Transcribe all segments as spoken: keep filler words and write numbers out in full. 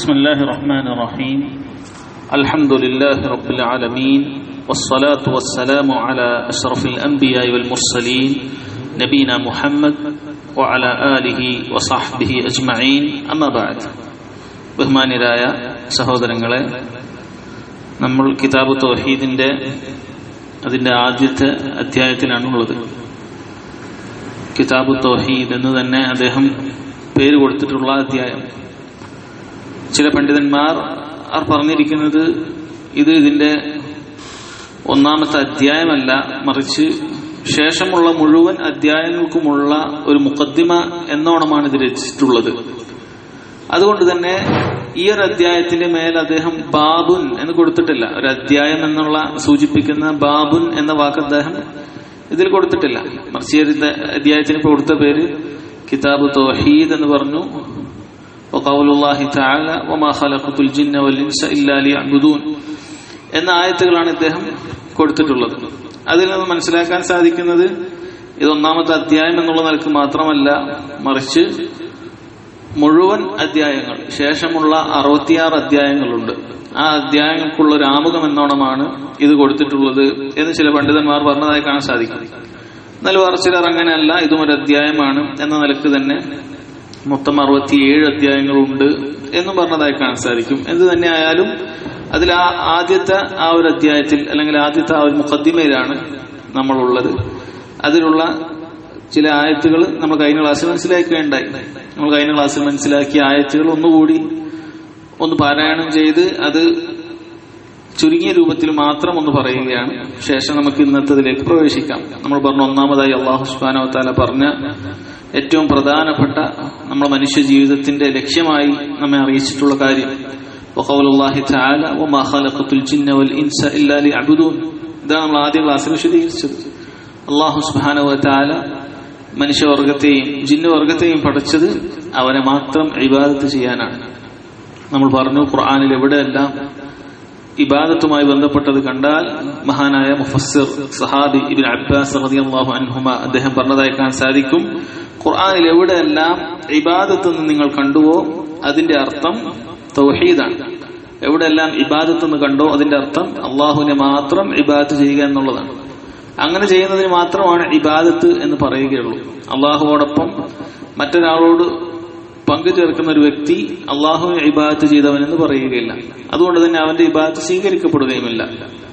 بسم الله الرحمن الرحيم الحمد لله رب العالمين والصلاة والسلام على أشرف الأنبياء والمرسلين نبينا محمد وعلى آله وصحبه أجمعين أما بعد ബഹുമാന്യരായ സഹോദരങ്ങളെ, നമ്മൾ കിതാബ് തൗഹീദിന്റെ അതിന്റെ ആദ്യത്തെ അധ്യായത്തിലാണുള്ളത്. കിതാബ് തൗഹീദ് എന്ന് തന്നെ അദ്ദേഹം പേര് കൊടുത്തിട്ടുള്ള അധ്യായം. ചില പണ്ഡിതന്മാർ പറഞ്ഞിരിക്കുന്നത് ഇത് ഇതിന്റെ ഒന്നാമത്തെ അധ്യായമല്ല, മറിച്ച് ശേഷമുള്ള മുഴുവൻ അധ്യായങ്ങൾക്കുമുള്ള ഒരു മുഖദ്ദിമ എന്നോണമാണ് ഇത് രചിച്ചിട്ടുള്ളത്. അതുകൊണ്ട് തന്നെ ഈ ഒരു അധ്യായത്തിന്റെ മേൽ അദ്ദേഹം ബാബുൻ എന്ന് കൊടുത്തിട്ടില്ല. ഒരു അധ്യായം എന്നുള്ള സൂചിപ്പിക്കുന്ന ബാബുൻ എന്ന വാക്ക് അദ്ദേഹം ഇതിൽ കൊടുത്തിട്ടില്ല. മറിച്ച് ഈ അധ്യായത്തിന് കൊടുത്ത പേര് കിതാബ് തൗഹീദ് എന്ന് പറഞ്ഞു. വഖൗലുല്ലാഹി തആല വമാ ഖലഖതുൽ ജിന്ന വൽ ഇൻസ ഇല്ലാ ലിയഅ്ബുദൂൻ എന്ന ആയത്തുകളാണ് ഇദ്ദേഹം കൊടുത്തിട്ടുള്ളത്. അതിൽ നിന്ന് മനസ്സിലാക്കാൻ സാധിക്കുന്നത് ഇത് ഒന്നാമത്തെ അധ്യായം എന്നുള്ള നിലക്ക് മാത്രമല്ല, മറിച്ച് മുഴുവൻ അധ്യായങ്ങൾ ശേഷമുള്ള അറുപത്തിയാറ് അധ്യായങ്ങളുണ്ട്. ആ അധ്യായങ്ങൾക്കുള്ള ഒരു ആമുഖം എന്നോണമാണ് ഇത് കൊടുത്തിട്ടുള്ളത് എന്ന് ചില പണ്ഡിതന്മാർ പറഞ്ഞതായി കാണാൻ സാധിക്കും. എന്നാൽ വേറെ ചിലർ അങ്ങനെയല്ല, ഇതും ഒരു അധ്യായമാണ് എന്ന നിലക്ക് തന്നെ മൊത്തം അറുപത്തിയേഴ് അധ്യായങ്ങളുണ്ട് എന്നും പറഞ്ഞതായി കാണാൻ സാധിക്കും. എന്ത് തന്നെ ആയാലും അതിൽ ആ ആദ്യത്തെ ആ ഒരു അധ്യായത്തിൽ അല്ലെങ്കിൽ ആദ്യത്തെ ആ ഒരു മുഖദ്ദിമയിലാണ് നമ്മളുള്ളത്. അതിലുള്ള ചില ആയത്തുകൾ നമ്മൾ കഴിഞ്ഞ ക്ലാസ്സിൽ മനസ്സിലാക്കുകയുണ്ടായി. നമ്മൾ കഴിഞ്ഞ ക്ലാസ്സിൽ മനസ്സിലാക്കിയ ആയത്തുകൾ ഒന്നുകൂടി ഒന്ന് പാരായണം ചെയ്ത് അത് ചുരുങ്ങിയ രൂപത്തിൽ മാത്രം ഒന്ന് പറയുകയാണ്. ശേഷം നമുക്ക് ഇന്നത്തതിലേക്ക് പ്രവേശിക്കാം. നമ്മൾ പറഞ്ഞു, ഒന്നാമതായി അല്ലാഹു സുബ്ഹാനഹു വ തആല പറഞ്ഞ ഏറ്റവും പ്രധാനപ്പെട്ട നമ്മുടെ മനുഷ്യ ജീവിതത്തിന്റെ ലക്ഷ്യമായി നമ്മെ അറിയിച്ചിട്ടുള്ള കാര്യം വഖൗലുല്ലാഹി തആല വമാ ഖലഖതുൽ ജിന്ന വൽ ഇൻസ ഇല്ലാ ലിയഅ്ബുദൂൻ. ഇതാണ് നമ്മൾ ആദ്യ ക്ലാസ്സിൽ വിശദീകരിച്ചത്. അല്ലാഹു സുബ്ഹാനഹു വ തആല മനുഷ്യവർഗത്തെയും ജിന്നുവർഗത്തെയും പഠിച്ചത് അവനെ മാത്രം ഇബാദത്ത് ചെയ്യാനാണ്. നമ്മൾ പറഞ്ഞു, ഖുർആനിൽ എവിടെയെല്ലാം ഇബാദത്തുമായി ബന്ധപ്പെട്ടത് കണ്ടാൽ മഹാനായ മുഫസ്സിർ സഹാബി ഇബ്നു അബ്ബാസ് റളിയല്ലാഹു അൻഹുമ അദ്ദേഹം പറഞ്ഞതായി കാണാൻ സാധിക്കും, ഖുർആനിൽ എവിടെയെല്ലാം ഇബാദത്ത് എന്ന് നിങ്ങൾ കണ്ടുവോ അതിന്റെ അർത്ഥം തൗഹീദാണ്. എവിടെയെല്ലാം ഇബാദത്ത് എന്ന് കണ്ടോ അതിന്റെ അർത്ഥം അള്ളാഹുവിനെ മാത്രം ഇബാദത്ത് ചെയ്യുക എന്നുള്ളതാണ്. അങ്ങനെ ചെയ്യുന്നതിന് മാത്രമാണ് ഇബാദത്ത് എന്ന് പറയുകയുള്ളൂ. അള്ളാഹുവോടൊപ്പം മറ്റൊരാളോട് പങ്കു ചേർക്കുന്ന ഒരു വ്യക്തി അള്ളാഹുവിനെ ഇബാദത്ത് ചെയ്തവൻ എന്ന് പറയുകയില്ല. അതുകൊണ്ട് തന്നെ അവന്റെ ഇബാദത്ത് സ്വീകരിക്കപ്പെടുകയുമില്ല.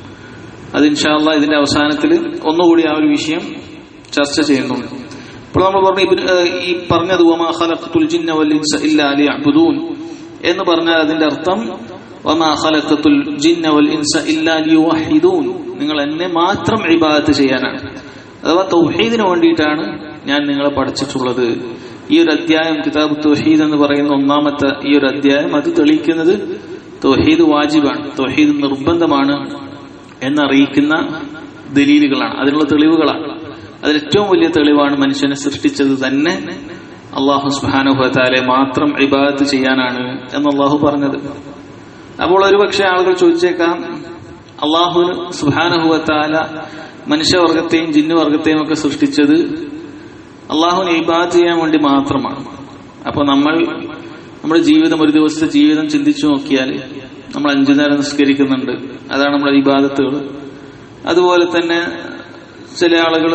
അത് ഇൻഷാ അല്ലാഹ് ഇതിന്റെ അവസാനത്തിൽ ഒന്നുകൂടി ആ ഒരു വിഷയം ചർച്ച ചെയ്യുന്നുണ്ട്. ഇപ്പോൾ നമ്മൾ പറഞ്ഞു ഈ പറഞ്ഞത് വമാ ഖലഖതുൽ ജിന്ന വൽ ഇൻസ ഇല്ലാ ലിയഅ്ബുദൂൻ എന്ന് പറഞ്ഞാൽ അതിന്റെ അർത്ഥം വമാ ഖലഖതുൽ ജിന്ന വൽ ഇൻസ ഇല്ലാ ലിയുവഹിദൂൻ, നിങ്ങൾ എന്നെ മാത്രം ഇബാദത്ത് ചെയ്യാനാണ്, അഥവാ തൗഹീദിന് വേണ്ടിയിട്ടാണ് ഞാൻ നിങ്ങളെ പഠിച്ചിട്ടുള്ളത്. ഈ ഒരു അധ്യായം കിതാബ് തൗഹീദ് എന്ന് പറയുന്ന ഒന്നാമത്തെ ഈ ഒരു അധ്യായം അത് തെളിയിക്കുന്നത് തൗഹീദ് വാജിബാണ്, തൗഹീദ് നിർബന്ധമാണ് എന്നറിയിക്കുന്ന ദലീലുകളാണ്, അതിനുള്ള തെളിവുകളാണ്. അതിലേറ്റവും വലിയ തെളിവാണ് മനുഷ്യനെ സൃഷ്ടിച്ചത് തന്നെ അല്ലാഹു സുബ്ഹാനഹു വ തആല മാത്രം ഇബാദത്ത് ചെയ്യാനാണ് എന്ന് അല്ലാഹു പറഞ്ഞത്. അപ്പോൾ ഒരുപക്ഷെ ആളുകൾ ചോദിച്ചേക്കാം, അല്ലാഹു സുബ്ഹാനഹു വ തആല മനുഷ്യവർഗത്തെയും ജിന്നുവർഗത്തെയും ഒക്കെ സൃഷ്ടിച്ചത് അള്ളാഹുവിനെ ഇബാദത്ത് ചെയ്യാൻ വേണ്ടി മാത്രമാണ്. അപ്പൊ നമ്മൾ നമ്മുടെ ജീവിതം, ഒരു ദിവസത്തെ ജീവിതം ചിന്തിച്ചു നോക്കിയാൽ നമ്മൾ അഞ്ചു നേരം നിസ്കരിക്കുന്നുണ്ട്, അതാണ് നമ്മുടെ ഇബാദത്തുകൾ. അതുപോലെ തന്നെ ചില ആളുകൾ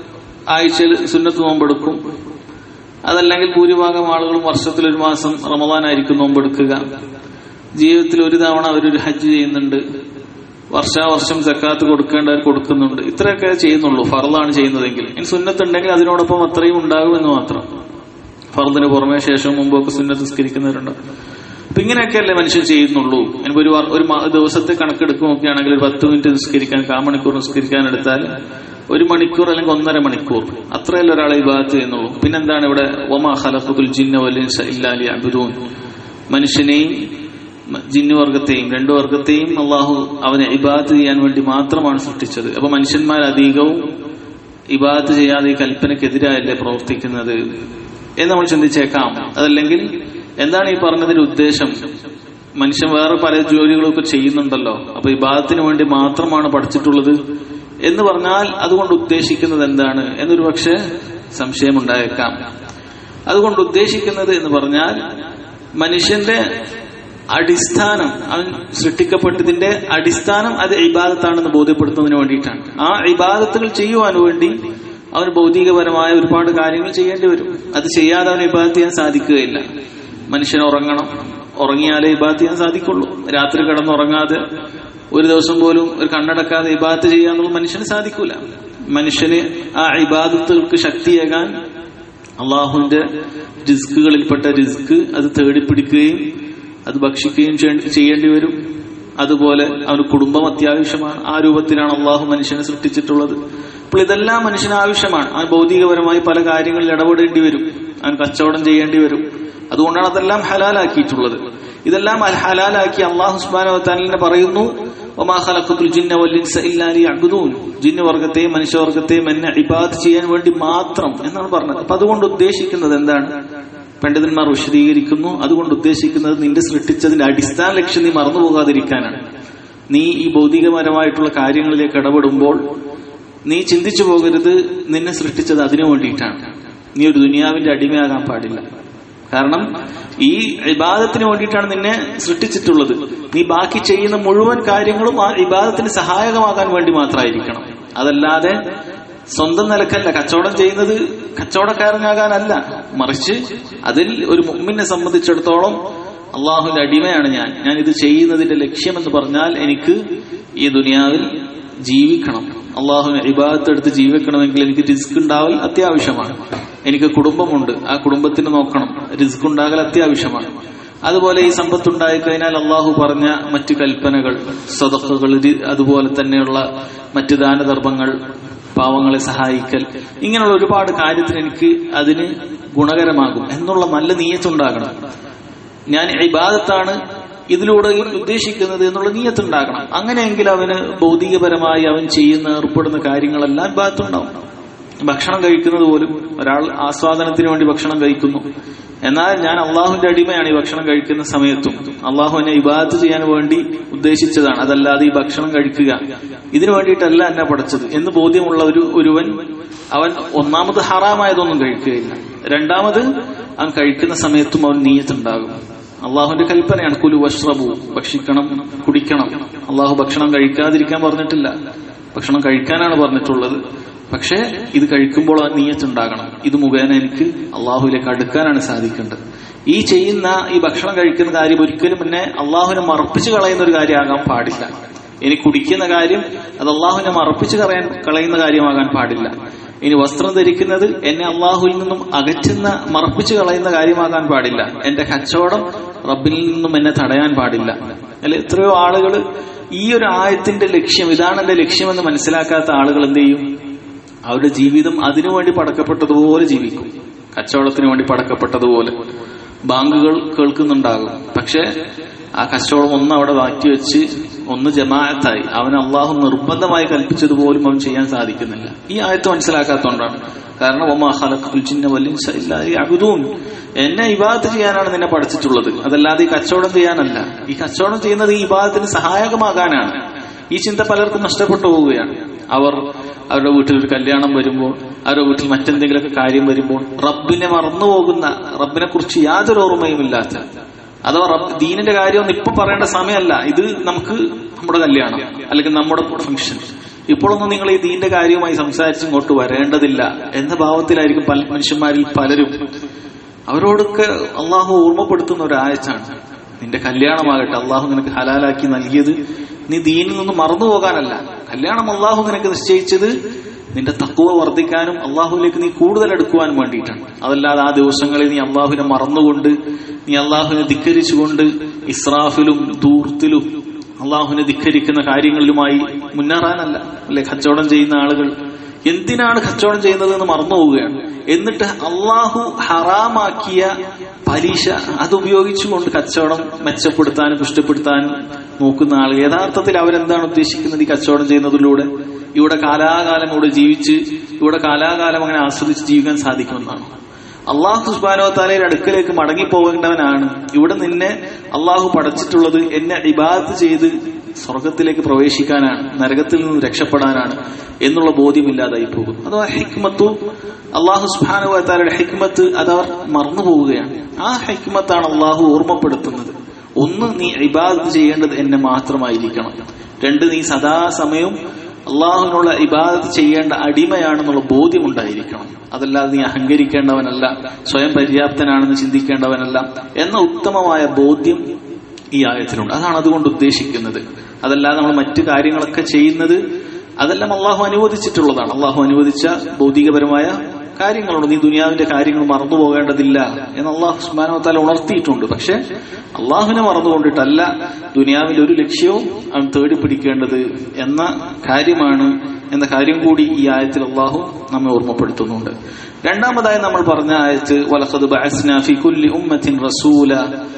ആഴ്ചയിൽ സുന്നത്ത് നോമ്പെടുക്കും. അതല്ലെങ്കിൽ ഭൂരിഭാഗം ആളുകളും വർഷത്തിൽ ഒരു മാസം റമദാനായിരിക്കും നോമ്പെടുക്കുക. ജീവിതത്തിൽ ഒരു തവണ അവരൊരു ഹജ്ജ് ചെയ്യുന്നുണ്ട്. വർഷാവർഷം സക്കാത്ത് കൊടുക്കേണ്ടവർ കൊടുക്കുന്നുണ്ട്. ഇത്രയൊക്കെ ചെയ്യുന്നുള്ളൂ, ഫർളാണ് ചെയ്യുന്നതെങ്കിൽ. ഇനി സുന്നത്ത് ഉണ്ടെങ്കിൽ അതിനോടൊപ്പം അത്രയും ഉണ്ടാകുമെന്ന് മാത്രം. ഫർദിന് പുറമെ ശേഷവും മുമ്പൊക്കെ സുന്നത്ത് നിസ്കരിക്കുന്നവരുണ്ട്. അപ്പൊ ഇങ്ങനെയൊക്കെയല്ലേ മനുഷ്യൻ ചെയ്യുന്നുള്ളൂ. ഇനിയിപ്പോ ഒരു ഒരു ദിവസത്തെ കണക്കെടുക്ക് നോക്കുകയാണെങ്കിൽ ഒരു പത്ത് മിനിറ്റ് നിസ്കരിക്കാൻ, കാ മണിക്കൂർ നിസ്കരിക്കാൻ എടുത്താൽ ഒരു മണിക്കൂർ അല്ലെങ്കിൽ ഒന്നര മണിക്കൂർ അത്രയല്ല ഒരാളെ ഇബാദത്ത് ചെയ്യുന്നുള്ളൂ. പിന്നെന്താണ് ഇവിടെ വമാ ഖലഖതുൽ ജിന്ന വൽ ഇൻസ ഇല്ലാ ലിയഅ്ബുദൂൻ, മനുഷ്യനെയും ജിന്നുവർഗത്തെയും രണ്ടു വർഗത്തെയും അള്ളാഹു അവനെ ഇബാദത്ത് ചെയ്യാൻ വേണ്ടി മാത്രമാണ് സൃഷ്ടിച്ചത്. അപ്പൊ മനുഷ്യന്മാരധികവും ഇബാദത്ത് ചെയ്യാതെ ഈ കൽപ്പനക്കെതിരായല്ലേ പ്രവർത്തിക്കുന്നത് എന്ന് നമ്മൾ ചിന്തിച്ചേക്കാം. അതല്ലെങ്കിൽ എന്താണ് ഈ പറഞ്ഞതിന്റെ ഉദ്ദേശം? മനുഷ്യൻ വേറെ പല ജോലികളൊക്കെ ചെയ്യുന്നുണ്ടല്ലോ, അപ്പൊ ഇബാദത്തിന് വേണ്ടി മാത്രമാണ് പഠിച്ചിട്ടുള്ളത് എന്ന് പറഞ്ഞാൽ അതുകൊണ്ട് ഉദ്ദേശിക്കുന്നത് എന്താണ് എന്നൊരു പക്ഷേ സംശയമുണ്ടായേക്കാം. അതുകൊണ്ട് ഉദ്ദേശിക്കുന്നത് എന്ന് പറഞ്ഞാൽ മനുഷ്യന്റെ അടിസ്ഥാനം, അവൻ സൃഷ്ടിക്കപ്പെട്ടതിന്റെ അടിസ്ഥാനം അത് ഇബാദത്താണെന്ന് ബോധ്യപ്പെടുത്തുന്നതിന് വേണ്ടിയിട്ടാണ്. ആ ഇബാദത്തുകൾ ചെയ്യുവാൻ വേണ്ടി അവൻ ഭൗതികപരമായ ഒരുപാട് കാര്യങ്ങൾ ചെയ്യേണ്ടി വരും. അത് ചെയ്യാതെ അവന് ഇബാദത്ത് ചെയ്യാൻ സാധിക്കുകയില്ല. മനുഷ്യൻ ഉറങ്ങണം, ഉറങ്ങിയാലേ ഇബാദത്ത് ചെയ്യാൻ സാധിക്കുള്ളൂ. രാത്രി കിടന്നുറങ്ങാതെ ഒരു ദിവസം പോലും ഒരു കണ്ണടക്കാതെ ഇബാദത്ത് ചെയ്യാന്നുള്ള മനുഷ്യന് സാധിക്കൂല. മനുഷ്യന് ആ ഇബാദത്തുകൾക്ക് ശക്തിയേകാൻ അള്ളാഹുവിന്റെ റിസ്കുകളിൽപ്പെട്ട റിസ്ക് അത് തേടിപ്പിടിക്കുകയും അത് ഭക്ഷിക്കുകയും ചെയ്യേണ്ടി വരും. അതുപോലെ അവന് കുടുംബം അത്യാവശ്യമാണ്. ആ രൂപത്തിലാണ് അള്ളാഹു മനുഷ്യനെ സൃഷ്ടിച്ചിട്ടുള്ളത്. അപ്പോൾ ഇതെല്ലാം മനുഷ്യന് ആവശ്യമാണ്. അവൻ ഭൗതികപരമായി പല കാര്യങ്ങളിൽ ഇടപെടേണ്ടി വരും, അവൻ കച്ചവടം ചെയ്യേണ്ടി വരും. അതുകൊണ്ടാണ് അതെല്ലാം ഹലാലാക്കിയിട്ടുള്ളത്. ഇതെല്ലാം ഹലാലാക്കി അള്ളാഹു സുബ്ഹാനഹു വ തആല പറയുന്നു, വമാ ഖലഖതുൽ ജിന്ന വൽ ഇൻസ ഇല്ലാ ലിയഅ്ബുദൂൻ, ജിന്നുവർഗത്തെയും മനുഷ്യവർഗത്തെയും എന്നെ ഇബാദത്ത് ചെയ്യാൻ വേണ്ടി മാത്രം എന്നാണ് പറഞ്ഞത്. അപ്പൊ അതുകൊണ്ട് ഉദ്ദേശിക്കുന്നത് എന്താണ്? പണ്ഡിതന്മാർ വിശദീകരിക്കുന്നു, അതുകൊണ്ട് ഉദ്ദേശിക്കുന്നത് നിന്റെ സൃഷ്ടിച്ചതിന്റെ അടിസ്ഥാന ലക്ഷ്യം നീ മറന്നു പോകാതിരിക്കാനാണ്. നീ ഈ ഭൗതികപരമായിട്ടുള്ള കാര്യങ്ങളിലേക്ക് ഇടപെടുമ്പോൾ നീ ചിന്തിച്ചു പോകരുത് നിന്നെ സൃഷ്ടിച്ചത് അതിനു വേണ്ടിയിട്ടാണ്. നീ ഒരു ദുനിയാവിന്റെ അടിമയാകാൻ പാടില്ല. കാരണം ഈ ഇബാദത്തിന് വേണ്ടിയിട്ടാണ് നിന്നെ സൃഷ്ടിച്ചിട്ടുള്ളത്. നീ ബാക്കി ചെയ്യുന്ന മുഴുവൻ കാര്യങ്ങളും ആ ഇബാദത്തിന് സഹായകമാകാൻ വേണ്ടി മാത്രമായിരിക്കണം. അതല്ലാതെ സ്വന്തം നിലക്കല്ല കച്ചവടം ചെയ്യുന്നത്, കച്ചവടക്കാരനാകാനല്ല. മറിച്ച് അതിൽ ഒരു മുഅ്മിനെ സംബന്ധിച്ചിടത്തോളം അള്ളാഹുവിന്റെ അടിമയാണ് ഞാൻ, ഞാൻ ഇത് ചെയ്യുന്നതിന്റെ ലക്ഷ്യമെന്ന് പറഞ്ഞാൽ എനിക്ക് ഈ ദുനിയാവിൽ ജീവിക്കണം, അള്ളാഹുവിനെ ഇബാദത്ത് എടുത്ത് ജീവിക്കണമെങ്കിൽ എനിക്ക് റിസ്ക് ഉണ്ടാവൽ അത്യാവശ്യമാണ്. എനിക്ക് കുടുംബമുണ്ട്, ആ കുടുംബത്തിന് നോക്കണം, റിസ്ക് ഉണ്ടാകൽ അത്യാവശ്യമാണ്. അതുപോലെ ഈ സമ്പത്തുണ്ടായി കഴിഞ്ഞാൽ അള്ളാഹു പറഞ്ഞ മറ്റു കൽപ്പനകൾ, സദഖകൾ, അതുപോലെ തന്നെയുള്ള മറ്റു ദാനധർമ്മങ്ങൾ, പാവങ്ങളെ സഹായിക്കൽ, ഇങ്ങനെയുള്ള ഒരുപാട് കാര്യത്തിന് എനിക്ക് അതിന് ഗുണകരമാകും എന്നുള്ള നല്ല നീയത്തുണ്ടാകണം. ഞാൻ ഇബാദത്താണ് ഇതിലൂടെ ഉദ്ദേശിക്കുന്നത് എന്നുള്ള നീയത്തുണ്ടാകണം. അങ്ങനെയെങ്കിൽ അവന് ഭൗതികപരമായി അവൻ ചെയ്യുന്ന ഏർപ്പെടുന്ന കാര്യങ്ങളെല്ലാം ഇബാദത്തുണ്ടാവും. ഭക്ഷണം കഴിക്കുന്നത് പോലും ഒരാൾ ആസ്വാദനത്തിന് വേണ്ടി ഭക്ഷണം കഴിക്കുന്നു, എന്നാൽ ഞാൻ അള്ളാഹുവിന്റെ അടിമയാണ് ഈ ഭക്ഷണം കഴിക്കുന്ന സമയത്തും അള്ളാഹു എന്നെ ഇബാദത്ത് ചെയ്യാൻ വേണ്ടി ഉദ്ദേശിച്ചതാണ്, അതല്ലാതെ ഈ ഭക്ഷണം കഴിക്കുക ഇതിനു വേണ്ടിയിട്ടല്ല എന്നെ പഠിച്ചത് എന്ന് ബോധ്യമുള്ള ഒരു ഒരുവൻ അവൻ ഒന്നാമത് ഹറാമായതൊന്നും കഴിക്കുകയില്ല. രണ്ടാമത് അവൻ കഴിക്കുന്ന സമയത്തും അവൻ നീയത്തുണ്ടാകും. അള്ളാഹുവിന്റെ കൽപ്പനയാണ് കുലു വശ്റബു, ഭക്ഷിക്കണം, കുടിക്കണം. അള്ളാഹു ഭക്ഷണം കഴിക്കാതിരിക്കാൻ പറഞ്ഞിട്ടില്ല, ഭക്ഷണം കഴിക്കാനാണ് പറഞ്ഞിട്ടുള്ളത്. പക്ഷെ ഇത് കഴിക്കുമ്പോൾ ആ നീയത്തുണ്ടാകണം, ഇത് മുഖേന എനിക്ക് അള്ളാഹുവിലേക്ക് അടുക്കാനാണ് സാധിക്കേണ്ടത്. ഈ ചെയ്യുന്ന ഈ ഭക്ഷണം കഴിക്കുന്ന കാര്യം ഒരിക്കലും എന്നെ അള്ളാഹുവിനെ മറപ്പിച്ച് കളയുന്ന ഒരു കാര്യമാകാൻ പാടില്ല. ഇനി കുടിക്കുന്ന കാര്യം അത് അള്ളാഹുവിനെ മറപ്പിച്ച് കളയാൻ കളയുന്ന കാര്യമാകാൻ പാടില്ല. ഇനി വസ്ത്രം ധരിക്കുന്നത് എന്നെ അള്ളാഹുവിൽ നിന്നും അകറ്റുന്ന മറപ്പിച്ച് കളയുന്ന കാര്യമാകാൻ പാടില്ല. എന്റെ കച്ചവടം റബ്ബിൽ നിന്നും എന്നെ തടയാൻ പാടില്ല. അല്ലെ, എത്രയോ ആളുകൾ ഈ ഒരു ആയത്തിന്റെ ലക്ഷ്യം ഇതാണ് എന്റെ ലക്ഷ്യമെന്ന് മനസ്സിലാക്കാത്ത ആളുകൾ എന്ത് ചെയ്യും? അവരുടെ ജീവിതം അതിനുവേണ്ടി പടക്കപ്പെട്ടതുപോലെ ജീവിക്കും, കച്ചവടത്തിന് വേണ്ടി പടക്കപ്പെട്ടതുപോലെ. ബാങ്കുകൾ കേൾക്കുന്നുണ്ടാകും, പക്ഷെ ആ കച്ചവടം ഒന്ന് അവിടെ മാറ്റിവെച്ച് ഒന്ന് ജമാഅത്തായി അവൻ അള്ളാഹു നിർബന്ധമായി കൽപ്പിച്ചതുപോലും അവൻ ചെയ്യാൻ സാധിക്കുന്നില്ല. ഈ ആയത്ത് മനസ്സിലാക്കാത്തതുകൊണ്ടാണ്. കാരണം വമാ ഖലഖതുൽ ജിന്ന വൽ ഇൻസ ഇല്ലാ ലിയഅ്ബുദൂൻ, എന്നെ ഇബാദത്ത് ചെയ്യാനാണ് നിന്നെ പഠിച്ചിട്ടുള്ളത്, അതല്ലാതെ ഈ കച്ചവടം ചെയ്യാനല്ല. ഈ കച്ചവടം ചെയ്യുന്നത് ഈ ഇബാദത്തിന് സഹായകമാകാനാണ്. ഈ ചിന്ത പലർക്കും നഷ്ടപ്പെട്ടു പോവുകയാണ്. അവർ അവരുടെ വീട്ടിൽ ഒരു കല്യാണം വരുമ്പോൾ, അവരുടെ വീട്ടിൽ മറ്റെന്തെങ്കിലുമൊക്കെ കാര്യം വരുമ്പോൾ റബ്ബിനെ മറന്നുപോകുന്ന, റബ്ബിനെ കുറിച്ച് യാതൊരു ഓർമ്മയും ഇല്ലാത്ത, അഥവാ റബ്ബ് ദീനിന്റെ കാര്യമൊന്നും ഇപ്പൊ പറയേണ്ട സമയമല്ല, ഇത് നമുക്ക് നമ്മുടെ കല്യാണം അല്ലെങ്കിൽ നമ്മുടെ ഫംഗ്ഷൻ, ഇപ്പോഴൊന്നും നിങ്ങൾ ഈ ദീനിന്റെ കാര്യവുമായി സംസാരിച്ച് ഇങ്ങോട്ട് വരേണ്ടതില്ല എന്ന ഭാവത്തിലായിരിക്കും പല മനുഷ്യന്മാരിൽ പലരും. അവരോടൊക്കെ അള്ളാഹു ഓർമ്മപ്പെടുത്തുന്ന ഒരു ആയത്താണ്, നിന്റെ കല്യാണമാകട്ടെ അള്ളാഹു നിനക്ക് ഹലാലാക്കി നൽകിയത് നീ ദീനിൽ നിന്ന് മറന്നു പോകാനല്ല. കല്യാണം അള്ളാഹു നിനക്ക് നിശ്ചയിച്ചത് നിന്റെ തഖ്വ വർദ്ധിക്കാനും അള്ളാഹുവിലേക്ക് നീ കൂടുതൽ അടുക്കുവാൻ വേണ്ടിയിട്ടാണ്. അതല്ലാതെ ആ ദിവസങ്ങളിൽ നീ അള്ളാഹുവിനെ മറന്നുകൊണ്ട്, നീ അള്ളാഹുവിനെ ധിക്കരിച്ചുകൊണ്ട് ഇസ്രാഫിലും ധൂർത്തിലും അള്ളാഹുവിനെ ധിക്കരിക്കുന്ന കാര്യങ്ങളിലുമായി മുന്നേറാനല്ല. അല്ലെ, കച്ചവടം ചെയ്യുന്ന ആളുകൾ എന്തിനാണ് കച്ചവടം ചെയ്യുന്നത് എന്ന് മറന്നു പോവുകയാണ്. എന്നിട്ട് അള്ളാഹു ഹറാമാക്കിയ പലിശ അത് ഉപയോഗിച്ചുകൊണ്ട് കച്ചവടം മെച്ചപ്പെടുത്താനും പുഷ്ടപ്പെടുത്താനും നോക്കുന്ന ആൾ യഥാർത്ഥത്തിൽ അവരെന്താണ് ഉദ്ദേശിക്കുന്നത്? ഈ കച്ചവടം ചെയ്യുന്നതിലൂടെ ഇവിടെ കാലാകാലം ഇവിടെ ജീവിച്ച് ഇവിടെ കാലാകാലം അങ്ങനെ ആസ്വദിച്ച് ജീവിക്കാൻ സാധിക്കുമെന്നാണ്. അള്ളാഹു സുബ്ഹാനഹു വ തആലയുടെ അടുക്കലേക്ക് മടങ്ങിപ്പോകേണ്ടവനാണ്. ഇവിടെ നിന്നെ അള്ളാഹു പഠിച്ചിട്ടുള്ളത് എന്നെ ഇബാദത്ത് ചെയ്ത് സ്വർഗത്തിലേക്ക് പ്രവേശിക്കാനാണ്, നരകത്തിൽ നിന്ന് രക്ഷപ്പെടാനാണ് എന്നുള്ള ബോധ്യമില്ലാതായി പോകും. അഥവാ ഹിക്മത്തു, അള്ളാഹു സുബ്ഹാനഹു വ തആലയുടെ ഹിക്മത്ത് അതവർ മറന്നു പോവുകയാണ്. ആ ഹിക്മത്താണ് അള്ളാഹു ഓർമ്മപ്പെടുത്തുന്നത്. ഒന്ന്, നീ ഇബാദത്ത് ചെയ്യേണ്ടത് എന്നെ മാത്രമായിരിക്കണം. രണ്ട്, നീ സദാസമയവും അള്ളാഹുവിനുള്ള ഇബാദത്ത് ചെയ്യേണ്ട അടിമയാണെന്നുള്ള ബോധ്യം ഉണ്ടായിരിക്കണം. അതല്ലാതെ നീ അഹങ്കരിക്കേണ്ടവനല്ല, സ്വയം പര്യാപ്തനാണെന്ന് ചിന്തിക്കേണ്ടവനല്ല എന്ന ഉത്തമമായ ബോധ്യം ഈ ആയത്തിലുണ്ട്. അതാണ് അതുകൊണ്ട് ഉദ്ദേശിക്കുന്നത്. അതല്ലാതെ നമ്മൾ മറ്റു കാര്യങ്ങളൊക്കെ ചെയ്യുന്നത് അതെല്ലാം അള്ളാഹു അനുവദിച്ചിട്ടുള്ളതാണ്. അള്ളാഹു അനുവദിച്ച ഭൗതികപരമായ കാര്യങ്ങളുണ്ട്. നീ ദുനിയാവിന്റെ കാര്യങ്ങൾ മറന്നു പോകേണ്ടതില്ല എന്ന് അള്ളാഹു സുബ്ഹാനഹു വ തആല ഉണർത്തിയിട്ടുണ്ട്. പക്ഷെ അള്ളാഹുവിനെ മറന്നുകൊണ്ടിട്ടല്ല ദുനിയാവിൽ ഒരു ലക്ഷ്യവും അവൻ തേടി പിടിക്കേണ്ടത് എന്ന കാര്യമാണ് എന്ന കാര്യം കൂടി ഈ ആയത്തിൽ അള്ളാഹു നമ്മെ ഓർമ്മപ്പെടുത്തുന്നുണ്ട്. രണ്ടാമതായി നമ്മൾ പറഞ്ഞ ആയത്ത് വലഖദ് ബഅസ്നാ ഫീ കുല്ലി ഉമ്മത്തിൻ റസൂല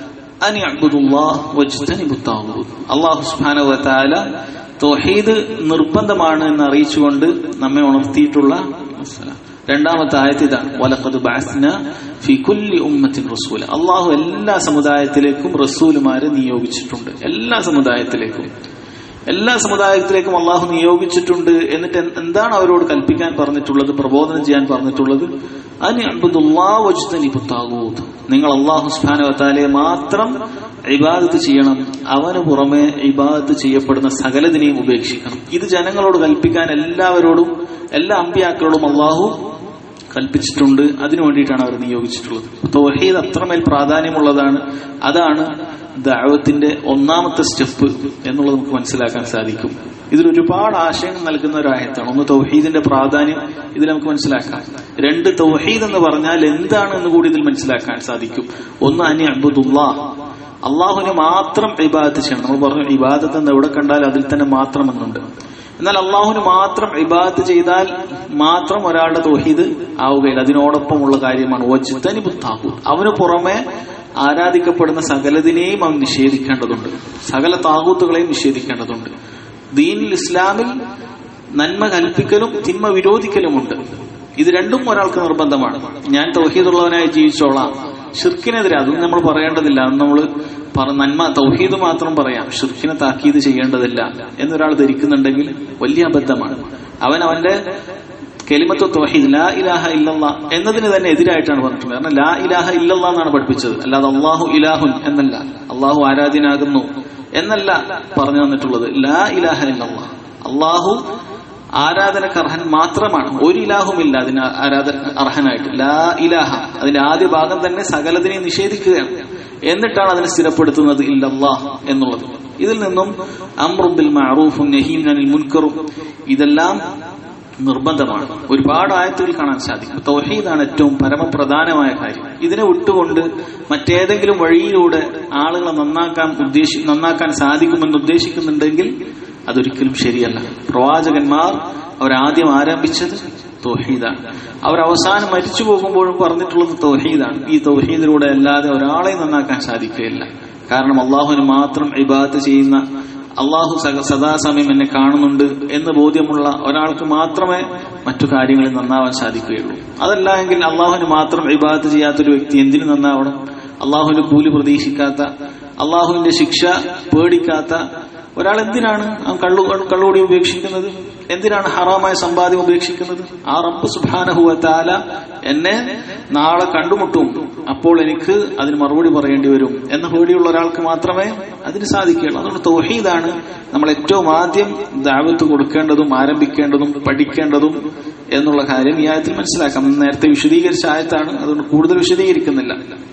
അൻ യഅ്ബുദുല്ലാഹ വജ്തനിബുത് താഗൂത്ത്. അള്ളാഹു സുബ്ഹാനഹു വ തആല തൗഹീദ് നിർബന്ധമാണ് എന്ന് അറിയിച്ചുകൊണ്ട് നമ്മെ ഉണർത്തിയിട്ടുള്ള രണ്ടാമത്തെ ആയത്ത് ഇതാണ്, വലഖദ് ബഅസ്നാ ഫീ കുല്ലി ഉമ്മത്തിൻ റസൂല. അള്ളാഹു എല്ലാ സമുദായത്തിലേക്കും റസൂലുമാരെ നിയോഗിച്ചിട്ടുണ്ട്. എല്ലാ സമുദായത്തിലേക്കും എല്ലാ സമുദായത്തിലേക്കും അള്ളാഹു നിയോഗിച്ചിട്ടുണ്ട്. എന്നിട്ട് എന്താണ് അവരോട് കൽപ്പിക്കാൻ പറഞ്ഞിട്ടുള്ളത്, പ്രബോധനം ചെയ്യാൻ പറഞ്ഞിട്ടുള്ളത്? അൻ അബ്ദുല്ലാഹ വജ്തനിബുത് താഗൂത്ത്. നിങ്ങൾ അള്ളാഹു സുബ്ഹാനഹു വ തആലയെ മാത്രം ഇബാദത്ത് ചെയ്യണം, അവന് പുറമെ ഇബാദത്ത് ചെയ്യപ്പെടുന്ന സകലതിനെയും ഉപേക്ഷിക്കണം. ഇത് ജനങ്ങളോട് കൽപ്പിക്കാൻ എല്ലാവരോടും എല്ലാ അമ്പിയാക്കളോടും അള്ളാഹു കൽപ്പിച്ചിട്ടുണ്ട്. അതിനു വേണ്ടിയിട്ടാണ് അവർ നിയോഗിച്ചിട്ടുള്ളത്. തൗഹീദ് അത്രമേൽ പ്രാധാന്യമുള്ളതാണ്. അതാണ് ദഅവത്തിന്റെ ഒന്നാമത്തെ സ്റ്റെപ്പ് എന്നുള്ളത് നമുക്ക് മനസ്സിലാക്കാൻ സാധിക്കും. ഇതിൽ ഒരുപാട് ആശയങ്ങൾ നൽകുന്ന ഒരു ആയത്താണ്. ഒന്ന്, തൗഹീദിന്റെ പ്രാധാന്യം ഇതിൽ നമുക്ക് മനസ്സിലാക്കാം. രണ്ട്, തൗഹീദ് എന്ന് പറഞ്ഞാൽ എന്താണ് എന്ന് കൂടി ഇതിൽ മനസ്സിലാക്കാൻ സാധിക്കും. ഒന്ന്, അൻ അബ്ദുല്ലാഹ്, അള്ളാഹുവിനെ മാത്രം ഇബാദത്ത് ചെയ്യണം. നമ്മൾ പറഞ്ഞു ഇബാദത്ത് എന്ന് എവിടെ കണ്ടാൽ അതിൽ തന്നെ മാത്രം എന്നുണ്ട്. എന്നാൽ അള്ളാഹുവിന് മാത്രം ഇബാദത്ത് ചെയ്താൽ മാത്രം ഒരാളുടെ തൗഹീദ് ആവുകയില്ല. അതിനോടൊപ്പമുള്ള കാര്യമാണ് വജ്തനിബുത് താഗൂത്ത്. അവന് പുറമെ ആരാധിക്കപ്പെടുന്ന സകലതിനെയും അവൻ നിഷേധിക്കേണ്ടതുണ്ട്. സകല താഗൂത്തുകളെയും നിഷേധിക്കേണ്ടതുണ്ട്. ദീനിൽ ഇസ്ലാമിൽ നന്മ കൽപ്പിക്കലും തിന്മ വിരോധിക്കലുമുണ്ട്. ഇത് രണ്ടും ഒരാൾക്ക് നിർബന്ധമാണ്. ഞാൻ തൗഹീദുള്ളവനായി ജീവിച്ചോളാം, ഷിർക്കിനെതിരെ അതൊന്നും നമ്മൾ പറയേണ്ടതില്ല. അത് നമ്മൾ നന്മ തൗഹീദ് മാത്രം പറയാം, ഷിർക്കിനെ താക്കീത് ചെയ്യേണ്ടതില്ല എന്നൊരാൾ ധരിക്കുന്നുണ്ടെങ്കിൽ വലിയ അബദ്ധമാണ്. അവൻ അവന്റെ കലിമത്തു തൗഹീദ് ലാ ഇലാഹ ഇല്ലല്ലാഹ് എന്നതിന് തന്നെ എതിരായിട്ടാണ് പറഞ്ഞിട്ടുള്ളത്. കാരണം ലാ ഇലാഹ ഇല്ലല്ലാഹ് എന്നാണ് പഠിപ്പിച്ചത്, അല്ലാതെ അല്ലാഹു ഇലാഹുൻ എന്നല്ല, അള്ളാഹു ആരാധ്യനാകുന്നു എന്നല്ല പറഞ്ഞു തന്നിട്ടുള്ളത്. ലാ ഇലാഹ ഇല്ലല്ലാഹ്, അള്ളാഹു ആരാധനക്ക് അർഹൻ മാത്രമാണ്, ഒരു ഇലാഹുമില്ല അതിന് ആരാധന അർഹനായിട്ട്. ലാ ഇലാഹ, അതിന്റെ ആദ്യ ഭാഗം തന്നെ സകലതിനെ നിഷേധിക്കുകയാണ്. എന്നിട്ടാണ് അതിനെ സ്ഥിരപ്പെടുത്തുന്നത് ഇല്ലല്ലാഹ് എന്നുള്ളത്. ഇതിൽ നിന്നും അംറും ബിൽ മഅറൂഫും നഹീൻ അനിൽ മുൻകറും ഇതെല്ലാം നിർബന്ധമാണ്. ഒരുപാട് ആയത്തുകൾ കാണാൻ സാധിക്കും. തൗഹീദാണ് ഏറ്റവും പരമപ്രധാനമായ കാര്യം. ഇതിനെ വിട്ടുകൊണ്ട് മറ്റേതെങ്കിലും വഴിയിലൂടെ ആളുകളെ നന്നാക്കാൻ ഉദ്ദേശി നന്നാക്കാൻ സാധിക്കുമെന്ന് ഉദ്ദേശിക്കുന്നുണ്ടെങ്കിൽ അതൊരിക്കലും ശരിയല്ല. പ്രവാചകന്മാർ അവരാദ്യം ആരംഭിച്ചത് തൗഹീദാണ്. അവരവസാനം മരിച്ചു പോകുമ്പോഴും പറഞ്ഞിട്ടുള്ളത് തൗഹീദാണ്. ഈ തൗഹീദിലൂടെ അല്ലാതെ ഒരാളെ നന്നാക്കാൻ സാധിക്കുകയില്ല. കാരണം അള്ളാഹുവിന് മാത്രം ഇബാദത്ത് ചെയ്യുന്ന, അള്ളാഹു സദാസമയം എന്നെ കാണുന്നുണ്ട് എന്ന് ബോധ്യമുള്ള ഒരാൾക്ക് മാത്രമേ മറ്റു കാര്യങ്ങളിൽ നന്നാവാൻ സാധിക്കുകയുള്ളൂ. അതല്ല എങ്കിൽ അള്ളാഹുവിന് മാത്രം ഇബാദത്ത് ചെയ്യാത്തൊരു വ്യക്തി എന്തിനു നന്നാവണം? അള്ളാഹുവിന്റെ കൂലി പ്രതീക്ഷിക്കാത്ത, അള്ളാഹുവിന്റെ ശിക്ഷ പേടിക്കാത്ത ഒരാൾ എന്തിനാണ് കള്ളു കള്ളുകൂടി ഉപേക്ഷിക്കുന്നത്? എന്തിനാണ് ഹറാമായ സമ്പാദ്യം ഉപേക്ഷിക്കുന്നത്? ആ റബ്ബ് സുബ്ഹാനഹു വ തആല എന്നെ നാളെ കണ്ടുമുട്ടും, അപ്പോൾ എനിക്ക് അതിന് മറുപടി പറയേണ്ടി വരും എന്ന പേടിയുള്ള ഒരാൾക്ക് മാത്രമേ അതിന് സാധിക്കുകയുള്ളൂ. അതുകൊണ്ട് തൗഹീദാണ് നമ്മൾ ഏറ്റവും ആദ്യം ദഅവത്ത് കൊടുക്കേണ്ടതും ആരംഭിക്കേണ്ടതും പഠിക്കേണ്ടതും എന്നുള്ള കാര്യം ഈ ആയത്തിൽ മനസ്സിലാക്കാം. നേരത്തെ വിശദീകരിച്ച ആയത്താണ്, അതുകൊണ്ട് കൂടുതൽ വിശദീകരിക്കുന്നില്ല.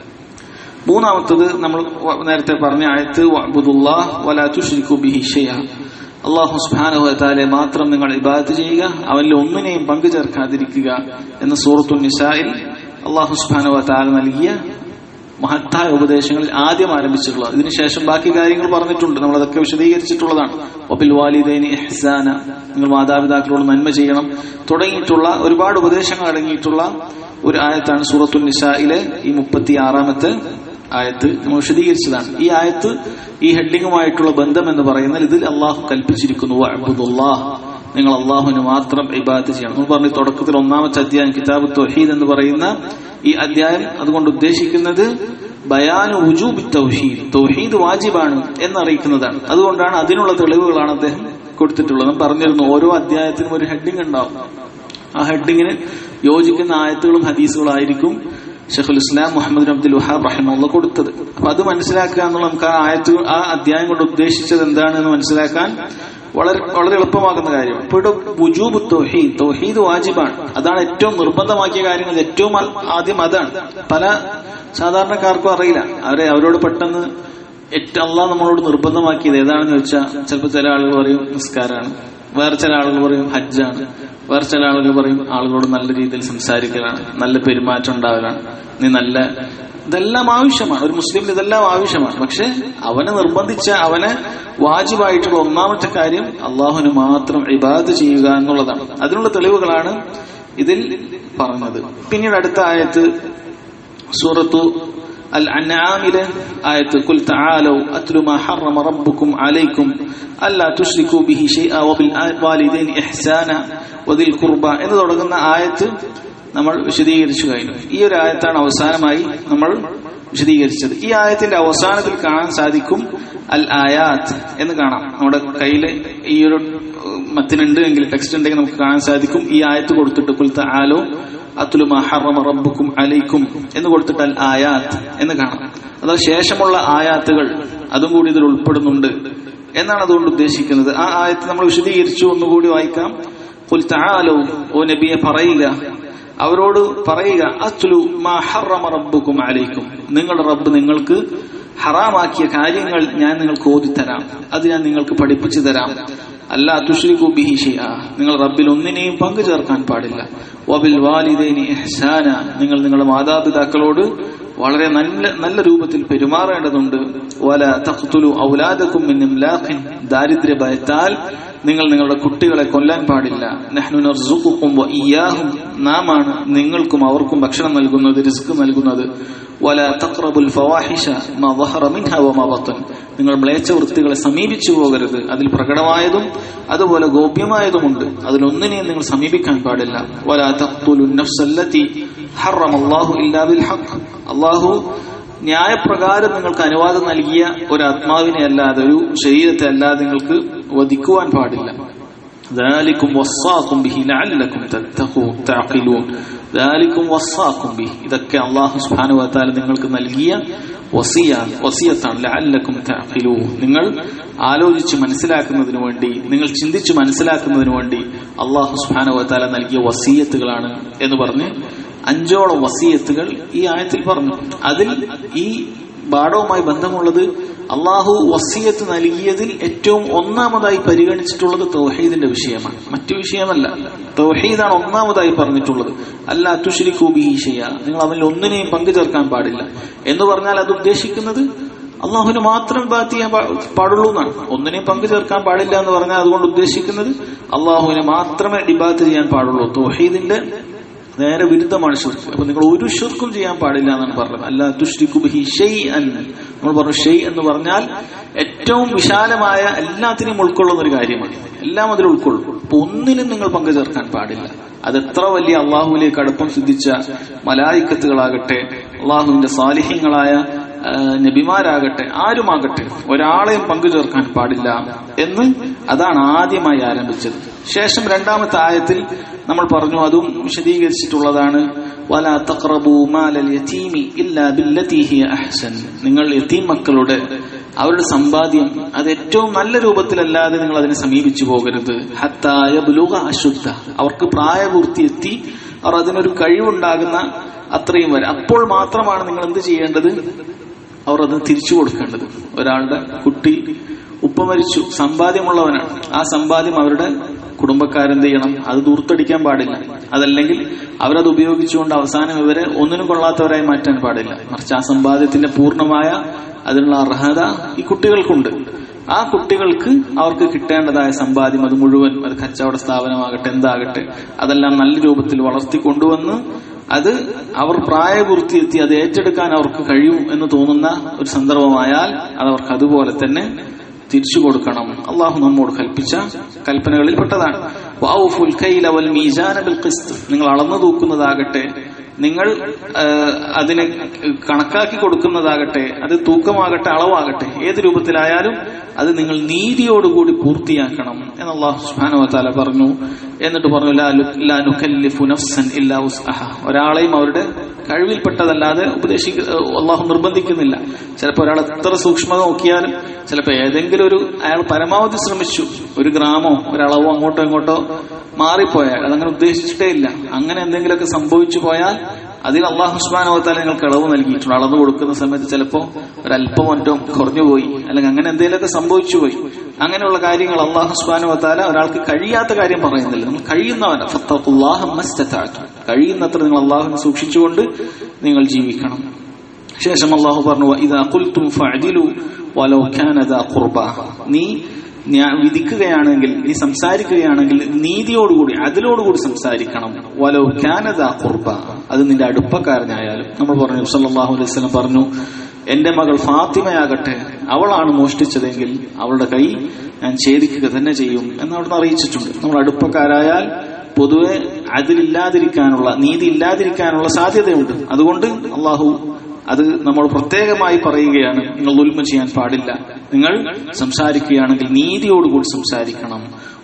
മൂന്നാമത്തത് നമ്മൾ നേരത്തെ പറഞ്ഞ ആയത്ത് വഅബ്ദുല്ലാഹ് വലാ തുശ്രികൂ ബിഹി ഷൈഅ, അല്ലാഹു സുബ്ഹാനഹു വ തആലയെ മാത്രം നിങ്ങൾ ഇബാദത്ത് ചെയ്യുക, അവനിൽ ഒന്നിനെയും പങ്കു ചേർക്കാതിരിക്കുക എന്ന സൂറത്തുൻ നിസായിൽ അല്ലാഹു സുബ്ഹാനഹു വ തആല നൽകിയ മഹത്തായ ഉപദേശങ്ങളിൽ ആദ്യം ആരംഭിച്ചിട്ടുള്ളത്. ഇതിനുശേഷം ബാക്കി കാര്യങ്ങൾ പറഞ്ഞിട്ടുണ്ട്, നമ്മൾ അതൊക്കെ വിശദീകരിച്ചിട്ടുള്ളതാണ്. വബിൽ വാലിദൈനി ഇഹ്സാന, നിങ്ങൾ മാതാപിതാക്കളോട് നന്മ ചെയ്യണം തുടങ്ങിയിട്ടുള്ള ഒരുപാട് ഉപദേശങ്ങൾ അടങ്ങിയിട്ടുള്ള ഒരു ആയത്താണ് സൂറത്തുൻ നിസായിലെ ഈ മുപ്പത്തി ആറാമത്തെ ആയത്ത്. നമ്മൾ വിശദീകരിച്ചതാണ്. ഈ ആയത്ത് ഈ ഹെഡിങ്ങുമായിട്ടുള്ള ബന്ധം എന്ന് പറയുന്നത് ഇതിൽ അള്ളാഹു കൽപ്പിച്ചിരിക്കുന്നു വഅബ്ദുല്ലാഹ്, നിങ്ങൾ അള്ളാഹുവിന് മാത്രം ഇബാദത്ത് ചെയ്യണം. നമ്മൾ പറഞ്ഞു തുടക്കത്തിൽ ഒന്നാമത്തെ അധ്യായം കിതാബ് തൗഹീദ് എന്ന് പറയുന്ന ഈ അധ്യായം അതുകൊണ്ട് ഉദ്ദേശിക്കുന്നത് ബയാനു വുജൂബി തൗഹീദ്, തൗഹീദ് വാജിബാണ് എന്നറിയിക്കുന്നതാണ്. അതുകൊണ്ടാണ് അതിനുള്ള തെളിവുകളാണ് അദ്ദേഹം കൊടുത്തിട്ടുള്ളത്. നാം പറഞ്ഞിരുന്നു ഓരോ അധ്യായത്തിനും ഒരു ഹെഡിങ് ഉണ്ടാവും. ആ ഹെഡിങ്ങിന് യോജിക്കുന്ന ആയത്തുകളും ഹദീസുകളായിരിക്കും ഷെയ്ഖുൽ ഇസ്ലാം മുഹമ്മദ് അബ്ദുൽ വഹാബ് റഹിമഹുല്ലാഹ് കൊടുത്തത്. അപ്പൊ അത് മനസ്സിലാക്കുക എന്നുള്ള നമുക്ക് ആ ആയത്ത് ആ അധ്യായം കൊണ്ട് ഉദ്ദേശിച്ചത് എന്താണെന്ന് മനസ്സിലാക്കാൻ വളരെ വളരെ എളുപ്പമാകുന്ന കാര്യം. ഇപ്പൊ ഇവിടെ വുജൂബ് തൗഹീദ്, തൗഹീദ് വാജിബാണ്. അതാണ് ഏറ്റവും നിർബന്ധമാക്കിയ കാര്യങ്ങൾ. ഏറ്റവും ആദ്യം അതാണ്. പല സാധാരണക്കാർക്കും അറിയില്ല. അവരെ അവരോട് പെട്ടെന്ന് ഏറ്റവും അള്ളാഹ് നമ്മളോട് നിർബന്ധമാക്കിയത് ഏതാണെന്ന് വെച്ചാൽ ചിലപ്പോൾ ചില ആളുകൾ പറയും നിസ്കാരമാണ്, വേറെ ചില ആളുകൾ പറയും ഹജ്ജാണ്, വേറെ ചില ആളുകൾ പറയും ആളുകളോട് നല്ല രീതിയിൽ സംസാരിക്കലാണ്, നല്ല പെരുമാറ്റം ഉണ്ടാവലാണ്, നീ നല്ല ഇതെല്ലാം ആവശ്യമാണ്. ഒരു മുസ്ലിമിന് ഇതെല്ലാം ആവശ്യമാണ്. പക്ഷെ അവനെ നിർബന്ധിച്ച അവനെ വാജിബായിട്ടുള്ള ഒന്നാമത്തെ കാര്യം അള്ളാഹുവിന് മാത്രം ഇബാദത്ത് ചെയ്യുക എന്നുള്ളതാണ്. അതിനുള്ള തെളിവുകളാണ് ഇതിൽ പറഞ്ഞത്. പിന്നീട് അടുത്ത ആയത്ത് സൂറത്തു അൽ അൻആമിലെ ആയത്ത് ഖുൽ തആലൂ അത്ലു മാ ഹറമ റബ്ബുക്കും അലൈക്കും അല്ലാ തുശ്രികൂ ബിഹി ശൈഅ വബിൽ വാലിദൈനി ഇഹ്സാന വദിൽ ഖുർബ എന്ന് തുടങ്ങുന്ന ആയത്ത് നമ്മൾ വിശദീകരിച്ചു കഴിഞ്ഞു. ഈ ഒരു ആയത്താണ് അവസാനമായി നമ്മൾ വിശദീകരിച്ചത്. ഈ ആയത്തിന്റെ അവസാനത്തിൽ കാണാൻ സാധിക്കും അൽ ആയാത്ത് എന്ന് കാണാം. നമ്മുടെ കയ്യിൽ ഈ ഒരു മത്തിനുണ്ട് എങ്കിൽ, ടെക്സ്റ്റ് ഉണ്ടെങ്കിൽ നമുക്ക് കാണാൻ സാധിക്കും. ഈ ആയത്ത് കൊടുത്തിട്ട് ഖുൽ തആലൂ അത്ലു മാ ഹറമ റബ്ബുക്കും അലൈക്കും എന്ന് കൊടുത്തിട്ട് അൽ ആയാത്ത് എന്ന് കാണാം. അതായത് ശേഷമുള്ള ആയാത്തുകൾ അതും കൂടി ഇതിൽ ഉൾപ്പെടുന്നുണ്ട് എന്നാണ് അതുകൊണ്ട് ഉദ്ദേശിക്കുന്നത്. ആ ആയത്ത് നമ്മൾ വിശദീകരിച്ചു, ഒന്നുകൂടി വായിക്കാം. ഖുൽ തആലൂ, ഓ നബിയെ പറയുക, അവരോട് പറയുക, അത്ലു മാ ഹറമ റബ്ബുക്കും അലൈക്കും, നിങ്ങളുടെ റബ്ബ് നിങ്ങൾക്ക് ഹറാമാക്കിയ കാര്യങ്ങൾ ഞാൻ നിങ്ങൾക്ക് ഓതിത്തരാം, അത് ഞാൻ നിങ്ങൾക്ക് പഠിപ്പിച്ചു തരാം. അല്ലാ തുശ്രികൂ ബിഹി ശൈഅ, നിങ്ങൾ റബ്ബിൽ ഒന്നിനെയും പങ്കു ചേർക്കാൻ പാടില്ല. വബിൽ വാലിദൈനി ഇഹ്സാന, നിങ്ങൾ നിങ്ങളുടെ മാതാപിതാക്കളോട് വളരെ നല്ല നല്ല രൂപത്തിൽ പെരുമാറേണ്ടതുണ്ട്. വലാ തഖ്തുലു ഔലാദകും മിൻ ഇംലാഖിൻ, ദാരിദ്ര്യ ഭയത്താൽ നിങ്ങൾ നിങ്ങളുടെ കുട്ടികളെ കൊല്ലാൻ പാടില്ല. നഹ്നു നർസുഖുകും വഇയ്യാഹും, നാമാണ് നിങ്ങൾക്കും അവർക്കും ഭക്ഷണം നൽകുന്നത്, റിസ്ക് നൽകുന്നത്. വലാ തഖ്റബുൽ ഫവാഹിഷ മാ ളഹറ മിൻഹാ വമാ ബത്തൻ, നിങ്ങൾ മ്ലേച്ഛ വൃത്തികളെ സമീപിച്ചു പോകരുത്. അതിൽ പ്രകടമായതും അതുപോലെ ഗോപ്യമായതുമുണ്ട്, അതിലൊന്നിനെയും നിങ്ങൾ സമീപിക്കാൻ പാടില്ല. വലാ തഖ്തുലുൻ നഫ്സല്ലതി ഹറമല്ലാഹു ഇല്ലാ ബിൽ ഹഖ്, അല്ലാഹു ന്യായപ്രകാരം നിങ്ങൾക്ക് അനുവാദം നൽകിയ ഒരു ആത്മാവിനെ അല്ലാതെ, ഒരു ശരീരത്തെ അല്ലാതെ നിങ്ങൾക്ക് വധിക്കുവാൻ പാടില്ല. ذلكم وصاكم به لعلكم تتقون تعقلون ذلكم وصاكم به, ഇതൊക്കെ അല്ലാഹു സുബ്ഹാനഹു വ തആല നിങ്ങൾക്ക് നൽകിയ വസിയാണ്, വസിയത്താണ്. ലഅല്ലക്കും തഅഖിലൂൻ, നിങ്ങൾ ആലോചിച്ച് മനസ്സിലാക്കുന്നതിന് വേണ്ടി, നിങ്ങൾ ചിന്തിച്ച് മനസ്സിലാക്കുന്നതിന് വേണ്ടി അല്ലാഹു സുബ്ഹാനഹു വ തആല നൽകിയ വസിയത്തുകളാണ് എന്ന് പറഞ്ഞ് അഞ്ചോളം വസിയത്തുകൾ ഈ ആയത്തിൽ പറഞ്ഞു. അതിൽ ഈ പാഠവുമായി ബന്ധമുള്ളത് അള്ളാഹു വസിയത്ത് നൽകിയതിൽ ഏറ്റവും ഒന്നാമതായി പരിഗണിച്ചിട്ടുള്ളത് തൗഹീദിന്റെ വിഷയമാണ്, മറ്റു വിഷയമല്ല. തൗഹീദാണ് ഒന്നാമതായി പറഞ്ഞിട്ടുള്ളത്. അല്ലാ തുശ്രികൂ ബിഹി ശൈഅ, നിങ്ങൾ അവനിൽ ഒന്നിനെയും പങ്കു ചേർക്കാൻ പാടില്ല എന്ന് പറഞ്ഞാൽ അത് ഉദ്ദേശിക്കുന്നത് അള്ളാഹുവിന് മാത്രം ഇബാദത്ത് ചെയ്യാൻ പാടുള്ളൂ എന്നാണ്. ഒന്നിനെയും പങ്കു ചേർക്കാൻ പാടില്ല എന്ന് പറഞ്ഞാൽ അതുകൊണ്ട് ഉദ്ദേശിക്കുന്നത് അള്ളാഹുവിനെ മാത്രമേ ഇബാദത്ത് ചെയ്യാൻ പാടുള്ളൂ. തൗഹീദിന്റെ നേരെ വിരുദ്ധമാണ് ശിർക്ക്. അപ്പൊ നിങ്ങൾ ഒരു ശിർക്കും ചെയ്യാൻ പാടില്ല എന്നാണ് പറഞ്ഞത്. അല്ലാ തുശ്രികൂ ബിഹി ശൈഅൻ, നമ്മൾ പറഞ്ഞു ഷെയ് എന്ന് പറഞ്ഞാൽ ഏറ്റവും വിശാലമായ എല്ലാത്തിനെയും ഉൾക്കൊള്ളുന്ന ഒരു കാര്യമാണ്. എല്ലാം അതിൽ ഉൾക്കൊള്ളും. അപ്പൊ ഒന്നിനും നിങ്ങൾ പങ്കു ചേർക്കാൻ പാടില്ല. അതെത്ര വലിയ അള്ളാഹുവിലേക്ക് അടുപ്പം സിദ്ധിച്ച മലായിക്കത്തുകളാകട്ടെ, അള്ളാഹുവിന്റെ സാലിഹ്യങ്ങളായ നബിമാരാകട്ടെ, ആരുമാകട്ടെ, ഒരാളെയും പങ്കു ചേർക്കാൻ പാടില്ല എന്ന് അതാണ് ആദ്യമായി ആരംഭിച്ചത്. ശേഷം രണ്ടാമത്തെ ആയത്തിൽ നമ്മൾ പറഞ്ഞു, അതും വിശദീകരിച്ചിട്ടുള്ളതാണ്. വലാ തഖ്റബൂ മാലൽ യതീമി ഇല്ലാ ബില്ലതീ ഹിയ അഹ്സൻ, നിങ്ങൾ യതീം മക്കളുടെ അവരുടെ സമ്പാദ്യം അത് ഏറ്റവും നല്ല രൂപത്തിലല്ലാതെ നിങ്ങൾ അതിനെ സമീപിച്ചു പോകരുത്. ഹത്താ യബ്ലുഗ അശുദ്ധ, അവർക്ക് പ്രായപൂർത്തി എത്തി അവർ അതിനൊരു കഴിവുണ്ടാകുന്ന അത്രയും വരെ, അപ്പോൾ മാത്രമാണ് നിങ്ങൾ എന്ത് ചെയ്യേണ്ടത്, അവർ അത് തിരിച്ചു കൊടുക്കേണ്ടത്. ഒരാളുടെ കുട്ടി ഉപ്പ മരിച്ചു, സമ്പാദ്യമുള്ളവനാണ്, ആ സമ്പാദ്യം അവരുടെ കുടുംബക്കാരെന്ത് ചെയ്യണം, അത് ദൂർത്തടിക്കാൻ പാടില്ല. അതല്ലെങ്കിൽ അവരത് ഉപയോഗിച്ചുകൊണ്ട് അവസാനം ഇവരെ ഒന്നിനും കൊള്ളാത്തവരായി മാറ്റാൻ പാടില്ല. മറിച്ച് ആ സമ്പാദ്യത്തിന്റെ പൂർണ്ണമായ അതിനുള്ള അർഹത ഈ കുട്ടികൾക്കുണ്ട്. ആ കുട്ടികൾക്ക് അവർക്ക് കിട്ടേണ്ടതായ സമ്പാദ്യം അത് മുഴുവൻ, അത് കച്ചവട സ്ഥാപനമാകട്ടെ എന്താകട്ടെ, അതെല്ലാം നല്ല രൂപത്തിൽ വളർത്തി കൊണ്ടുവന്ന് അത് അവർ പ്രായപൂർത്തിയെത്തി അത് ഏറ്റെടുക്കാൻ അവർക്ക് കഴിയും എന്ന് തോന്നുന്ന ഒരു സന്ദർഭമായാൽ അത് അവർക്ക് അതുപോലെ തന്നെ തിരിച്ചു കൊടുക്കണം. അള്ളാഹു നമ്മോട് കൽപ്പിച്ച കൽപ്പനകളിൽ പെട്ടതാണ്. വഔഫുൽ കൈല വൽ മീസാന ബിൽ ഖിസ്ത്, നിങ്ങൾ അളന്നു തൂക്കുന്നതാകട്ടെ നിങ്ങൾ അതിനെ കണക്കാക്കി കൊടുക്കുന്നതാകട്ടെ, അത് തൂക്കമാകട്ടെ, അളവാകട്ടെ, ഏത് രൂപത്തിലായാലും അത് നിങ്ങൾ നീതിയോടുകൂടി പൂർത്തിയാക്കണം എന്ന് അല്ലാഹു സുബ്ഹാനഹു വ തആല പറഞ്ഞു. എന്നിട്ട് പറഞ്ഞു ലാ നുകല്ലിഫു നഫ്സൻ ഇല്ലാ വസ്അഹാ. ഒരാളെയും അവരുടെ കഴിവിൽപ്പെട്ടതല്ലാതെ ഉപദേശിക്ക അല്ലാഹു നിർബന്ധിക്കുന്നില്ല. ചിലപ്പോൾ ഒരാൾ എത്ര സൂക്ഷ്മത നോക്കിയാലും, ചിലപ്പോൾ ഏതെങ്കിലും ഒരു അയാൾ പരമാവധി ശ്രമിച്ചു, ഒരു ഗ്രാമോ ഒരളവോ അങ്ങോട്ടോ ഇങ്ങോട്ടോ മാറിപ്പോയാൽ, അതങ്ങനെ ഉദ്ദേശിച്ചിട്ടേ ഇല്ല, അങ്ങനെ എന്തെങ്കിലുമൊക്കെ സംഭവിച്ചു പോയാൽ അതിൽ അല്ലാഹു സുബ്ഹാനഹു വ തആല നിങ്ങൾക്ക് ഇളവ് നൽകിയിട്ടുണ്ട്. അളന്ന് കൊടുക്കുന്ന സമയത്ത് ചിലപ്പോൾ ഒരല്പം ഒറ്റം കുറഞ്ഞുപോയി, അല്ലെങ്കിൽ അങ്ങനെ എന്തെങ്കിലുമൊക്കെ സംഭവിച്ചു പോയി. അങ്ങനെയുള്ള കാര്യങ്ങൾ അല്ലാഹു സുബ്ഹാനഹു വ തആല ഒരാൾക്ക് കഴിയാത്ത കാര്യം പറയുന്നില്ല. നിങ്ങൾ കഴിയുന്നവൻ ഫത്തഖുല്ലാഹ മസ്തതഅതു, കഴിയുന്നത്ര നിങ്ങൾ അല്ലാഹുവിനെ സൂക്ഷിച്ചുകൊണ്ട് നിങ്ങൾ ജീവിക്കണം. ശേഷം അല്ലാഹു പറഞ്ഞു ഇദാ ഖുൽതും ഫഅദിലു വലൗ കാന ദാ ഖുർബ. നീ ഞാൻ വിധിക്കുകയാണെങ്കിൽ, നീ സംസാരിക്കുകയാണെങ്കിൽ നീതിയോടുകൂടി അതിലോടുകൂടി സംസാരിക്കണം. വലൗ കാന ദാ ഖുർബ, അത് നിന്റെ അടുപ്പക്കാരനായാലും. നമ്മൾ പറഞ്ഞു സല്ലല്ലാഹു അലൈഹി വസല്ലം പറഞ്ഞു, എന്റെ മകൾ ഫാത്തിമയാകട്ടെ, അവളാണ് മോഷ്ടിച്ചതെങ്കിൽ അവളുടെ കൈ ഞാൻ ഛേദിക്കുക തന്നെ ചെയ്യും എന്ന് അവിടുന്ന് അറിയിച്ചിട്ടുണ്ട്. നമ്മൾ അടുപ്പക്കാരായാൽ പൊതുവെ അതിലില്ലാതിരിക്കാനുള്ള, നീതി ഇല്ലാതിരിക്കാനുള്ള സാധ്യതയുണ്ട്. അതുകൊണ്ട് അള്ളാഹു അത് നമ്മൾ പ്രത്യേകമായി പറയുകയാണ്, നിങ്ങൾ ദുൽമ ചെയ്യാൻ പാടില്ല, നിങ്ങൾ സംസാരിക്കുകയാണെങ്കിൽ നീതിയോടുകൂടി സംസാരിക്കണം.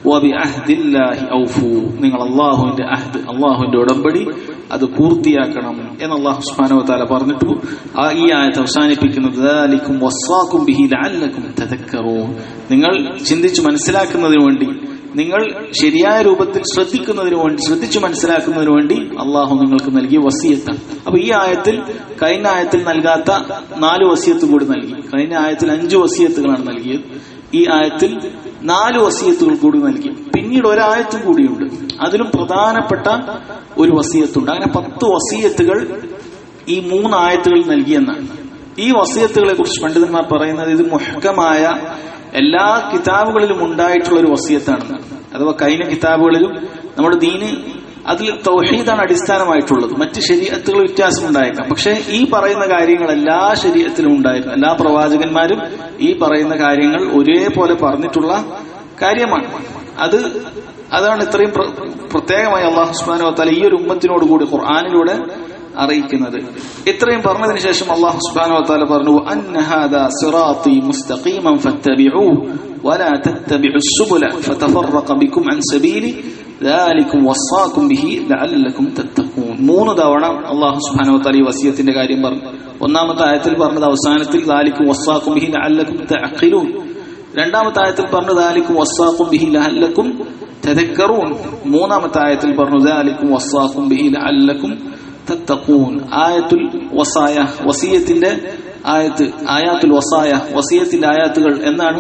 നിങ്ങൾ അള്ളാഹുവിന്റെ അഹ്ദ്, അള്ളാഹുവിന്റെ ഉടമ്പടി അത് പൂർത്തിയാക്കണം എന്ന് അല്ലാഹു സുബ്ഹാനഹു വ തആല പറഞ്ഞിട്ടു ആ ഈ ആയത്ത് അവസാനിപ്പിക്കുന്നത് ദാലികും വസ്സാകും ബിഹി ലഅല്ലകും തദക്കറൂൻ. നിങ്ങൾ ചിന്തിച്ച് മനസ്സിലാക്കുന്നതിന് വേണ്ടി, നിങ്ങൾ ശരിയായ രൂപത്തിൽ ശ്രദ്ധിക്കുന്നതിന് വേണ്ടി, ശ്രദ്ധിച്ചു മനസ്സിലാക്കുന്നതിന് വേണ്ടി അള്ളാഹു നിങ്ങൾക്ക് നൽകിയ വസിയത്താണ്. അപ്പൊ ഈ ആയത്തിൽ കഴിഞ്ഞ ആയത്തിൽ നൽകാത്ത നാല് വസിയത്ത് കൂടി നൽകി. കഴിഞ്ഞ ആയത്തിൽ അഞ്ച് വസിയത്തുകളാണ് നൽകിയത്, ഈ ആയത്തിൽ നാല് വസിയത്തുകൾ കൂടി നൽകി. പിന്നീട് ഒരായത്തും കൂടിയുണ്ട്, അതിലും പ്രധാനപ്പെട്ട ഒരു വസിയത്തുണ്ട്. അങ്ങനെ പത്ത് വസിയത്തുകൾ ഈ മൂന്ന് ആയത്തുകളിൽ നൽകിയെന്നാണ്. ഈ വസിയത്തുകളെ കുറിച്ച് പണ്ഡിതന്മാർ പറയുന്നത് ഇത് മുഹ്കമായ എല്ലാ കിതാബുകളിലും ഉണ്ടായിട്ടുള്ള ഒരു വസിയത്താണെന്ന്. അഥവാ കഴിഞ്ഞ കിതാബുകളിലും നമ്മുടെ ദീന് അതിൽ തൗഹീദാണ് അടിസ്ഥാനമായിട്ടുള്ളത്. മറ്റ് ശരീഅത്തുകൾ വ്യത്യാസം ഉണ്ടായേക്കാം, പക്ഷെ ഈ പറയുന്ന കാര്യങ്ങൾ എല്ലാ ശരീഅത്തിലും ഉണ്ടായിരുന്നു. എല്ലാ പ്രവാചകന്മാരും ഈ പറയുന്ന കാര്യങ്ങൾ ഒരേപോലെ പറഞ്ഞിട്ടുള്ള കാര്യമാണ്. അത് അതാണ് ഇത്രയും പ്രത്യേകമായി അല്ലാഹു സുബ്ഹാനഹു വ തആല ഈ ഒരു ഉമ്മത്തിനോട് കൂടി ഖുർആനിലൂടെ അറിയിക്കുന്നത്. ഇത്രയും പറഞ്ഞതിന് ശേഷം അല്ലാഹു സുബ്ഹാനഹു വ തആല പറഞ്ഞു അന്ന ഹാദാ സിറാത്തി മുസ്തഖീമൻ ഫത്തബിഊഹു വലാ തത്തബിഉസ് സുബുല ഫതഫറഖ ബികും അൻ സബീലി ദാലികും വസ്സാകും ബിഹി ലഅല്ലകും തത്തഖൂൻ. മൂന്ന് തവണ അല്ലാഹു സുബ്ഹാനഹു വ തആല ഈ വസിയത്തിന്റെ കാര്യം പറഞ്ഞു. ഒന്നാമത്തെ ആയത്തിൽ പറഞ്ഞത് അവസാനത്തിൽ ദാലികും വസ്സാകും ബിഹി ലഅല്ലകും തഅഖിലൂൻ. രണ്ടാമത്തെ ആയത്തിൽ പറഞ്ഞു ദാലികും വസ്സാകും ബിഹി ലഅല്ലകും തദക്കറൂൻ. മൂന്നാമത്തെ ആയത്തിൽ പറഞ്ഞു ദാലികും വസ്സാകും ബിഹി ലഅല്ലകും തത്തഖൂൻ. ആയത്തുൽ വസായ, വസിയത്തിന്റെ ആയത്ത്, ആയാത്തുൽ വസായ, വസിയത്തിന്റെ ആയാത്തുകൾ എന്നാണ്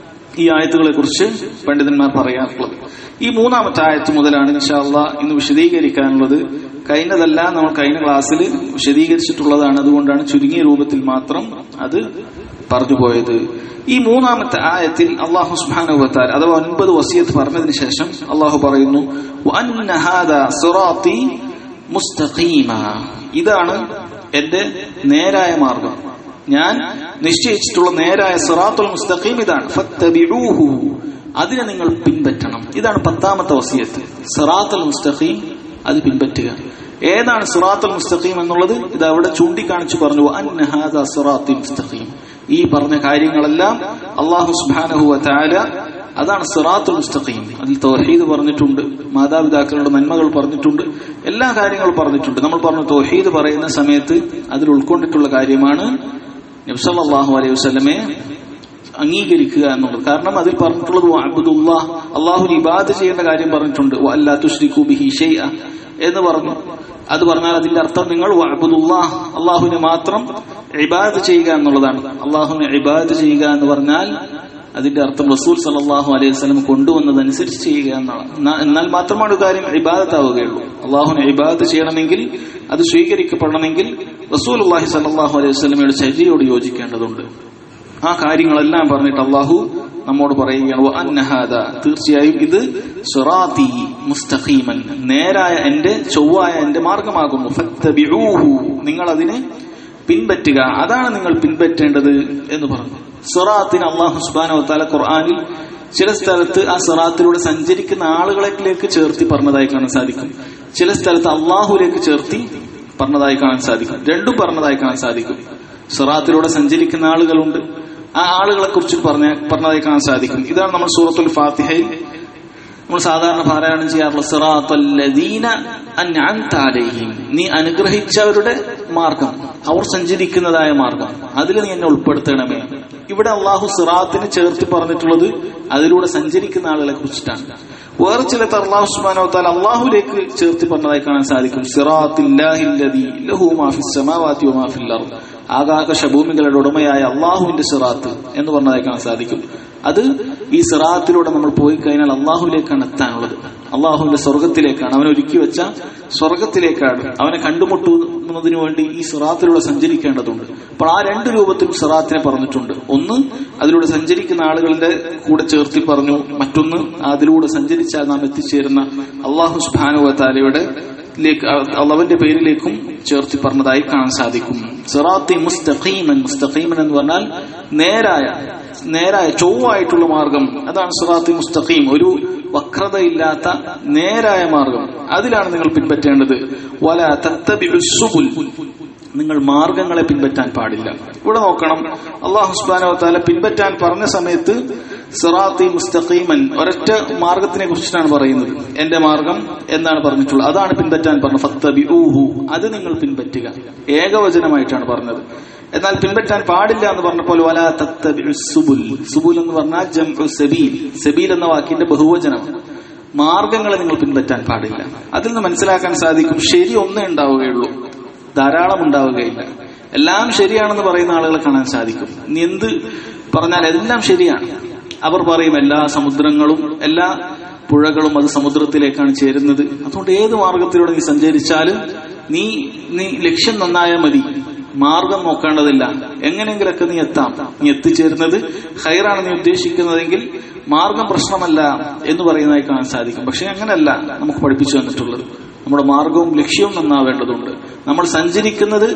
ഈ ആയത്തുകളെ കുറിച്ച് പണ്ഡിതന്മാർ പറയാറുള്ളത്. ഈ മൂന്നാമത്തെ ആയത്ത് മുതലാണ് ഇൻഷാ അല്ലാഹ് ഇന്ന് വിശദീകരിക്കാനുള്ളത്. കഴിഞ്ഞതെല്ലാം നമ്മൾ കഴിഞ്ഞ ക്ലാസ്സിൽ വിശദീകരിച്ചിട്ടുള്ളതാണ്, അതുകൊണ്ടാണ് ചുരുങ്ങിയ രൂപത്തിൽ മാത്രം അത് പറഞ്ഞുപോയത്. ഈ മൂന്നാമത്തെ ആയത്തിൽ അല്ലാഹു സുബ്ഹാനഹു വ തആല അഥവാ ഒൻപത് വസിയത്ത് പറഞ്ഞതിന് ശേഷം അല്ലാഹു പറയുന്നു വഅന്ന ഹാദാ സിറാത്തി മുസ്തഖീമ, ഇതാണ് എന്റെ നേരായ മാർഗം, ഞാൻ നിശ്ചയിച്ചിട്ടുള്ള നേരായ സിറാത്തുൽ മുസ്തഖീം ഇതാണ്. ഫത്തബിഊഹു, അതിനെ നിങ്ങൾ പിൻപറ്റണം. ഇതാണ് പത്താമത്തെ വസിയത്ത്, സിറാത്തുൽ മുസ്തഖീം, അത് പിൻപറ്റുക. ഏതാണ് സിറാത്തുൽ മുസ്തഖീം എന്നുള്ളത് ഇത് അവിടെ ചൂണ്ടിക്കാണിച്ചു പറഞ്ഞു അന്ന ഹാദാ സിറാത്തുൽ മുസ്തഖീം. ഈ പറഞ്ഞ കാര്യങ്ങളെല്ലാം അല്ലാഹു സുബ്ഹാനഹു വ തആല അതാണ് സിറാത്തുൽ മുസ്തഖീം. അതിൽ തൗഹീദ് പറഞ്ഞിട്ടുണ്ട്, മാതാപിതാക്കളുടെ നന്മകൾ പറഞ്ഞിട്ടുണ്ട്, എല്ലാ കാര്യങ്ങളും പറഞ്ഞിട്ടുണ്ട്. നമ്മൾ പറഞ്ഞു തൗഹീദ് പറയുന്ന സമയത്ത് അതിൽ ഉൾക്കൊണ്ടിട്ടുള്ള കാര്യമാണ് നബി സല്ലല്ലാഹു അലൈഹി വസല്ലമയെ അംഗീകരിക്കുക എന്നുള്ളത്. കാരണം അതിൽ പറഞ്ഞിട്ടുള്ളത് വഅബ്ദുല്ലാഹ്, അല്ലാഹുവിനെ ഇബാദത്ത് ചെയ്യേണ്ട കാര്യം പറഞ്ഞിട്ടുണ്ട്. വഅല്ലാ തുശ്രികൂ ബിഹി ഷൈഅ എന്ന് പറഞ്ഞു. അത് പറഞ്ഞാൽ അതിന്റെ അർത്ഥം നിങ്ങൾ വഅബ്ദുല്ലാഹ്, അല്ലാഹുവിനെ മാത്രം ഇബാദത്ത് ചെയ്യുക എന്നുള്ളതാണ്. അല്ലാഹുവിനെ ഇബാദത്ത് ചെയ്യുക എന്ന് പറഞ്ഞാൽ അതിന്റെ അർത്ഥം റസൂൽ സല്ലല്ലാഹു അലൈഹി വസല്ലം കൊണ്ടുവന്നതനുസരിച്ച് ചെയ്യുക എന്നാണ്. എന്നാൽ മാത്രമാണ് കാര്യം ഇബാദത്താവുകയുള്ളൂ. അല്ലാഹുവിനെ ഇബാദത്ത് ചെയ്യണമെങ്കിൽ, അത് സ്വീകരിക്കപ്പെടണമെങ്കിൽ റസൂലുള്ളാഹി സല്ലല്ലാഹു അലൈഹി വസല്ലമയുടെ ചര്യയോട് യോജിക്കേണ്ടതുണ്ട്. ആ കാര്യങ്ങളെല്ലാം പറഞ്ഞിട്ട് അല്ലാഹു നമ്മോട് പറയുകയാണ് വഅന്ന ഹാദാ, തീർച്ചയായും ഇത് സിറാത്തി മുസ്തഖീമൻ, നേരായ എന്റെ ചൊവ്വായ എന്റെ മാർഗമാകുന്നു. ഫത്തബിഊഹു, നിങ്ങൾ അതിനെ പിൻപറ്റുക, അതാണ് നിങ്ങൾ പിൻപറ്റേണ്ടത് എന്ന് പറഞ്ഞു. സിറാത്തിന് അല്ലാഹു സുബ്ഹാനഹു വ തആല ഖുർആനിൽ ചില സ്ഥലത്ത് ആ സിറാത്തിലൂടെ സഞ്ചരിക്കുന്ന ആളുകളിലേക്ക് ചേർത്തി പറഞ്ഞതായി കാണാൻ സാധിക്കും. ചില സ്ഥലത്ത് അള്ളാഹുലേക്ക് ചേർത്തി പറഞ്ഞതായി കാണാൻ സാധിക്കും. രണ്ടും പറഞ്ഞതായി കാണാൻ സാധിക്കും. സിറാത്തിലൂടെ സഞ്ചരിക്കുന്ന ആളുകളുണ്ട്, ആ ആളുകളെ കുറിച്ച് പറഞ്ഞ പറഞ്ഞതായി കാണാൻ സാധിക്കും. ഇതാണ് നമ്മൾ സൂറത്തുൽ ഫാത്തിഹയിൽ നമ്മൾ സാധാരണ പാരായണം ചെയ്യാറുള്ള സിറാത്തൽ ലദീന അൻഅംത അലൈഹിം, നീ അനുഗ്രഹിച്ചവരുടെ മാർഗം, അവർ സഞ്ചരിക്കുന്നതായ മാർഗം, അതിൽ നീ എന്നെ ഉൾപ്പെടുത്തണമേ. ഇവിടെ അള്ളാഹു സിറാത്തിനെ ചേർത്ത് പറഞ്ഞിട്ടുള്ളത് അതിലൂടെ സഞ്ചരിക്കുന്ന ആളുകളെ കുറിച്ചിട്ടാണ്. വേറെ ചിലത്ത് അല്ലാഹു സുബ്ഹാനഹു വ തആല അള്ളാഹുലേക്ക് ചേർത്ത് പറഞ്ഞതായി കാണാൻ സാധിക്കും. സിറാത്തില്ലാഹിൽ ലദീ ലഹു മാ ഫിസ് സമാവാതി വമാ ഫിൽ അർദ്, ആകാശഭൂമികളുടെ ഉടമയായ അള്ളാഹുവിന്റെ സിറാത്ത് എന്ന് പറഞ്ഞതായി കാണാൻ സാധിക്കും. അത് ഈ സിറാത്തിലൂടെ നമ്മൾ പോയി കഴിഞ്ഞാൽ അള്ളാഹുവിലേക്കാണ് എത്താനുള്ളത്, അള്ളാഹുവിന്റെ സ്വർഗത്തിലേക്കാണ്, അവൻ ഒരുക്കി വെച്ച സ്വർഗത്തിലേക്കാണ്. അവനെ കണ്ടുമുട്ടുന്നതിന് വേണ്ടി ഈ സിറാത്തിലൂടെ സഞ്ചരിക്കേണ്ടതുണ്ട്. അപ്പോൾ ആ രണ്ട് രൂപത്തിലും സിറാത്തിനെ പറഞ്ഞിട്ടുണ്ട്. ഒന്ന് അതിലൂടെ സഞ്ചരിക്കുന്ന ആളുകളുടെ കൂടെ ചേർത്തി പറഞ്ഞു, മറ്റൊന്ന് അതിലൂടെ സഞ്ചരിച്ചാൽ നാം എത്തിച്ചേരുന്ന അള്ളാഹു സുബ്ഹാനഹു വ തആലയുടെ അള്ളാഹുവിന്റെ പേരിലേക്കും ചേർത്തി പറഞ്ഞതായി കാണാൻ സാധിക്കും. സിറാത്തി മുസ്തഖീമൻ, മുസ്തഖീമൻ എന്ന് പറഞ്ഞാൽ നേരായ നേരായ ചൊവ്വായിട്ടുള്ള മാർഗം, അതാണ് സിറാത്തി മുസ്തഖീം, ഒരു വക്രതയില്ലാത്ത നേരായ മാർഗം, അതിലാണ് നിങ്ങൾ പിൻപറ്റേണ്ടത്. വലാ തത്തബിഉസ് സുബുൽ, നിങ്ങൾ മാർഗങ്ങളെ പിൻപറ്റാൻ പാടില്ല. ഇവിടെ നോക്കണം, അല്ലാഹു സുബ്ഹാനഹു വ തആല പിൻപറ്റാൻ പറഞ്ഞ സമയത്ത് സിറാത്തി മുസ്തഖീമൻ ഒരൊറ്റ മാർഗത്തിനെ കുറിച്ചിട്ടാണ് പറയുന്നത്. എന്റെ മാർഗം എന്നാണ് പറഞ്ഞിട്ടുള്ളത്, അതാണ് പിൻപറ്റാൻ പറഞ്ഞത്. ഫത്തബിഊഹു, അത് നിങ്ങൾ പിൻപറ്റുക, ഏകവചനമായിട്ടാണ് പറഞ്ഞത്. എന്നാൽ പിൻപറ്റാൻ പാടില്ല എന്ന് പറഞ്ഞപ്പോൾ വലാ തത്തബിഉസ് സുബുൽ, സുബുൽ എന്ന് പറഞ്ഞാൽ ജംഉ സബീൽ, സബീൽ എന്ന വാക്കിന്റെ ബഹുവചനം. മാർഗങ്ങളെ നിങ്ങൾ പിൻപറ്റാൻ പാടില്ല. അതിൽ നിന്ന് മനസ്സിലാക്കാൻ സാധിക്കും, ശരി ഒന്നേ ഉണ്ടാവുകയുള്ളൂ, ധാരാളം ഉണ്ടാവുകയില്ല. എല്ലാം ശരിയാണെന്ന് പറയുന്ന ആളുകളെ കാണാൻ സാധിക്കും. നീ എന്ത് പറഞ്ഞാൽ എല്ലാം ശരിയാണ്. അവർ പറയും എല്ലാ സമുദ്രങ്ങളും എല്ലാ പുഴകളും അത് സമുദ്രത്തിലേക്കാണ് ചേരുന്നത്, അതുകൊണ്ട് ഏത് മാർഗത്തിലൂടെ നീ സഞ്ചരിച്ചാലും നീ നീ ലക്ഷ്യം നന്നായാൽ മതി, മാർഗം നോക്കേണ്ടതില്ല, എങ്ങനെയെങ്കിലൊക്കെ നീ എത്താം. നീ എത്തിച്ചേരുന്നത് ഖൈറാണ് നീ ഉദ്ദേശിക്കുന്നതെങ്കിൽ മാർഗം പ്രശ്നമല്ല എന്ന് പറയുന്നതായി കാണാൻ സാധിക്കും. പക്ഷെ അങ്ങനെയല്ല നമുക്ക് പഠിപ്പിച്ചു തന്നിട്ടുള്ളത്. നമ്മുടെ മാർഗവും ലക്ഷ്യവും നന്നാവേണ്ടതുണ്ട്. നമ്മൾ സഞ്ചരിക്കുന്നത്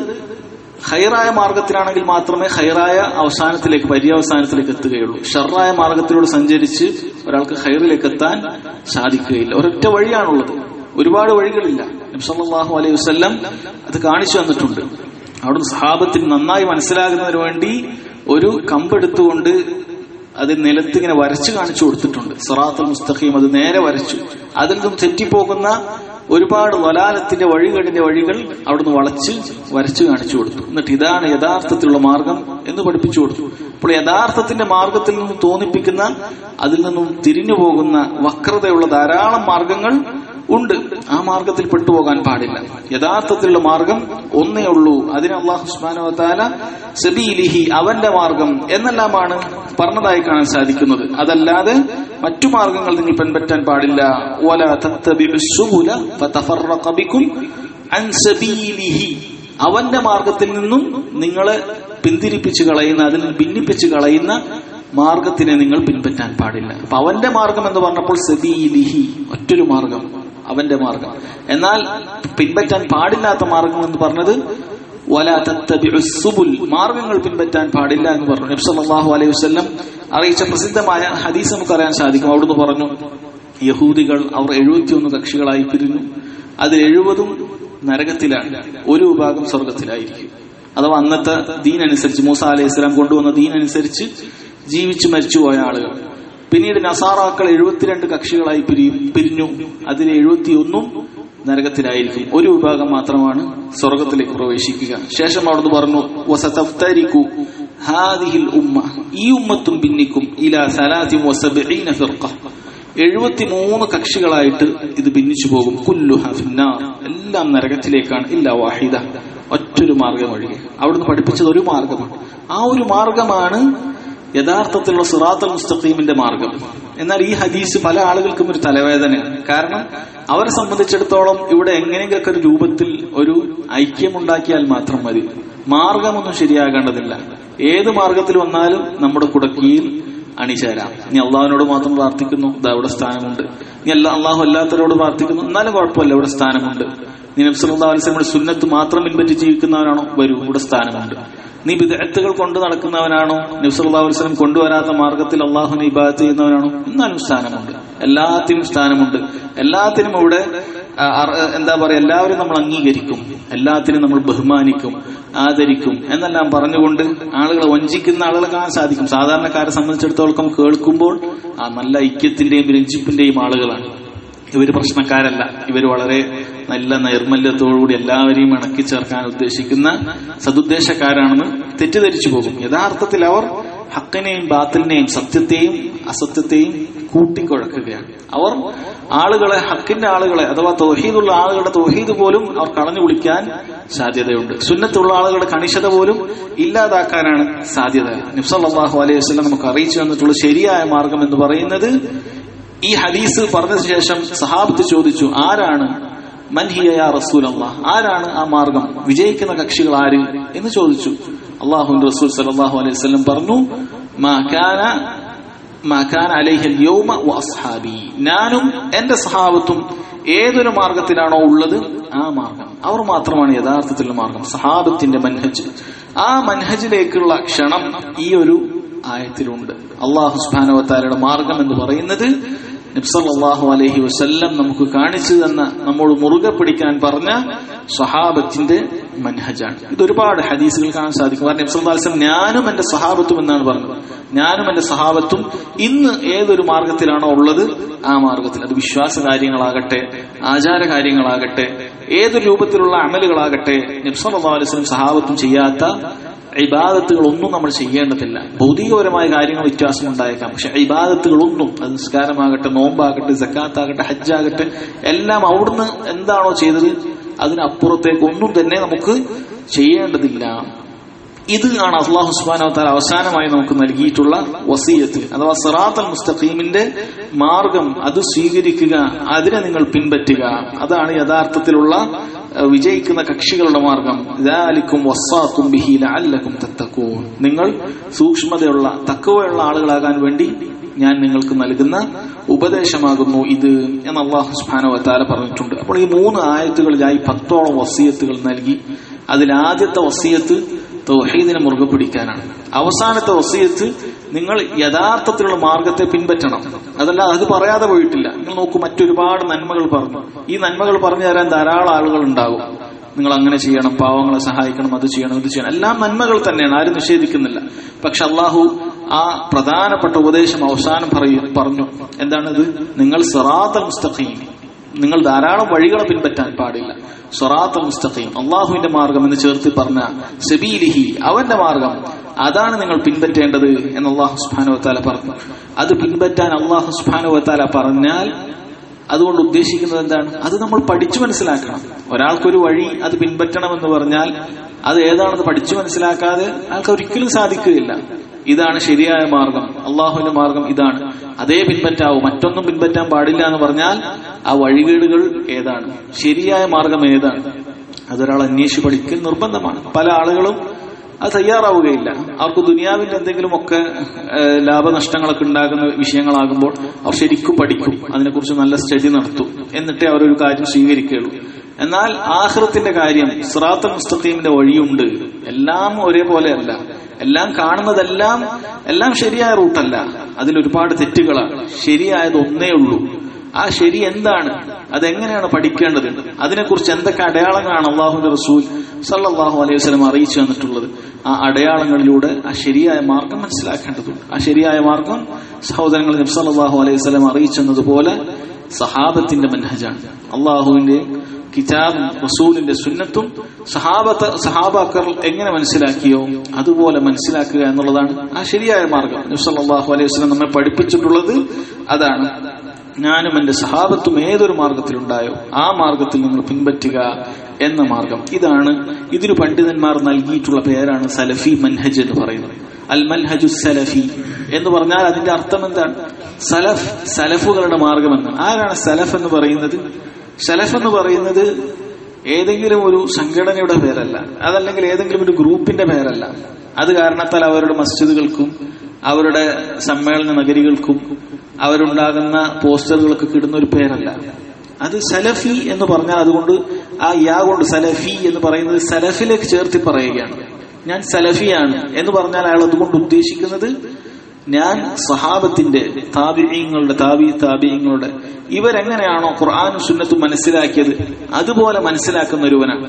ഖൈറായ മാർഗത്തിലാണെങ്കിൽ മാത്രമേ ഖൈറായ അവസാനത്തിലേക്ക് പര്യവസാനത്തിലേക്ക് എത്തുകയുള്ളൂ. ഷർറായ മാർഗത്തിലൂടെ സഞ്ചരിച്ച് ഒരാൾക്ക് ഖൈറിലേക്ക് എത്താൻ സാധിക്കുകയില്ല. ഒരൊറ്റ വഴിയാണുള്ളത്, ഒരുപാട് വഴികളില്ല. നബി സല്ലല്ലാഹു അലൈഹി വസല്ലം അത് കാണിച്ചു തന്നിട്ടുണ്ട്. അവിടുന്ന് സഹാബത്തിന് നന്നായി മനസ്സിലാകുന്നതിന് വേണ്ടി ഒരു കമ്പെടുത്തുകൊണ്ട് അത് നിലത്തിങ്ങനെ വരച്ചു കാണിച്ചു കൊടുത്തിട്ടുണ്ട്. സിറാത്തുൽ മുസ്തഖീം, അത് നേരെ വരച്ചു. അതിൽ നിന്നും തെറ്റിപ്പോകുന്ന ഒരുപാട് വലാലത്തിന്റെ വഴികളിന്റെ വഴികൾ അവിടുന്ന് വളച്ച് വരച്ചു കാണിച്ചു കൊടുത്തു. എന്നിട്ട് ഇതാണ് യഥാർത്ഥത്തിലുള്ള മാർഗം എന്ന് പഠിപ്പിച്ചു കൊടുത്തു. അപ്പോൾ യഥാർത്ഥത്തിന്റെ മാർഗത്തിൽ നിന്നും തോന്നിപ്പിക്കുന്ന, അതിൽ നിന്നും തിരിഞ്ഞു പോകുന്ന വക്രതയുള്ള ധാരാളം മാർഗങ്ങൾ ഉണ്ട്. ആ മാർഗത്തിൽ പെട്ടുപോകാൻ പാടില്ല. യഥാർത്ഥത്തിലുള്ള മാർഗം ഒന്നേ ഉള്ളൂ. അതിന് അല്ലാഹു സുബ്ഹാനഹു വ തആല സബീലിഹി, അവന്റെ മാർഗം എന്നെല്ലാമാണ് പറഞ്ഞതായി കാണാൻ സാധിക്കുന്നത്. അതല്ലാതെ മറ്റു മാർഗങ്ങൾ നിങ്ങൾ പിൻപറ്റാൻ പാടില്ല. വലാ തത്തബിഉസ് സുബുല ഫതഫറഖ ബികും അൻ സബീലിഹി, അവന്റെ മാർഗത്തിൽ നിന്നും നിങ്ങളെ പിന്തിരിപ്പിച്ചു കളയുന്ന, അതിൽ ഭിന്നിപ്പിച്ചു കളയുന്ന മാർഗത്തിനെ നിങ്ങൾ പിൻപറ്റാൻ പാടില്ല. അപ്പൊ അവന്റെ മാർഗം എന്ന് പറഞ്ഞപ്പോൾ സബീലിഹി, ഒറ്റൊരു മാർഗം, അവന്റെ മാർഗം. എന്നാൽ പിൻപറ്റാൻ പാടില്ലാത്ത മാർഗം എന്ന് പറഞ്ഞത് വലാ തത്തബിഉസ് സുബുൽ, മാർഗങ്ങൾ പിൻപറ്റാൻ പാടില്ല എന്ന് പറഞ്ഞു. നബി സല്ലല്ലാഹു അലൈഹി വസല്ലം അറിയിച്ച പ്രസിദ്ധമായ ഹദീസ് നമുക്ക് അറിയാൻ സാധിക്കും. അവിടുന്ന് പറഞ്ഞു, യഹൂദികൾ അവർ എഴുപത്തിയൊന്ന് കക്ഷികളായി പിരിഞ്ഞു, അതിൽ എഴുപതും നരകത്തിലാണ്, ഒരു വിഭാഗം സ്വർഗത്തിലായിരിക്കും. അഥവാ അന്നത്തെ ദീൻ അനുസരിച്ച്, മൂസ അലൈഹി സ്വലാം കൊണ്ടുവന്ന ദീൻ അനുസരിച്ച് ജീവിച്ചു മരിച്ചുപോയ ആളുകൾ. പിന്നീട് നസാറാക്കൾ എഴുപത്തിരണ്ട് കക്ഷികളായി പിരിയും പിരിഞ്ഞു അതിൽ എഴുപത്തിയൊന്നും നരകത്തിലായിരിക്കും, ഒരു വിഭാഗം മാത്രമാണ് സ്വർഗത്തിലേക്ക് പ്രവേശിക്കുക. ശേഷം അവിടുന്ന് പറഞ്ഞു, വസതഫ്തരികു ഹാദിഹിൽ ഉമ്മ, ഈ ഉമ്മത്തും ഭിന്നിക്കും, ഇലാ സലാസിൻ വസബഈന ഫിർഖ, എഴുപത്തിമൂന്ന് കക്ഷികളായിട്ട് ഇത് ഭിന്നിച്ചു പോകും. കുല്ലുഹാ ഫിന്നാർ, എല്ലാം നരകത്തിലേക്കാണ്, ഇല്ലാ വാഹിദ, ഒറ്റൊരു മാർഗം ഒഴികെ. അവിടുന്ന് പഠിപ്പിച്ചത് ഒരു മാർഗമാണ്. ആ ഒരു മാർഗമാണ് യഥാർത്ഥത്തിലുള്ള സിറാത്തുൽ മുസ്തഖീമിന്റെ മാർഗം. എന്നാൽ ഈ ഹദീസ് പല ആളുകൾക്കും ഒരു തലവേദനയാണ്. കാരണം അവരെ സംബന്ധിച്ചിടത്തോളം ഇവിടെ എങ്ങനെയെങ്കിലൊക്കെ ഒരു രൂപത്തിൽ ഒരു ഐക്യമുണ്ടാക്കിയാൽ മാത്രം മതി, മാർഗമൊന്നും ശരിയാകേണ്ടതില്ല. ഏത് മാർഗത്തിൽ വന്നാലും നമ്മുടെ കുടക്കീയിൽ അണിചേരാം. നീ അള്ളാഹുവിനോട് മാത്രം പ്രാർത്ഥിക്കുന്നു, ഇതാ ഇവിടെ സ്ഥാനമുണ്ട്. നീ അല്ല അള്ളാഹു അല്ലാത്തവരോട് പ്രാർത്ഥിക്കുന്നു, എന്നാലും കുഴപ്പമില്ല, ഇവിടെ സ്ഥാനമുണ്ട്. നീ നബി സല്ലല്ലാഹു അലൈഹി വസല്ലമയുടെ സുന്നത്ത് മാത്രം പിൻപറ്റി ജീവിക്കുന്നവനാണോ, വരൂ, ഇവിടെ സ്ഥാനമുണ്ട്. നീ ബിദ്അത്തുകൾ കൊണ്ട് നടക്കുന്നവനാണോ, നബി സല്ലല്ലാഹു അലൈഹി വസല്ലം കൊണ്ടുവരാത്ത മാർഗത്തിൽ അള്ളാഹുവിനെ ഇബാദത്ത് ചെയ്യുന്നവനാണോ, എന്നാലും സ്ഥാനമുണ്ട്. എല്ലാത്തിനും സ്ഥാനമുണ്ട്. എല്ലാത്തിനും ഇവിടെ എന്താ പറയാ, എല്ലാവരും നമ്മൾ അംഗീകരിക്കും. എല്ലാത്തിനും നമ്മൾ ബഹുമാനിക്കും, ആദരിക്കും എന്നെല്ലാം പറഞ്ഞുകൊണ്ട് ആളുകളെ വഞ്ചിക്കുന്ന ആളുകളെ കാണാൻ സാധിക്കും. സാധാരണക്കാരെ സംബന്ധിച്ചിടത്തോളം കേൾക്കുമ്പോൾ ആ നല്ല ഐക്യത്തിന്റെയും രഞ്ജിപ്പിന്റെയും ആളുകളാണ്. ഇവര് പ്രശ്നക്കാരല്ല, ഇവർ വളരെ നല്ല നൈർമല്യത്തോടുകൂടി എല്ലാവരെയും ഇണക്കി ചേർക്കാൻ ഉദ്ദേശിക്കുന്ന സതുദ്ദേശക്കാരാണെന്ന് തെറ്റിദ്ധരിച്ചു പോകും. യഥാർത്ഥത്തിൽ അവർ ഹക്കിനെയും ബാത്തിലിനെയും സത്യത്തെയും അസത്യത്തെയും കൂട്ടിക്കുഴക്കുകയാണ്. അവർ ആളുകളെ, ഹക്കിന്റെ ആളുകളെ അഥവാ തൗഹീദുള്ള ആളുകളുടെ തൗഹീദ് പോലും അവർ കളഞ്ഞു കുളിക്കാൻ സാധ്യതയുണ്ട്. സുന്നത്തുള്ള ആളുകളുടെ കണിശത പോലും ഇല്ലാതാക്കാനാണ് സാധ്യത. നബി സല്ലല്ലാഹു അലൈഹി വസല്ലം നമുക്ക് അറിയിച്ചു തന്നിട്ടുള്ള ശരിയായ മാർഗം എന്ന് പറയുന്നത്, ഈ ഹദീസ് പറഞ്ഞതിന് ശേഷം സഹാബത്ത് ചോദിച്ചു, ആരാണ് മൻഹിയ യാ റസൂലല്ലാഹ്, ആരാണ് ആ മാർഗം, വിജയിക്കുന്ന കക്ഷികൾ ആര് എന്ന് ചോദിച്ചു. അല്ലാഹുവിന്റെ റസൂൽ സല്ലല്ലാഹു അലൈഹി വസല്ലം പറഞ്ഞു, മാ കാന മാ കാന അലൈഹി അൽ-യൗമ വഅസ്ഹാബി, ഞാനും എന്റെ സഹാബത്തും ഏതൊരു മാർഗത്തിലാണോ ഉള്ളത് ആ മാർഗം, അവർ മാത്രമാണ് യഥാർത്ഥത്തിലുള്ള മാർഗം, സഹാബത്തിന്റെ മൻഹജ്. ആ മൻഹജിലേക്കുള്ള ക്ഷണം ഈ ഒരു ആയത്തിലുണ്ട്. അല്ലാഹു സുബ്ഹാനഹു വ തആലയുടെ മാർഗം എന്ന് പറയുന്നത് നബി സല്ലല്ലാഹു അലൈഹി വസല്ലം നമുക്ക് കാണിച്ചു തന്ന, നമ്മോട് മുറുകെ പിടിക്കാൻ പറഞ്ഞ സ്വഹാബത്തിന്റെ മൻഹജാണ്. ഇത് ഒരുപാട് ഹദീസുകൾ കാണാൻ സാധിക്കും. കാരണം നബി സല്ലല്ലാഹു അലൈഹി വസല്ലം ഞാനും എന്റെ സ്വഹാബത്തും എന്നാണ് പറഞ്ഞത്. ഞാനും എന്റെ സ്വഹാബത്തും ഇന്ന് ഏതൊരു മാർഗത്തിലാണോ ഉള്ളത് ആ മാർഗത്തിൽ, അത് വിശ്വാസ കാര്യങ്ങളാകട്ടെ, ആചാര കാര്യങ്ങളാകട്ടെ, ഏതൊരു രൂപത്തിലുള്ള അമലുകളാകട്ടെ, നബി സല്ലല്ലാഹു അലൈഹി വസല്ലം സ്വഹാബത്തും ചെയ്യാത്ത ഇബാദത്തുകളൊന്നും നമ്മൾ ചെയ്യേണ്ടതില്ല. ഭൗതികപരമായ കാര്യങ്ങൾ വ്യത്യാസം ഉണ്ടായേക്കാം, പക്ഷെ ഇബാദത്തുകളൊന്നും, അത് നിസ്കാരമാകട്ടെ, നോമ്പാകട്ടെ, സക്കാത്താകട്ടെ, ഹജ്ജാകട്ടെ, എല്ലാം അവിടുന്ന് എന്താണോ ചെയ്തത് അതിനപ്പുറത്തേക്ക് ഒന്നും തന്നെ നമുക്ക് ചെയ്യേണ്ടതില്ല. ഇത് ആണ് അല്ലാഹു സുബ്ഹാനഹു വ തആല അവസാനമായി നമുക്ക് നൽകിയിട്ടുള്ള വസിയത്ത്, അഥവാ സിറാത്തുൽ മുസ്തഖീമിന്റെ മാർഗം, അത് സ്വീകരിക്കുക, അതിനെ നിങ്ങൾ പിൻപറ്റുക. അതാണ് യഥാർത്ഥത്തിലുള്ള വിജയിക്കുന്ന കക്ഷികളുടെ മാർഗം. ദാലികും വസ്സാഖും ബിഹി ലഅല്ലകും തത്തഖൂൻ, നിങ്ങൾ സൂക്ഷ്മതയുള്ള തഖ്വയുള്ള ആളുകളാകാൻ വേണ്ടി ഞാൻ നിങ്ങൾക്ക് നൽകുന്ന ഉപദേശമാകുന്നു ഇത് എന്ന് അല്ലാഹു സുബ്ഹാനഹു വ തആല പറഞ്ഞിട്ടുണ്ട്. അപ്പോൾ ഈ മൂന്ന് ആയത്തുകളിലായി പത്തോളം വസിയത്തുകൾ നൽകി. അതിൽ ആദ്യത്തെ വസിയത്ത് തൗഹീദിനെ മുറുകെ പിടിക്കാനാണ്. അവസാനത്തെ വസിയത്ത് നിങ്ങൾ യഥാർത്ഥത്തിലുള്ള മാർഗത്തെ പിൻപറ്റണം. അതല്ല, അത് പറയാതെ പോയിട്ടില്ല. നിങ്ങൾ നോക്കൂ, മറ്റൊരുപാട് നന്മകൾ പറഞ്ഞു. ഈ നന്മകൾ പറഞ്ഞു തരാൻ ധാരാളം ആളുകൾ ഉണ്ടാകും. നിങ്ങൾ അങ്ങനെ ചെയ്യണം, പാവങ്ങളെ സഹായിക്കണം, അത് ചെയ്യണം, ഇത് ചെയ്യണം, എല്ലാം നന്മകൾ തന്നെയാണ്, ആരും നിഷേധിക്കുന്നില്ല. പക്ഷെ അള്ളാഹു ആ പ്രധാനപ്പെട്ട ഉപദേശം അവസാനം പറഞ്ഞു. എന്താണിത്? നിങ്ങൾ സിറാത്തുൽ മുസ്തഖീം, നിങ്ങൾ ധാരാളം വഴികളെ പിൻപറ്റാൻ പാടില്ല. സിറാത്തുൽ മുസ്തഖീം, അള്ളാഹുവിന്റെ മാർഗം എന്ന് ചേർത്ത് പറഞ്ഞ സബീലിഹി, അവന്റെ മാർഗം, അതാണ് നിങ്ങൾ പിൻപറ്റേണ്ടത് എന്ന് അല്ലാഹു സുബ്ഹാനഹു വ തആല പറഞ്ഞു. അത് പിൻപറ്റാൻ അല്ലാഹു സുബ്ഹാനഹു വ തആല പറഞ്ഞാൽ അതുകൊണ്ട് ഉദ്ദേശിക്കുന്നത് എന്താണ്? അത് നമ്മൾ പഠിച്ചു മനസ്സിലാക്കണം. ഒരാൾക്കൊരു വഴി അത് പിൻപറ്റണമെന്ന് പറഞ്ഞാൽ അത് ഏതാണെന്ന് പഠിച്ചു മനസ്സിലാക്കാതെ ആൾക്ക് ഒരിക്കലും സാധിക്കുകയില്ല. ഇതാണ് ശരിയായ മാർഗം, അള്ളാഹുവിന്റെ മാർഗം ഇതാണ്, അതേ പിൻപറ്റാവൂ, മറ്റൊന്നും പിൻപറ്റാൻ പാടില്ല എന്ന് പറഞ്ഞാൽ ആ വഴികേടുകൾ ഏതാണ്, ശരിയായ മാർഗം ഏതാണ്, അതൊരാൾ അന്വേഷിച്ച് പഠിക്കൽ നിർബന്ധമാണ്. പല ആളുകളും അത് തയ്യാറാവുകയില്ല. അവർക്ക് ദുനിയാവിന്റെ എന്തെങ്കിലുമൊക്കെ ലാഭനഷ്ടങ്ങളൊക്കെ ഉണ്ടാകുന്ന വിഷയങ്ങളാകുമ്പോൾ അവർ ശരിക്കും പഠിക്കും, അതിനെക്കുറിച്ച് നല്ല സ്റ്റഡി നടത്തും, എന്നിട്ടേ അവരൊരു കാര്യം സ്വീകരിക്കുകയുള്ളൂ. എന്നാൽ ആഖിറത്തിന്റെ കാര്യം, സിറാത്തുൽ മുസ്തഖീമിന്റെ വഴിയുണ്ട്, എല്ലാം ഒരേപോലെയല്ല, എല്ലാം കാണുന്നതെല്ലാം എല്ലാം ശരിയായ റൂട്ടല്ല, അതിലൊരുപാട് തെറ്റുകളാണ്. ശരിയായത് ഒന്നേ ഉള്ളൂ. ആ ശരി എന്താണ്, അതെങ്ങനെയാണ് പഠിക്കേണ്ടത്, അതിനെക്കുറിച്ച് എന്തൊക്കെ അടയാളങ്ങളാണ് അള്ളാഹുവിന്റെ റസൂൽ സല്ലല്ലാഹു അലൈഹി വസല്ലം അറിയിച്ചു തന്നിട്ടുള്ളത്, ആ അടയാളങ്ങളിലൂടെ ആ ശരിയായ മാർഗം മനസ്സിലാക്കേണ്ടതുണ്ട്. ആ ശരിയായ മാർഗം സഹോദരങ്ങൾ നബി സല്ലല്ലാഹു അലൈഹി വസല്ലം അറിയിച്ചതുപോലെ സഹാബത്തിന്റെ മൻഹജാണ്. അള്ളാഹുവിന്റെ കിതാബും റസൂലിന്റെ സുന്നത്തും സഹാബത്ത് സഹാബാക്കൾ എങ്ങനെ മനസ്സിലാക്കിയോ അതുപോലെ മനസ്സിലാക്കുക എന്നുള്ളതാണ് ആ ശരിയായ മാർഗം. നബി സല്ലല്ലാഹു അലൈഹി വസല്ലം നമ്മെ പഠിപ്പിച്ചിട്ടുള്ളത് അതാണ്. ഞാനും എന്റെ സഹാബത്തും ഏതൊരു മാർഗത്തിലുണ്ടായോ ആ മാർഗത്തിൽ നിങ്ങൾ പിൻപറ്റുക എന്ന മാർഗം. ഇതാണ്, ഇതിന് പണ്ഡിതന്മാർ നൽകിയിട്ടുള്ള പേരാണ് സലഫി മൻഹജ് എന്ന് പറയുന്നത്. അൽ മൻഹജു സലഫി എന്ന് പറഞ്ഞാൽ അതിന്റെ അർത്ഥം എന്താണ്? സലഫ്, സലഫുകളുടെ മാർഗം എന്നാണ്. ആരാണ് സലഫ് എന്ന് പറയുന്നത്? സലഫ് എന്ന് പറയുന്നത് ഏതെങ്കിലും ഒരു സംഘടനയുടെ പേരല്ല, അതല്ലെങ്കിൽ ഏതെങ്കിലും ഒരു ഗ്രൂപ്പിന്റെ പേരല്ല. അത് കാരണത്താൽ അവരുടെ മസ്ജിദുകൾക്കും അവരുടെ സമ്മേളന നഗരികൾക്കും അവരുണ്ടാകുന്ന പോസ്റ്ററുകളൊക്കെ കിടുന്ന ഒരു പേരല്ല. അത് സലഫി എന്ന് പറഞ്ഞാൽ അതുകൊണ്ട് ആ യാ കൊണ്ട് സലഫി എന്ന് പറയുന്നത് സലഫിലേക്ക് ചേർത്തി പറയുകയാണ്. ഞാൻ സലഫിയാണ് എന്ന് പറഞ്ഞാൽ അയാൾ അതുകൊണ്ട് ഉദ്ദേശിക്കുന്നത് ഞാൻ സഹാബത്തിന്റെ താബിഈങ്ങളുടെ താബി താബിഈങ്ങളുടെ ഇവരെങ്ങനെയാണോ ഖുർആനും സുന്നത്തും മനസ്സിലാക്കിയത് അതുപോലെ മനസ്സിലാക്കുന്ന ഒരുവനാണ്.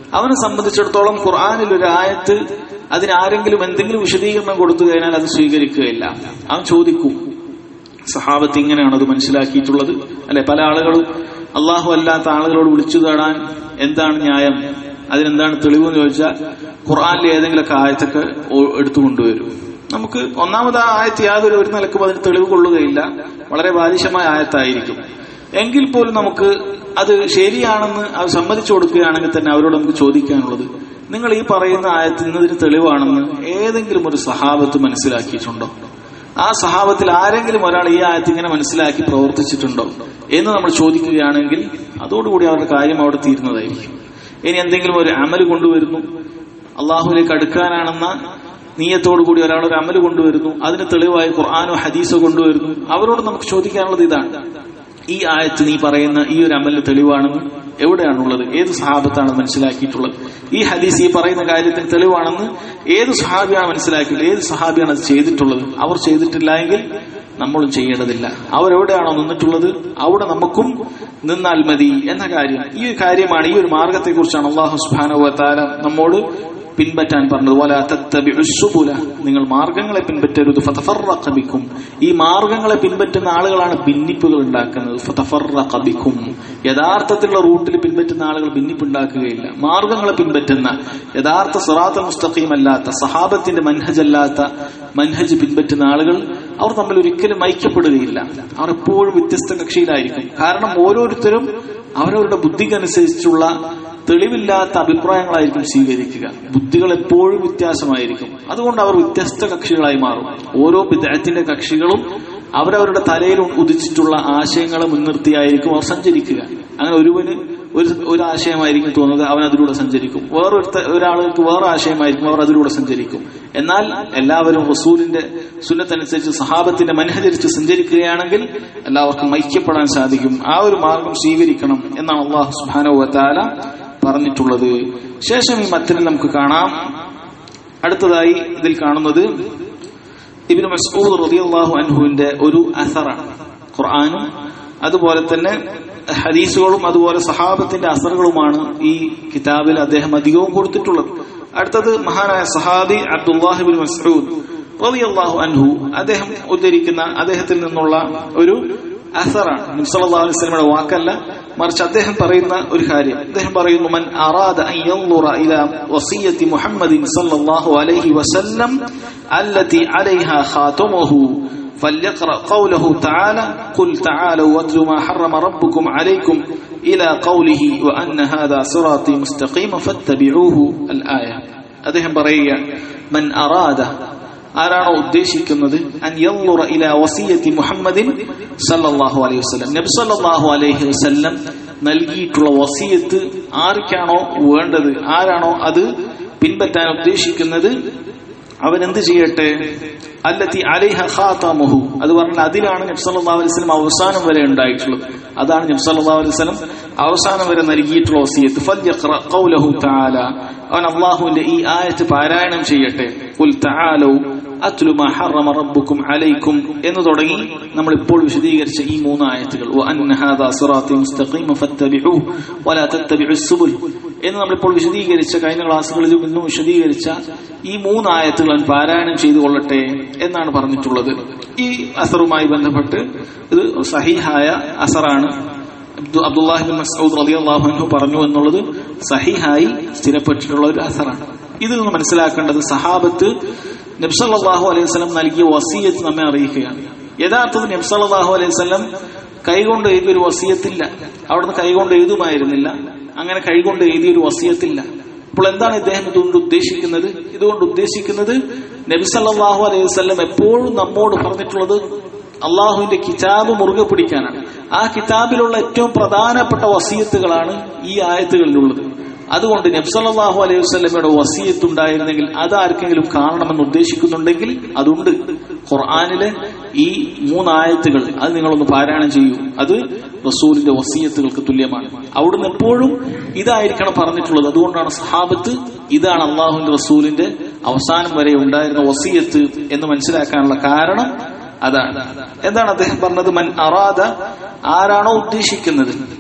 അവനെ സംബന്ധിച്ചിടത്തോളം ഖുർആനിൽ ഒരു ആയത്ത് അതിനാരെങ്കിലും എന്തെങ്കിലും വിശദീകരണം കൊടുത്തു കഴിഞ്ഞാൽ അത് സ്വീകരിക്കുകയില്ല. അവൻ ചോദിക്കും, സഹാബത്ത് ഇങ്ങനെയാണ് അത് മനസ്സിലാക്കിയിട്ടുള്ളത് അല്ലെ? പല ആളുകളും അള്ളാഹു അല്ലാത്ത ആളുകളോട് വിളിച്ചു തേടാൻ എന്താണ് ന്യായം, അതിനെന്താണ് തെളിവെന്ന് ചോദിച്ചാൽ ഖുർആനിലെ ഏതെങ്കിലുമൊക്കെ ആയത്തൊക്കെ എടുത്തുകൊണ്ടുവരും. നമുക്ക് ഒന്നാമത് ആ ആയത്ത് യാതൊരു ഒരു നിലക്കും അതിന് തെളിവ് കൊള്ളുകയില്ല, വളരെ ബാലിശമായ ആയത്തായിരിക്കും. എങ്കിൽ പോലും നമുക്ക് അത് ശരിയാണെന്ന് അത് സമ്മതിച്ചു കൊടുക്കുകയാണെങ്കിൽ തന്നെ അവരോട് നമുക്ക് ചോദിക്കാനുള്ളത്, നിങ്ങൾ ഈ പറയുന്ന ആയത്ത് ഇന്നതിന് തെളിവാണെന്ന് ഏതെങ്കിലും ഒരു സഹാബത്ത് മനസ്സിലാക്കിയിട്ടുണ്ടോ? ആ സഹാബത്തിൽ ആരെങ്കിലും ഒരാൾ ഈ ആയത്ത് ഇങ്ങനെ മനസ്സിലാക്കി പ്രവർത്തിച്ചിട്ടുണ്ടോ എന്ന് നമ്മൾ ചോദിക്കുകയാണെങ്കിൽ അതോടുകൂടി അവരുടെ കാര്യം അവിടെ തീരുന്നതായിരിക്കും. ഇനി എന്തെങ്കിലും ഒരു അമല് കൊണ്ടുവരുന്നു, അള്ളാഹുലേക്ക് അടുക്കാനാണെന്ന നീയത്തോടു കൂടി ഒരാൾ ഒരു അമല് കൊണ്ടുവരുന്നു, അതിന് തെളിവായി ഖുർആനോ ഹദീസോ കൊണ്ടുവരുന്നു, അവരോട് നമുക്ക് ചോദിക്കാനുള്ളത് ഇതാണ്, ഈ ആയത്ത് നീ പറയുന്ന ഈ ഒരു അമലിന് തെളിവാണെന്ന് എവിടെയാണുള്ളത്? ഏത് സഹാബത്താണ് മനസ്സിലാക്കിയിട്ടുള്ളത്? ഈ ഹദീസ് ഈ പറയുന്ന കാര്യത്തിന് തെളിവാണെന്ന് ഏത് സഹാബിയാണ് മനസ്സിലാക്കിയിട്ടുള്ളത്? ഏത് സഹാബിയാണ് അത് ചെയ്തിട്ടുള്ളത്? അവർ ചെയ്തിട്ടില്ല എങ്കിൽ നമ്മളും ചെയ്യേണ്ടതില്ല. അവരെവിടെയാണോ നിന്നിട്ടുള്ളത് അവിടെ നമുക്കും നിന്നാൽ മതി എന്ന കാര്യം. ഈ ഒരു കാര്യമാണ്, ഈ ഒരു മാർഗത്തെ കുറിച്ചാണ് അല്ലാഹു സുബ്ഹാനഹു വ തആല നമ്മോട് പിൻപറ്റാൻ പറഞ്ഞത്. വലാ തത്തബിഉസ് സുബുല, നിങ്ങൾ മാർഗങ്ങളെ പിൻപറ്റരുത്. ഫതഫറഖ ബിക്കും, ഈ മാർഗങ്ങളെ പിൻപറ്റുന്ന ആളുകളാണ് ഭിന്നിപ്പുകൾ ഉണ്ടാക്കുന്നത്. ഫതഫറഖ ബിക്കും, യഥാർത്ഥത്തിലുള്ള റൂട്ടിൽ പിൻപറ്റുന്ന ആളുകൾ ഭിന്നിപ്പുണ്ടാക്കുകയില്ല. മാർഗങ്ങളെ പിൻപറ്റുന്ന യഥാർത്ഥ സിറാത്തുൽ മുസ്തഖീം അല്ലാത്ത, സഹാബത്തിന്റെ മൻഹജ് അല്ലാത്ത മൻഹജ് പിൻപറ്റുന്ന ആളുകൾ അവർ തമ്മിൽ ഒരിക്കലും ഐക്യപ്പെടുകയില്ല. അവർ എപ്പോഴും വ്യത്യസ്ത കക്ഷിയിലായിരിക്കും. കാരണം ഓരോരുത്തരും അവരവരുടെ ബുദ്ധിക്കനുസരിച്ചുള്ള തെളിവില്ലാത്ത അഭിപ്രായങ്ങളായിരിക്കും സ്വീകരിക്കുക. ബുദ്ധികൾ എപ്പോഴും വ്യത്യാസമായിരിക്കും. അതുകൊണ്ട് അവർ വ്യത്യസ്ത കക്ഷികളായി മാറും. ഓരോ ബിദ്അത്തിന്റെ കക്ഷികളും അവരവരുടെ തലയിൽ ഉദിച്ചിട്ടുള്ള ആശയങ്ങളെ മുൻനിർത്തിയായിരിക്കും അവർ സഞ്ചരിക്കുക. അങ്ങനെ ഒരുവന് ഒരു ഒരു ആശയമായിരിക്കും തോന്നുന്നത്, അവൻ അതിലൂടെ സഞ്ചരിക്കും. വേറൊരു ഒരാൾക്ക് വേറെ ആശയമായിരിക്കും, അവർ അതിലൂടെ സഞ്ചരിക്കും. എന്നാൽ എല്ലാവരും റസൂലിന്റെ സുന്നത്തനുസരിച്ച് സഹാബത്തിന്റെ മനഹരിച്ച് സഞ്ചരിക്കുകയാണെങ്കിൽ എല്ലാവർക്കും ഐക്യപ്പെടാൻ സാധിക്കും. ആ ഒരു മാർഗം സ്വീകരിക്കണം എന്നാണ് അല്ലാഹു സുബ്ഹാനഹു വ തആല പറഞ്ഞിട്ടുള്ളത്. ശേഷം ഈ മത്തിനിൽ നമുക്ക് കാണാം, അടുത്തതായി ഇതിൽ കാണുന്നത് ഇബ്നു മസ്ഊദ് റളിയല്ലാഹു അൻഹുവിന്റെ ഒരു അസറാണ്. ഖുർആനും അതുപോലെ തന്നെ ഹദീസുകളും അതുപോലെ സഹാബത്തിന്റെ അസറുകളുമാണ് ഈ കിതാബിൽ അദ്ദേഹം അധികവും കൊടുത്തിട്ടുള്ളത്. അടുത്തത് മഹാനായ സഹാബി അബ്ദുല്ലാഹി ഇബ്നു മസ്ഊദ് റളിയല്ലാഹു അൻഹു അദ്ദേഹം ഉദ്ധരിക്കുന്ന അദ്ദേഹത്തിൽ നിന്നുള്ള ഒരു അസറാണ്. നബി സല്ലല്ലാഹു അലൈഹി വസല്ലമയുടെ വാക്കല്ല, മറിച്ച് അദ്ദേഹം പറയുന്ന ഒരു കാര്യം. അദ്ദേഹം പറയുന്നു, മൻ അറാദ അൻ യൻദുറ ഇലാ വസിയ്യത്തി മുഹമ്മദിൻ സല്ലല്ലാഹു അലൈഹി വസല്ലം അല്ലതി അലൈഹാ ഖാതമുഹു فليقرأ قوله تعالى قل تعالوا واتلوا ما حرم ربكم عليكم إلى قوله وأن هذا صراطي مستقيما فاتبعوه الآية. അദ്ദേഹം പറയുക, മൻ അറാദ, ആരാണോ ഉദ്ദേശിക്കുന്നത്, അൻ യൻദുറ ഇലാ വസിയ്യത്തി മുഹമ്മദിൻ സല്ലല്ലാഹു അലൈഹി വസല്ലം, നബി സല്ലല്ലാഹു അലൈഹി വസല്ലം നൽകിയിട്ടുള്ള വസിയത്ത് ആർക്കാണോ വേണ്ടത്, ആരാണോ അത് പിൻപറ്റാൻ ഉദ്ദേശിക്കുന്നത്, അവൻ എന്ത് ചെയ്യട്ടെ, അല്ലത്തി അലൈഹ ഖാതമുഹു, അത് പറഞ്ഞാൽ അതിലാണ് നബി സല്ലല്ലാഹു അലൈഹി വസല്ലം അവസാനം വരെ ഉണ്ടായിട്ടുള്ളത്. അതാണ് നബി സല്ലല്ലാഹു അലൈഹി വസല്ലം അവസാനം വരെ നൽകിയിട്ടുള്ള വസിയത്ത്. ഫൽയഖറ ഖൗലഹു തആല, അവൻ അല്ലാഹുവിന്റെ ഈ ആയത്ത് പാരായണം ചെയ്യട്ടെ. ഖുൽ തആലു അത്ലു മാ ഹറമ റബ്ബുക്കും അലൈക്കും എന്ന് തുടങ്ങി നമ്മൾ ഇപ്പോൾ വിശദീകരിച്ച ഈ മൂന്ന് ആയത്തുകൾ, വഅന്ന ഹാദാ സിറാത്തി മുസ്തഖീമ ഫത്തബിഊഹു വലാ തത്തബിഉസ് സുബുൽ എന്ന് നമ്മളിപ്പോൾ വിശദീകരിച്ച, കഴിഞ്ഞ ക്ലാസ്സുകളിലും ഇന്നും വിശദീകരിച്ച ഈ മൂന്ന് ആയത്തുകൾ പാരായണം ചെയ്തു കൊള്ളട്ടെ എന്നാണ് പറഞ്ഞിട്ടുള്ളത്. ഈ അസറുമായി ബന്ധപ്പെട്ട് ഇത് സഹീഹായ അസറാണ്. അബ്ദുല്ലാഹി ഇബ്നു മസ്ഊദ് റളിയല്ലാഹു അൻഹു പറഞ്ഞു എന്നുള്ളത് സഹീഹായി സ്ഥിരപ്പെട്ടിട്ടുള്ള ഒരു അസറാണ്. ഇതിൽ നിന്ന് മനസ്സിലാക്കേണ്ടത്, സഹാബത്ത് നബി സല്ലല്ലാഹു അലൈഹി വസല്ലം നൽകിയ വസിയത്ത് നമ്മെ അറിയിക്കുകയാണ്. യഥാർത്ഥത്തിൽ നബി സല്ലല്ലാഹു അലൈഹി വസല്ലം കൈകൊണ്ട് എഴുതിയൊരു വസിയത്തില്ല, അവിടുന്ന് കൈകൊണ്ട് എഴുതുമായിരുന്നില്ല. അങ്ങനെ കൈകൊണ്ട് എഴുതിയൊരു വസിയത്തില്ല. അപ്പോൾ എന്താണ് ഇദ്ദേഹം ഇതുകൊണ്ട് ഉദ്ദേശിക്കുന്നത്? ഇതുകൊണ്ട് ഉദ്ദേശിക്കുന്നത് നബി സല്ലല്ലാഹു അലൈഹി വസല്ലം എപ്പോഴും നമ്മോട് പറഞ്ഞിട്ടുള്ളത് അള്ളാഹുവിന്റെ കിതാബ് മുറുകെ പിടിക്കാനാണ്. ആ കിതാബിലുള്ള ഏറ്റവും പ്രധാനപ്പെട്ട വസിയത്തുകളാണ് ഈ ആയത്തുകളിലുള്ളത്. അതുകൊണ്ട് നബി സല്ലല്ലാഹു അലൈഹി വസല്ലമയുടെ വസിയത്ത് ഉണ്ടായിരുന്നെങ്കിൽ അത് ആർക്കെങ്കിലും കാണണമെന്ന് ഉദ്ദേശിക്കുന്നുണ്ടെങ്കിൽ അതുണ്ട്. ഖുർആനിലെ ഈ മൂന്നായത്തുകൾ അത് നിങ്ങളൊന്ന് പാരായണം ചെയ്യൂ. അത് റസൂലിന്റെ വസിയത്തുകൾക്ക് തുല്യമാണ്. അവിടുന്ന് എപ്പോഴും ഇതായിരിക്കണം പറഞ്ഞിട്ടുള്ളത്. അതുകൊണ്ടാണ് സഹാബത്ത് ഇതാണ് അള്ളാഹുവിന്റെ റസൂലിന്റെ അവസാനം വരെ ഉണ്ടായിരുന്ന വസിയത്ത് എന്ന് മനസ്സിലാക്കാനുള്ള കാരണം അതാണ്. എന്താണ് അദ്ദേഹം പറഞ്ഞത്? മൻ അറാദ, ആരാണോ ഉദ്ദേശിക്കുന്നത്,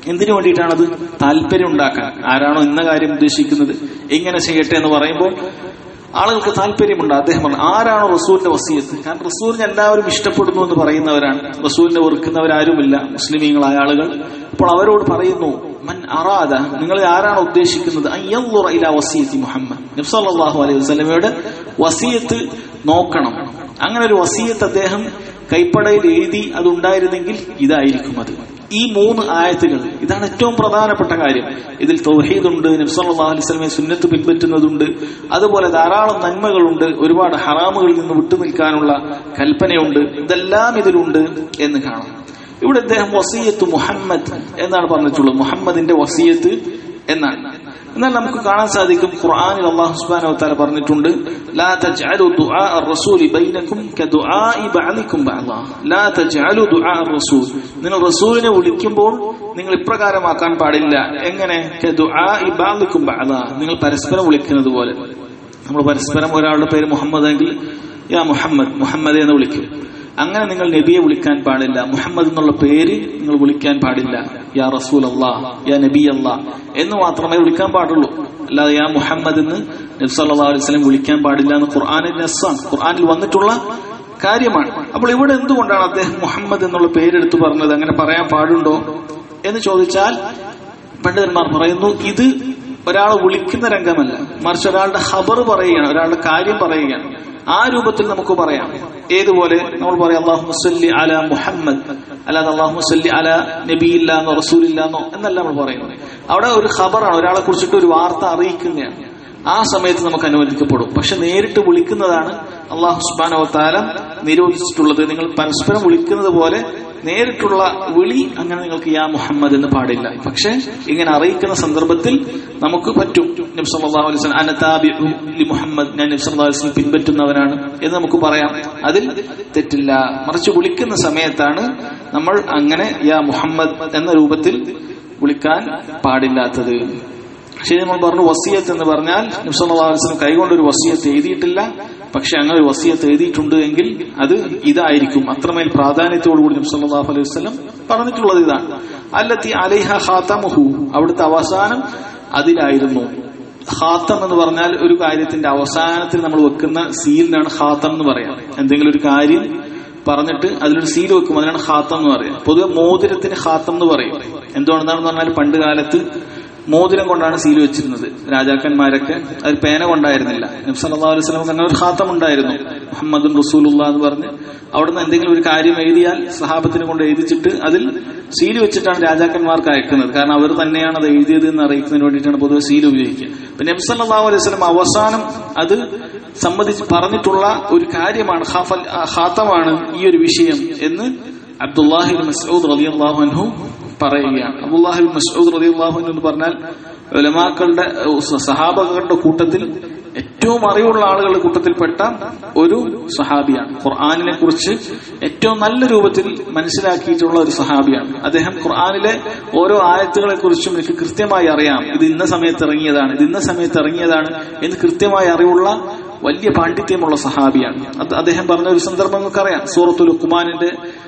എന്തിനു വേണ്ടിയിട്ടാണത്? താല്പര്യം ഉണ്ടാക്കാൻ. ആരാണോ ഇന്ന കാര്യം ഉദ്ദേശിക്കുന്നത് എങ്ങനെ ചെയ്യട്ടെ എന്ന് പറയുമ്പോൾ ആളുകൾക്ക് താല്പര്യമുണ്ട്. അദ്ദേഹം പറഞ്ഞു, ആരാണോ റസൂലിന്റെ വസിയത്ത്? കാരണം റസൂലിനെ എല്ലാവരും ഇഷ്ടപ്പെടുന്നു എന്ന് പറയുന്നവരാണ്, റസൂലിനെ വെറുക്കുന്നവരാരുമില്ല മുസ്ലിമീങ്ങളായ ആളുകൾ. അപ്പോൾ അവരോട് പറയുന്നു, മൻ അറാദ, നിങ്ങളിൽ ആരാണ് ഉദ്ദേശിക്കുന്നത്, അയ്യൻദുറ ഇലാ വസിയത്തി മുഹമ്മദ്, നബി സല്ലല്ലാഹു അലൈഹി വസല്ലമയുടെ വസിയത്ത് നോക്കണം. അങ്ങനെ ഒരു വസിയത്ത് അദ്ദേഹം കൈപ്പടയിൽ എഴുതി അതുണ്ടായിരുന്നെങ്കിൽ ഇതായിരിക്കും അത്. ഈ മൂന്ന് ആയത്തുകൾ, ഇതാണ് ഏറ്റവും പ്രധാനപ്പെട്ട കാര്യം. ഇതിൽ തൗഹീദുണ്ട്, നബി സല്ലല്ലാഹു അലൈഹി വസല്ലമയെ സുന്നത്ത് പിൻപറ്റുന്നതുണ്ട്, അതുപോലെ ധാരാളം നന്മകളുണ്ട്, ഒരുപാട് ഹറാമുകളിൽ നിന്ന് വിട്ടുനിൽക്കാനുള്ള കൽപ്പനയുണ്ട്. ഇതെല്ലാം ഇതിലുണ്ട് എന്ന് കാണാം. ഇവിടെ അദ്ദേഹം വസിയത്ത് മുഹമ്മദ് എന്നാണ് പറഞ്ഞിട്ടുള്ളത്, മുഹമ്മദിന്റെ വസിയത്ത് എന്നാണ്. എന്നാൽ നമുക്ക് കാണാൻ സാധിക്കും ഖുർആനിൽ അല്ലാഹു സുബ്ഹാനഹു വ തആല പറഞ്ഞിട്ടുണ്ട്, ലാ തജ്അലു ദുആ അർ-റസൂലി ബൈനകും കദുആഇ ബഅദികും ബഅദാ, ലാ തജ്അലു ദുആ അർ-റസൂൽ, നിങ്ങൾ റസൂലിനെ വിളിക്കുമ്പോൾ നിങ്ങൾ ഇപ്രകാരമാക്കാൻ പാടില്ല. എങ്ങനെ? കദുആഇ ബഅദികും ബഅദാ, നിങ്ങൾ പരസ്പരം വിളിക്കുന്നത് പോലെ. നമ്മൾ പരസ്പരം ഒരാളുടെ പേര് മുഹമ്മദ് എങ്കിൽ യാ മുഹമ്മദ്, മുഹമ്മദ് എന്ന് വിളിക്കും. അങ്ങനെ നിങ്ങൾ നബിയെ വിളിക്കാൻ പാടില്ല. മുഹമ്മദ് എന്നുള്ള പേര് നിങ്ങൾ വിളിക്കാൻ പാടില്ല. യാ റസൂൽ അല്ലാഹ്, യാ നബി അല്ലാഹ് എന്ന് മാത്രമേ വിളിക്കാൻ പാടുള്ളൂ. അല്ലാതെ യാ മുഹമ്മദ് എന്ന് നബി സല്ലല്ലാഹു അലൈഹി വസല്ലം വിളിക്കാൻ പാടില്ല എന്ന് ഖുർആനിൽ നസ്സാണ്, ഖുർആനിൽ വന്നിട്ടുള്ള കാര്യമാണ്. അപ്പോൾ ഇവിടെ എന്തുകൊണ്ടാണ് അദ്ദേഹം മുഹമ്മദ് എന്നുള്ള പേരെടുത്ത് പറഞ്ഞത്? അങ്ങനെ പറയാൻ പാടുണ്ടോ എന്ന് ചോദിച്ചാൽ പണ്ഡിതന്മാർ പറയുന്നു, ഇത് ഒരാളെ വിളിക്കുന്ന രംഗമല്ല, മറിച്ച് ഒരാളുടെ ഖബർ പറയുകയാണ്, ഒരാളുടെ കാര്യം പറയുകയാണ്. ആ രൂപത്തിൽ നമുക്ക് പറയാം. ഏതുപോലെ നമ്മൾ പറയാം അല്ലാഹുമ്മ സ്വല്ലി അലാ മുഹമ്മദ്, അല്ലാതെ അല്ലാഹുമ്മ സ്വല്ലി അലാ നബിയില്ലാന്നോ റസൂലില്ലാന്നോ എന്നല്ല നമ്മൾ പറയുന്നത്. അവിടെ ഒരു ഖബറാണ്, ഒരാളെ കുറിച്ചിട്ട് ഒരു വാർത്ത അറിയിക്കുന്നതാണ്. ആ സമയത്ത് നമുക്ക് അനുവദിക്കപ്പെടും. പക്ഷെ നേരിട്ട് വിളിക്കുന്നതാണ് അല്ലാഹു സുബ്ഹാനഹു വ തആല നിരോധിച്ചിട്ടുള്ളത്. നിങ്ങൾ പരസ്പരം വിളിക്കുന്നത് പോലെ നേരിട്ടുള്ള വിളി അങ്ങനെ നിങ്ങൾക്ക് യാ മുഹമ്മദ് എന്ന് പാടില്ല. പക്ഷെ ഇങ്ങനെ അറിയിക്കുന്ന സന്ദർഭത്തിൽ നമുക്ക് പറ്റും. നബി സല്ലല്ലാഹു അലൈഹി വസല്ലം അന താബിഉ ലി മുഹമ്മദ്, ഞാൻ നബി സല്ലല്ലാഹു അലൈഹി വസല്ലം പിൻപറ്റുന്നവനാണ് എന്ന് നമുക്ക് പറയാം. അതിൽ തെറ്റില്ല. മറിച്ച് വിളിക്കുന്ന സമയത്താണ് നമ്മൾ അങ്ങനെ യാ മുഹമ്മദ് എന്ന രൂപത്തിൽ വിളിക്കാൻ പാടില്ലാത്തത്. ശരി, നമ്മൾ പറഞ്ഞു വസിയത്ത് എന്ന് പറഞ്ഞാൽ നബി സല്ലല്ലാഹു അലൈഹി വസല്ലം കൈകൊണ്ടൊരു വസിയത്ത് എഴുതിയിട്ടില്ല. പക്ഷെ അങ്ങനെ ഒരു വസിയത്ത് എഴുതിയിട്ടുണ്ട് എങ്കിൽ അത് ഇതായിരിക്കും. അത്രമേൽ പ്രാധാന്യത്തോടുകൂടി നബി സല്ലല്ലാഹു അലൈഹി വസല്ലം പറഞ്ഞിട്ടുള്ളത് ഇതാണ്. അല്ലത്തി അലൈഹ ഖാതമുഹു, അവിടുത്തെ അവസാനം അതിലായിരുന്നു. ഖാതം എന്ന് പറഞ്ഞാൽ ഒരു കാര്യത്തിന്റെ അവസാനത്തിൽ നമ്മൾ വെക്കുന്ന സീലിനാണ് ഖാതം എന്ന് പറയാം. എന്തെങ്കിലും ഒരു കാര്യം പറഞ്ഞിട്ട് അതിലൊരു സീൽ വെക്കും, അതിനാണ് ഖാതം എന്ന് പറയാം. പൊതുവെ മോതിരത്തിന് ഖാതം എന്ന് പറയും. എന്തുകൊണ്ടാണെന്ന് പറഞ്ഞാൽ പണ്ട് കാലത്ത് മോതിരം കൊണ്ടാണ് സീൽ വെച്ചിരുന്നത്. രാജാക്കന്മാരൊക്കെ അത് പേന കൊണ്ടായിരുന്നില്ല. നബി സല്ലല്ലാഹു അലൈഹി വസല്ലം അങ്ങനെ ഒരു ഖാതം ഉണ്ടായിരുന്നു, മുഹമ്മദുൻ റസൂലുള്ളാഹ് എന്ന് പറഞ്ഞ്. അവിടുന്ന് എന്തെങ്കിലും ഒരു കാര്യം എഴുതിയാൽ സഹാബത്തിനെ കൊണ്ട് എഴുതിച്ചിട്ട് അതിൽ സീൽ വെച്ചിട്ടാണ് രാജാക്കന്മാർക്ക് അയക്കുന്നത്. കാരണം അവർ തന്നെയാണ് അത് എഴുതിയത് എന്ന് അറിയിക്കുന്നതിന് വേണ്ടിയിട്ടാണ് പൊതുവെ സീൽ ഉപയോഗിക്കുക. അപ്പൊ നബി സല്ലല്ലാഹു അലൈഹി വസല്ലം അവസാനം അത് സംബന്ധിച്ച് പറഞ്ഞിട്ടുള്ള ഒരു കാര്യമാണ്, ഖാതമാണ് ഈ ഒരു വിഷയം എന്ന് അബ്ദുല്ലാഹി ഇബ്നു മസ്ഊദ് റളിയല്ലാഹു അൻഹു പറയുകയാണ്. അബ്ദുല്ലാഹി ഇബ്നു മസ്ഊദ് റളിയല്ലാഹു അൻഹു എന്ന് പറഞ്ഞാൽ ഉലമാക്കളുടെ സഹാബകളുടെ കൂട്ടത്തിൽ ഏറ്റവും അറിവുള്ള ആളുകളുടെ കൂട്ടത്തിൽപ്പെട്ട ഒരു സഹാബിയാണ്. ഖുർആനിനെ കുറിച്ച് ഏറ്റവും നല്ല രൂപത്തിൽ മനസ്സിലാക്കിയിട്ടുള്ള ഒരു സഹാബിയാണ് അദ്ദേഹം. ഖുർആനിലെ ഓരോ ആയത്തുകളെ കുറിച്ചും എനിക്ക് കൃത്യമായി അറിയാം, ഇത് ഇന്ന സമയത്ത് ഇറങ്ങിയതാണ്, ഇത് ഇന്ന സമയത്ത് ഇറങ്ങിയതാണ് എന്ന് കൃത്യമായി അറിവുള്ള വലിയ പാണ്ഡിത്യമുള്ള സഹാബിയാണ്. അദ്ദേഹം പറഞ്ഞ ഒരു സന്ദർഭം നമുക്കറിയാം. സൂറത്തുൽ ലുഖ്മാനിന്റെ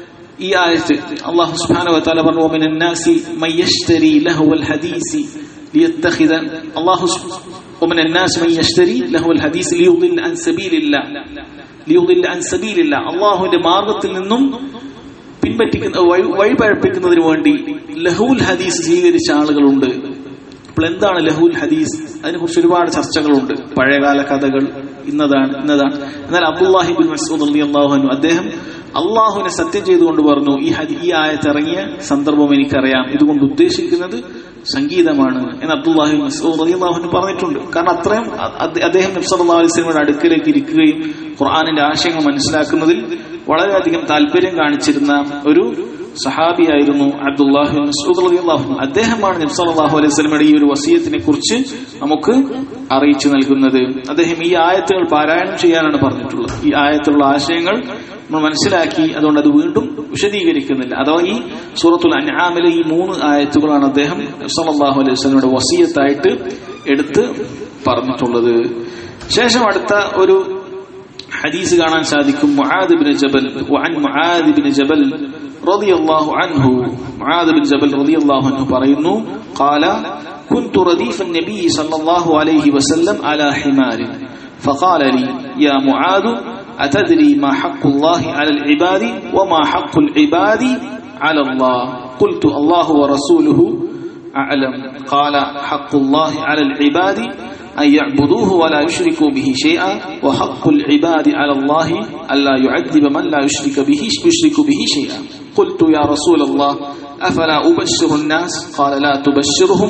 ഈ ആയത്ത് അല്ലാഹു സുബ്ഹാനഹു വ തആല പറഞ്ഞു, വമിനൻ നാസി മയ്യശ്തരി ലഹുവൽ ഹദീസി ലിയത്തഖിദ അല്ലാഹു വമിനൻ നാസി മയ്യശ്തരി ലഹുവൽ ഹദീസി ലിയുദില്ല അൻ സബീലില്ലാഹ് ലിയുദില്ല അൻ സബീലില്ലാഹ്, അല്ലാഹുവിന്റെ മാർഗ്ഗത്തിൽ നിന്നും പിൻപറ്റിക്കുന്ന വഴിപഴപ്പിക്കുന്നതിന് വേണ്ടി ലഹുൽ ഹദീസ് സ്വീകരിച്ച ആളുകളുണ്ട്. അപ്പോൾ എന്താണ് ലഹുൽ ഹദീസ്? അതിനെക്കുറിച്ച് ഒരുപാട് ചർച്ചകളുണ്ട്. പഴയകാല കഥകൾ ഇന്നതാണ് ഇന്നതാണ് എന്നാൽ അബ്ദുല്ലാഹി ഇബ്നു മസ്ഊദ് റളിയല്ലാഹു അൻഹു അദ്ദേഹം അള്ളാഹുവിനെ സത്യം ചെയ്തുകൊണ്ട് പറഞ്ഞു, ഈ ഹദീ ഈ ആയത്ത് ഇറങ്ങിയ സന്ദർഭം എനിക്കറിയാം, ഇതുകൊണ്ട് ഉദ്ദേശിക്കുന്നത് സംഗീതമാണ് എന്ന് അബ്ദുല്ലാഹി ഇബ്നു മസ്ഊദ് റളിയല്ലാഹു അൻഹു പറഞ്ഞിട്ടുണ്ട്. കാരണം അത്രയും അദ്ദേഹം നബി സല്ലല്ലാഹു അലൈഹി വസല്ലമയുടെ അടുക്കലേക്ക് ഇരിക്കുകയും ഖുർആനിന്റെ ആശയങ്ങൾ മനസ്സിലാക്കുന്നതിൽ വളരെയധികം താല്പര്യം കാണിച്ചിരുന്ന ഒരു സഹാബിയായിരുന്നു അബ്ദുല്ലാഹി ഇബ്നു മസ്ഊദ് റളിയല്ലാഹു അൻഹു. അദ്ദേഹമാണ് നബി സല്ലല്ലാഹു അലൈഹി വസല്ലമയുടെ ഈ ഒരു വസിയത്തിനെ കുറിച്ച് നമുക്ക് അറിയിച്ചു നൽകുന്നത്. അദ്ദേഹം ഈ ആയത്തുകൾ പാരായണം ചെയ്യാനാണ് പറഞ്ഞിട്ടുള്ളത്. ഈ ആയത്തുള്ള ആശയങ്ങൾ നമ്മൾ മനസ്സിലാക്കി, അതുകൊണ്ട് അത് വീണ്ടും വിശദീകരിക്കുന്നില്ല. അഥവാ ഈ സൂറത്തുൽ അൻആമിലെ ഈ മൂന്ന് ആയത്തുകളാണ് അദ്ദേഹം സല്ലല്ലാഹു അലൈഹി വസല്ലമയുടെ വസിയത്തായിട്ട് എടുത്ത് പറഞ്ഞിട്ടുള്ളത്. ശേഷം അടുത്ത ഒരു ഹദീസ് കാണാൻ സാധിക്കും. മുആദ് ഇബ്നു ജബൽ വഅൻ മുആദ് ഇബ്നു ജബൽ റളിയല്ലാഹു അൻഹു മുആദ് ഇബ്നു ജബൽ റളിയല്ലാഹു അൻഹു പറയുന്നു ഖാല كنت رديف النبي صلى الله عليه وسلم على حمار فقال لي يا معاذ أتدري ما حق الله على العباد وما حق العباد على الله قلت الله ورسوله أعلم قال حق الله على العباد أن يعبدوه ولا يشركوا به شيئا وحق العباد على الله ألا يعذب من لا يشرك به يشرك به شيئا قلت يا رسول الله أفلا أبشر الناس قال لا تبشرهم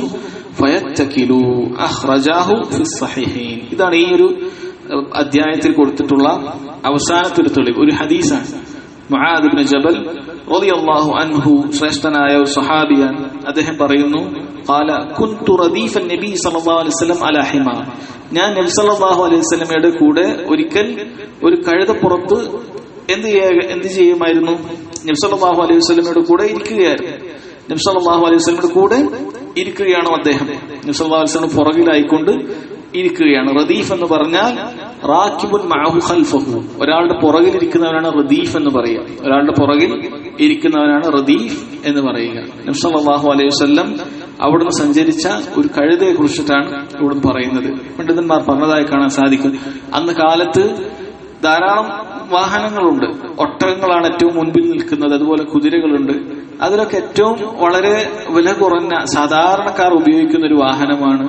فيتكلوا أخرجاه في الصحيحين. ഇതാണ് ഈ ഒരു അധ്യായത്തിൽ കൊടുത്തിട്ടുള്ള അവസാനത്തെ ഒരു തെളിവ്, ഒരു ഹദീസാണ്. മുആദ് ഇബ്നു ജബൽ റളിയല്ലാഹു അൻഹു ശ്രേഷ്ഠനായ ഒരു സ്വഹാബിയാണ്. അദ്ദേഹം പറയുന്നു ഖാല കുൻതു റദീഫ നബി സല്ലല്ലാഹു അലൈഹി വസല്ലം അലാ ഹിമാർ. ഞാൻ നബി സല്ലല്ലാഹു അലൈഹി വസല്ലമയുടെ കൂടെ ഒരിക്കൽ ഒരു കഴുതപ്പുറത്ത് എന്ത് എന്ത് ചെയ്യുമായിരുന്നു? നബി സല്ലല്ലാഹു അലൈഹി വസല്ലമയുടെ കൂടെ ഇരിക്കുകയായിരുന്നു. നബി സല്ലല്ലാഹു അലൈഹി വസല്ലമയുടെ കൂടെ ഇരിക്കുകയാണ് അദ്ദേഹം. നബി സല്ലല്ലാഹു അലൈഹി വസല്ലം പുറകിലായിക്കൊണ്ട് ഇരിക്കുകയാണ്. റദീഫ് എന്ന് പറഞ്ഞാൽ റാക്കിബുൻ മഅഹു ഖൽഫഹു, ഒരാളുടെ പുറകിൽ ഇരിക്കുന്നവനാണ് റദീഫ് എന്ന് പറയുക. ഒരാളുടെ പുറകിൽ ഇരിക്കുന്നവനാണ് റദീഫ് എന്ന് പറയുക. നബി സല്ലല്ലാഹു അലൈഹി വസല്ലം അവിടുന്ന് സഞ്ചരിച്ച ഒരു കഴുതയെ കുറിച്ചിട്ടാണ് ഇവിടുന്ന് പറയുന്നത്. പണ്ഡിതന്മാർ പറഞ്ഞതായി കാണാൻ സാധിക്കും. അന്ന് കാലത്ത് ധാരാളം വാഹനങ്ങളുണ്ട്. ഒട്ടകങ്ങളാണ് ഏറ്റവും മുൻപിൽ നിൽക്കുന്നത്, അതുപോലെ കുതിരകളുണ്ട്. അതിലൊക്കെ ഏറ്റവും വളരെ വില കുറഞ്ഞ സാധാരണക്കാർ ഉപയോഗിക്കുന്ന ഒരു വാഹനമാണ്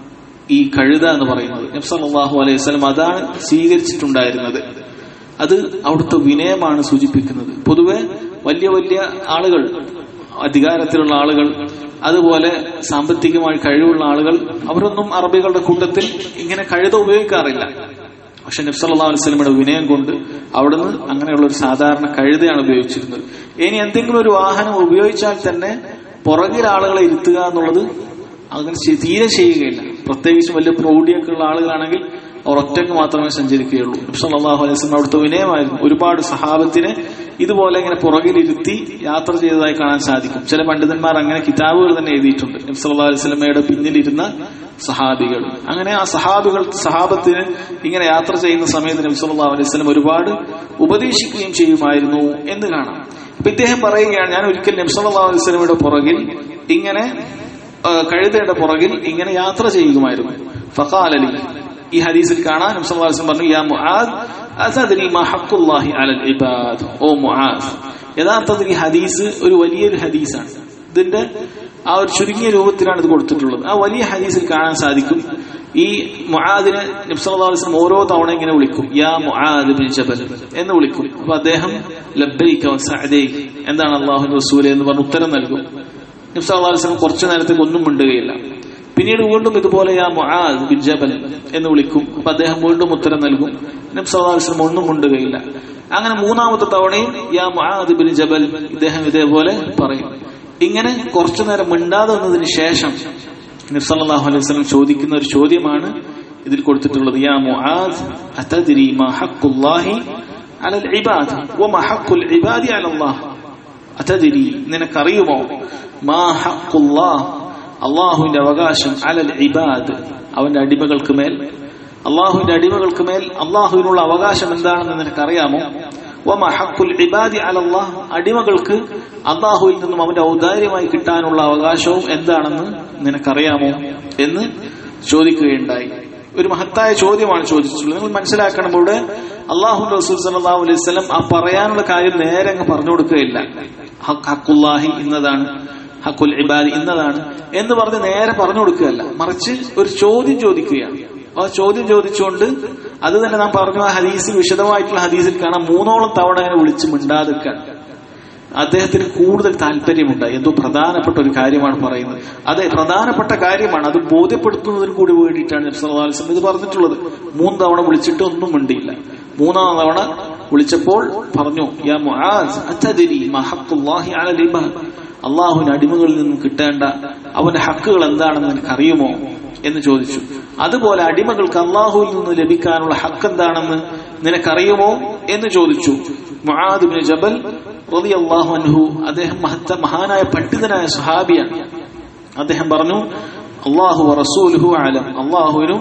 ഈ കഴുത എന്ന് പറയുന്നത്. നബി സല്ലല്ലാഹു അലൈഹി വസല്ലം അതാണ് സ്വീകരിച്ചിട്ടുണ്ടായിരുന്നത്. അത് അവിടുത്തെ വിനയമാണ് സൂചിപ്പിക്കുന്നത്. പൊതുവെ വലിയ വലിയ ആളുകൾ, അധികാരത്തിലുള്ള ആളുകൾ, അതുപോലെ സാമ്പത്തികമായി കഴിവുള്ള ആളുകൾ, അവരൊന്നും അറബികളുടെ കൂട്ടത്തിൽ ഇങ്ങനെ കഴുത ഉപയോഗിക്കാറില്ല. പക്ഷെ നബി സല്ലല്ലാഹു അലൈഹി വസല്ലമയുടെ വിനയം കൊണ്ട് അവിടുന്ന് അങ്ങനെയുള്ള ഒരു സാധാരണ കഴുതയാണ് ഉപയോഗിച്ചിരുന്നത്. ഇനി എന്തെങ്കിലും ഒരു വാഹനം ഉപയോഗിച്ചാൽ തന്നെ പുറകിൽ ആളുകളെ ഇരുത്തുക എന്നുള്ളത് അങ്ങനെ തീരെ ചെയ്യുകയില്ല. പ്രത്യേകിച്ച് വലിയ പ്രൗഢിയൊക്കെ ഉള്ള ആളുകളാണെങ്കിൽ അവർ ഒറ്റയ്ക്ക് മാത്രമേ സഞ്ചരിക്കുകയുള്ളൂ. നബി സല്ലല്ലാഹു അലൈഹി വസല്ലം അവിടുത്തെ വിനയമായിരുന്നു. ഒരുപാട് സഹാബത്തിനെ ഇതുപോലെ ഇങ്ങനെ പുറകിലിരുത്തി യാത്ര ചെയ്തതായി കാണാൻ സാധിക്കും. ചില പണ്ഡിതന്മാർ അങ്ങനെ കിതാബുകൾ തന്നെ എഴുതിയിട്ടുണ്ട്. നബി സല്ലല്ലാഹു അലൈഹി വസല്ലമയുടെ പിന്നിലിരുന്ന സഹാബികൾ. അങ്ങനെ ആ സഹാബികൾ സഹാബത്തിന് ഇങ്ങനെ യാത്ര ചെയ്യുന്ന സമയത്ത് നബി സല്ലല്ലാഹു അലൈഹി വസല്ലം ഒരുപാട് ഉപദേശിക്കുകയും ചെയ്യുമായിരുന്നു എന്ന് കാണാം. അപ്പൊ ഇദ്ദേഹം പറയുകയാണ്, ഞാൻ ഒരിക്കൽ നബി സല്ലല്ലാഹു അലൈഹി വസല്ലമയുടെ പുറകിൽ ഇങ്ങനെ കഴുതയുടെ പുറകിൽ ഇങ്ങനെ യാത്ര ചെയ്യുമായിരുന്നു. ഫഖാല ലി, ഈ ഹദീസിൽ കാണാൻ നബി സല്ലല്ലാഹു അലൈഹി വസല്ലം പറഞ്ഞു, യാ മുആദ് അതദ്രി മാ ഹഖ്ഖുല്ലാഹി അലൽ ഇബാദ്. ഓ മുആദ്, യഥാർത്ഥത്തിൽ ഈ ഹദീസ് ഒരു വലിയൊരു ഹദീസാണ്. ഇതിന്റെ ആ ഒരു ചുരുങ്ങിയ രൂപത്തിലാണ് ഇത് കൊടുത്തിട്ടുള്ളത്. ആ വലിയ ഹദീസിൽ കാണാൻ സാധിക്കും ഈ മുആദിനെ നബി സല്ലല്ലാഹു അലൈഹി വസല്ലം ഓരോ തവണ ഇങ്ങനെ വിളിക്കും, യാ മുആദ് ഇബ്നു ജബൽ എന്ന് വിളിക്കും. അപ്പൊ അദ്ദേഹം ലബ്ബൈക വ സഅദൈക, എന്താണ് അല്ലാഹുവിന്റെ റസൂലേ എന്ന് പറഞ്ഞ് ഉത്തരം നൽകും. നബി സല്ലല്ലാഹു അലൈഹി വസല്ലം കുറച്ചു നേരത്തേക്ക് ഒന്നും മിണ്ടുകയില്ല. പിന്നീട് വീണ്ടും ഇതുപോലെ യാ മുആദ് ബിൻ ജബൽ എന്ന് വിളിക്കും. അപ്പൊ അദ്ദേഹം വീണ്ടും ഉത്തരം നൽകും. നബി സല്ലല്ലാഹു അലൈഹി വസല്ലം ഒന്നും മിണ്ടുകയില്ല. അങ്ങനെ മൂന്നാമത്തെ തവണയും യാ മുആദ് ബിൻ ജബൽ ഇദ്ദേഹം ഇതേപോലെ പറയും. ഇങ്ങനെ കുറച്ചു നേരം മിണ്ടാതെ വന്നതിന് ശേഷം നബി സല്ലല്ലാഹു അലൈഹി വസല്ലം ചോദിക്കുന്ന ഒരു ചോദ്യമാണ് ഇതിൽ കൊടുത്തിട്ടുള്ളത്. യാ മുആദ് അതദ്രി മാ ഹഖ്ഖുല്ലാഹി അലൽ ഇബാദ് വമാ ഹഖ്ഖുൽ ഇബാദി അലല്ലാഹ്. അതദ്രി, നിനക്കറിയുമോ, മാ ഹഖ്ഖുല്ലാഹ്, അള്ളാഹുവിന്റെ അവകാശം, അലൽ ഇബാദ്, അവന്റെ അടിമകൾക്ക് മേൽ, അള്ളാഹുവിന്റെ അടിമകൾക്ക് മേൽ അള്ളാഹുവിനുള്ള അവകാശം എന്താണെന്ന് നിനക്കറിയാമോ? വമാ ഹഖ്ഖുൽ ഇബാദി അലല്ലാഹ്, അടിമകൾക്ക് അള്ളാഹുവിൽ നിന്നും അവന്റെ ഔദാര്യമായി കിട്ടാനുള്ള അവകാശവും എന്താണെന്ന് നിനക്കറിയാമോ എന്ന് ചോദിക്കുകയുണ്ടായി. ഒരു മഹത്തായ ചോദ്യമാണ് ചോദിച്ചിട്ടുള്ളത്. നിങ്ങൾ മനസ്സിലാക്കണം, ഇവിടെ അള്ളാഹു റസൂൽ സല്ലല്ലാഹു അലൈഹി വസല്ലം ആ പറയാനുള്ള കാര്യം നേരെ അങ്ങ് പറഞ്ഞു കൊടുക്കുകയില്ല. ഹഖ്ഖുല്ലാഹി ഇന്നതാണ്, ഹഖുൽ ഇബാദി ഇന്നതാണ് എന്ന് പറഞ്ഞ് നേരെ പറഞ്ഞു കൊടുക്കുകയല്ല, മറിച്ച് ഒരു ചോദ്യം ചോദിക്കുകയാണ്. ആ ചോദ്യം ചോദിച്ചുകൊണ്ട് അത് തന്നെ നാം പറഞ്ഞു, ആ ഹദീസിൽ വിശദമായിട്ടുള്ള ഹദീസിൽ കാണാം മൂന്നോളം തവണ അങ്ങനെ വിളിച്ച് മിണ്ടാതിരിക്കാൻ അദ്ദേഹത്തിന് കൂടുതൽ താല്പര്യമുണ്ടായി. എന്തോ പ്രധാനപ്പെട്ട ഒരു കാര്യമാണ് പറയുന്നത്. അതെ, പ്രധാനപ്പെട്ട കാര്യമാണ്, അത് ബോധ്യപ്പെടുത്തുന്നതിന് കൂടി വേണ്ടിയിട്ടാണ് നബി സല്ലല്ലാഹു അലൈഹി വസല്ലം ഇത് പറഞ്ഞിട്ടുള്ളത്. മൂന്ന് തവണ വിളിച്ചിട്ട് ഒന്നും മിണ്ടിയില്ല. മൂന്നാം തവണ വിളിച്ചപ്പോൾ പറഞ്ഞു, യാ മുആദ് അതദ്രി മാ ഹഖ്ഖുല്ലാഹി അലൽ ഇബാദ്, അള്ളാഹുവിന്റെ അടിമകളിൽ നിന്നും കിട്ടേണ്ട അവന്റെ ഹക്കുകൾ എന്താണെന്ന് നിനക്കറിയുമോ എന്ന് ചോദിച്ചു. അതുപോലെ അടിമകൾക്ക് അള്ളാഹുവിൽ നിന്ന് ലഭിക്കാനുള്ള ഹക്ക് എന്താണെന്ന് നിനക്കറിയുമോ എന്ന് ചോദിച്ചു. മുആദ് ഇബ്നു ജബൽ റളിയല്ലാഹു അൻഹു, അദ്ദേഹം മഹത്ത മഹാനായ പണ്ഡിതനായ സ്വഹാബിയാണ്. അദ്ദേഹം പറഞ്ഞു, അല്ലാഹു വ റസൂലുഹു അലം, അള്ളാഹുവിനും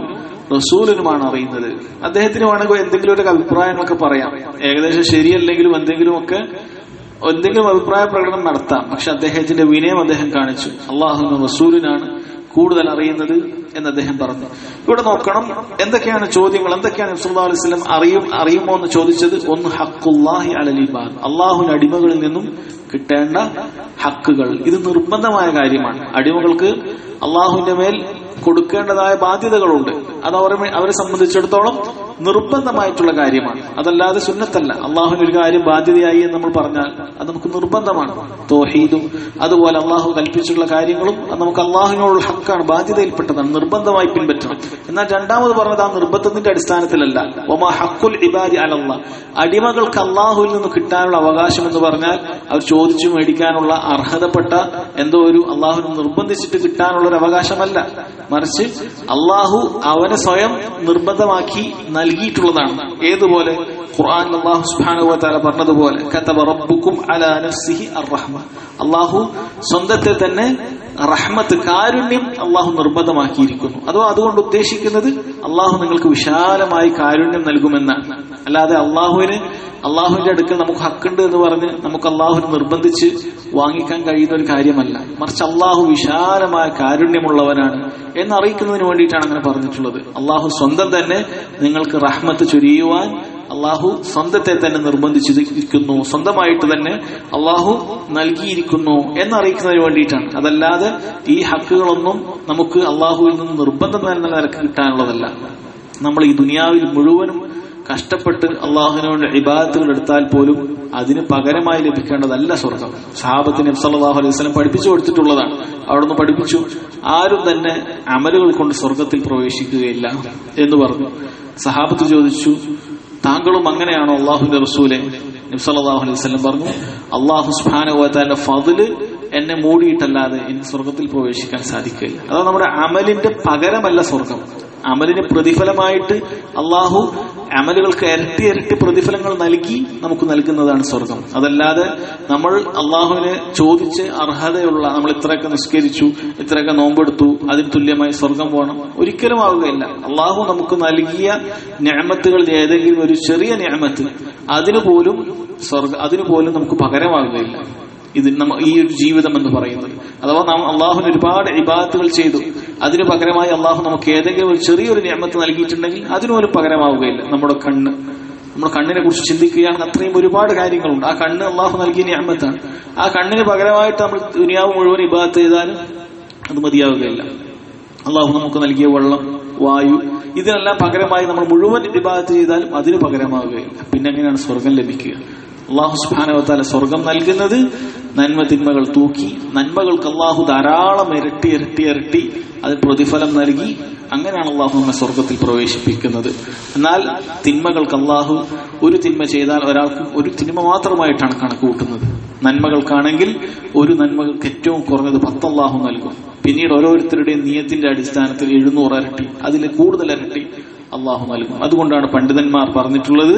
റസൂലിനുമാണ് അറിയുന്നത്. അദ്ദേഹത്തിന് വേണമെങ്കിൽ എന്തെങ്കിലും ഒരു അഭിപ്രായങ്ങളൊക്കെ പറയാം, ഏകദേശം ശരിയല്ലെങ്കിലും എന്തെങ്കിലുമൊക്കെ എന്തെങ്കിലും അഭിപ്രായ പ്രകടനം നടത്താം. പക്ഷെ അദ്ദേഹത്തിന്റെ വിനയം അദ്ദേഹം കാണിച്ചു. അള്ളാഹുവിനും റസൂലിനാണ് കൂടുതൽ അറിയുന്നത് എന്ന് അദ്ദേഹം പറഞ്ഞു. ഇവിടെ നോക്കണം, എന്തൊക്കെയാണ് ചോദ്യങ്ങൾ, എന്തൊക്കെയാണ് നബി സല്ലല്ലാഹു അലൈഹി വസല്ലം അറിയും അറിയുമോ എന്ന് ചോദിച്ചത്. ഒന്ന്, ഹഖുല്ലാഹി അലൽ ഇബാദ്, അള്ളാഹുവിന്റെ അടിമകളിൽ നിന്നും കിട്ടേണ്ട ഹക്കുകൾ. ഇത് നിർബന്ധമായ കാര്യമാണ്. അടിമകൾക്ക് അള്ളാഹുവിന്റെ മേൽ കൊടുക്കേണ്ടതായ ബാധ്യതകളുണ്ട്. അത് അവരെ അവരെ സംബന്ധിച്ചിടത്തോളം നിർബന്ധമായിട്ടുള്ള കാര്യമാണ്, അതല്ലാതെ സുന്നത്തല്ല. അള്ളാഹുവിന് ഒരു കാര്യം ബാധ്യതയായി എന്ന് നമ്മൾ പറഞ്ഞാൽ അത് നമുക്ക് നിർബന്ധമാണ്. തൗഹീദും അതുപോലെ അള്ളാഹു കൽപ്പിച്ചിട്ടുള്ള കാര്യങ്ങളും അത് നമുക്ക് അള്ളാഹുവിനോടുള്ള ഹക്കാണ്, ബാധ്യതയിൽപ്പെട്ടതാണ്, നിർബന്ധമായി പിൻപറ്റണം. എന്നാൽ രണ്ടാമത് പറഞ്ഞത് ആ നിർബന്ധത്തിന്റെ അടിസ്ഥാനത്തിലല്ല. വമാ ഹഖുൽ ഇബാദി അലല്ലാഹ്, അടിമകൾക്ക് അള്ളാഹുവിൽ നിന്ന് കിട്ടാനുള്ള അവകാശം എന്ന് പറഞ്ഞാൽ അവർ ചോദിച്ചു മേടിക്കാനുള്ള അർഹതപ്പെട്ട എന്തോ ഒരു അള്ളാഹുവിനെ നിർബന്ധിച്ചിട്ട് കിട്ടാനുള്ള ഒരു അവകാശമല്ല, മറിച്ച് അള്ളാഹു അവനെ സ്വയം നിർബന്ധമാക്കി നൽകിയിട്ടുള്ളതാണ്. ഏതുപോലെ ഖുർആനിൽ അല്ലാഹു സുബ്ഹാനഹു വ തആല പറഞ്ഞതുപോലെ കതബ റബ്ബുക്കും അലാ നഫ്സിഹി അർറഹ്മ, അള്ളാഹു സ്വന്തത്തെ തന്നെ റഹ്മത്ത്, കാരുണ്യം അള്ളാഹു നിർബന്ധമാക്കിയിരിക്കുന്നു. അതോ അതുകൊണ്ട് ഉദ്ദേശിക്കുന്നത് അള്ളാഹു നിങ്ങൾക്ക് വിശാലമായി കാരുണ്യം നൽകുമെന്നാണ്. അല്ലാതെ അള്ളാഹുവിന് അള്ളാഹുവിന്റെ അടുക്കൽ നമുക്ക് ഹക്കുണ്ട് എന്ന് പറഞ്ഞ് നമുക്ക് അള്ളാഹുവിനെ നിർബന്ധിച്ച് വാങ്ങിക്കാൻ കഴിയുന്ന ഒരു കാര്യമല്ല, മറിച്ച് അള്ളാഹു വിശാലമായ കാരുണ്യമുള്ളവനാണ് എന്നറിയിക്കുന്നതിന് വേണ്ടിയിട്ടാണ് അങ്ങനെ പറഞ്ഞിട്ടുള്ളത്. അള്ളാഹു സ്വന്തം തന്നെ നിങ്ങൾക്ക് റഹ്മത്ത് ചൊരിയുവാൻ അള്ളാഹു സ്വന്തത്തെ തന്നെ നിർബന്ധിച്ചിരിക്കുന്നു, സ്വന്തമായിട്ട് തന്നെ അള്ളാഹു നൽകിയിരിക്കുന്നു എന്നറിയിക്കുന്നതിന് വേണ്ടിയിട്ടാണ്. അതല്ലാതെ ഈ ഹക്കുകളൊന്നും നമുക്ക് അള്ളാഹുവിൽ നിന്ന് നിർബന്ധം എന്ന നിലക്ക് കിട്ടാനുള്ളതല്ല. നമ്മൾ ഈ ദുനിയാവിൽ മുഴുവനും കഷ്ടപ്പെട്ട് അള്ളാഹുവിനോട് ഇബാദത്തുകൾ എടുത്താൽ പോലും അതിന് പകരമായി ലഭിക്കേണ്ടതല്ല സ്വർഗം. സഹാബത്തിന് നബി സല്ലല്ലാഹു അലൈഹി വസല്ലം പഠിപ്പിച്ചു കൊടുത്തിട്ടുള്ളതാണ്. അവിടുന്ന് പഠിപ്പിച്ചു, ആരും തന്നെ അമലുകൾ കൊണ്ട് സ്വർഗത്തിൽ പ്രവേശിക്കുകയില്ല എന്ന് പറഞ്ഞു. സഹാബത്ത് ചോദിച്ചു, താങ്കളും അങ്ങനെയാണോ അള്ളാഹുവിന്റെ റസൂലെ? നബി സല്ലല്ലാഹു അലൈഹി വസല്ലം പറഞ്ഞു, അള്ളാഹു സുബ്ഹാനഹു വ തആല ഫദ്ല് എന്നെ മൂടിയിട്ടല്ലാതെ എനിക്ക് സ്വർഗത്തിൽ പ്രവേശിക്കാൻ സാധിക്കില്ല. അതാണ് നമ്മുടെ അമലിന്റെ പകരമല്ല സ്വർഗം. അമലിന് പ്രതിഫലമായിട്ട് അള്ളാഹു അമലുകൾക്ക് ഇരട്ടി ഇരട്ടി പ്രതിഫലങ്ങൾ നൽകി നമുക്ക് നൽകുന്നതാണ് സ്വർഗം. അതല്ലാതെ നമ്മൾ അള്ളാഹുവിനെ ചോദിച്ച് അർഹതയുള്ള, നമ്മൾ ഇത്രയൊക്കെ നിസ്കരിച്ചു, ഇത്രയൊക്കെ നോമ്പെടുത്തു, അതിന് തുല്യമായി സ്വർഗം പോകണം, ഒരിക്കലും ആവുകയില്ല. അള്ളാഹു നമുക്ക് നൽകിയ നിഅമത്തുകൾ ഏതെങ്കിലും ഒരു ചെറിയ നിഅമത്ത് അതിനു പോലും സ്വർഗ അതിനു പോലും നമുക്ക് പകരമാവുകയില്ല. ഇത് നമ്മ ഈ ഒരു ജീവിതം എന്ന് പറയുന്നത്, അഥവാ നാം അള്ളാഹുവിന് ഒരുപാട് ഇബാദത്തുകൾ ചെയ്തു, അതിന് പകരമായി അള്ളാഹു നമുക്ക് ഏതെങ്കിലും ഒരു ചെറിയൊരു നിഅമത്ത് നൽകിയിട്ടുണ്ടെങ്കിൽ അതിനുപോലും പകരമാവുകയില്ല. നമ്മുടെ കണ്ണ്, നമ്മുടെ കണ്ണിനെ കുറിച്ച് ചിന്തിക്കുകയാണെങ്കിൽ അത്രയും ഒരുപാട് കാര്യങ്ങളുണ്ട്. ആ കണ്ണ് അള്ളാഹു നൽകിയ നിഅമത്താണ്. ആ കണ്ണിന് പകരമായിട്ട് നമ്മൾ ദുനിയാവ് മുഴുവൻ ഇബാദത്ത് ചെയ്താലും അത് മതിയാവുകയില്ല. അള്ളാഹു നമുക്ക് നൽകിയ വെള്ളം, വായു, ഇതിനെല്ലാം പകരമായി നമ്മൾ മുഴുവൻ ഇബാദത്ത് ചെയ്താലും അതിന് പകരമാവുകയില്ല. പിന്നെ എങ്ങനെയാണ് സ്വർഗം ലഭിക്കുക? അള്ളാഹു സുബ്ഹാനഹു വ തആല സ്വർഗം നൽകുന്നത് നന്മ തിന്മകൾ തൂക്കി, നന്മകൾക്ക് അള്ളാഹു ധാരാളം ഇരട്ടി ഇരട്ടി ഇരട്ടി അത് പ്രതിഫലം നൽകി, അങ്ങനെയാണ് അള്ളാഹു നമ്മെ സ്വർഗത്തിൽ പ്രവേശിപ്പിക്കുന്നത്. എന്നാൽ തിന്മകൾക്ക് അള്ളാഹു ഒരു തിന്മ ചെയ്താൽ ഒരാൾക്ക് ഒരു തിന്മ മാത്രമായിട്ടാണ് കണക്ക് കൂട്ടുന്നത്. നന്മകൾക്കാണെങ്കിൽ ഒരു നന്മകൾക്ക് ഏറ്റവും കുറഞ്ഞത് പത്ത് അള്ളാഹു നൽകും. പിന്നീട് ഓരോരുത്തരുടെയും നിയത്തിന്റെ അടിസ്ഥാനത്തിൽ എഴുന്നൂറ് ഇരട്ടി, അതിൽ കൂടുതൽ ഇരട്ടി അള്ളാഹു നൽകും. അതുകൊണ്ടാണ് പണ്ഡിതന്മാർ പറഞ്ഞിട്ടുള്ളത്,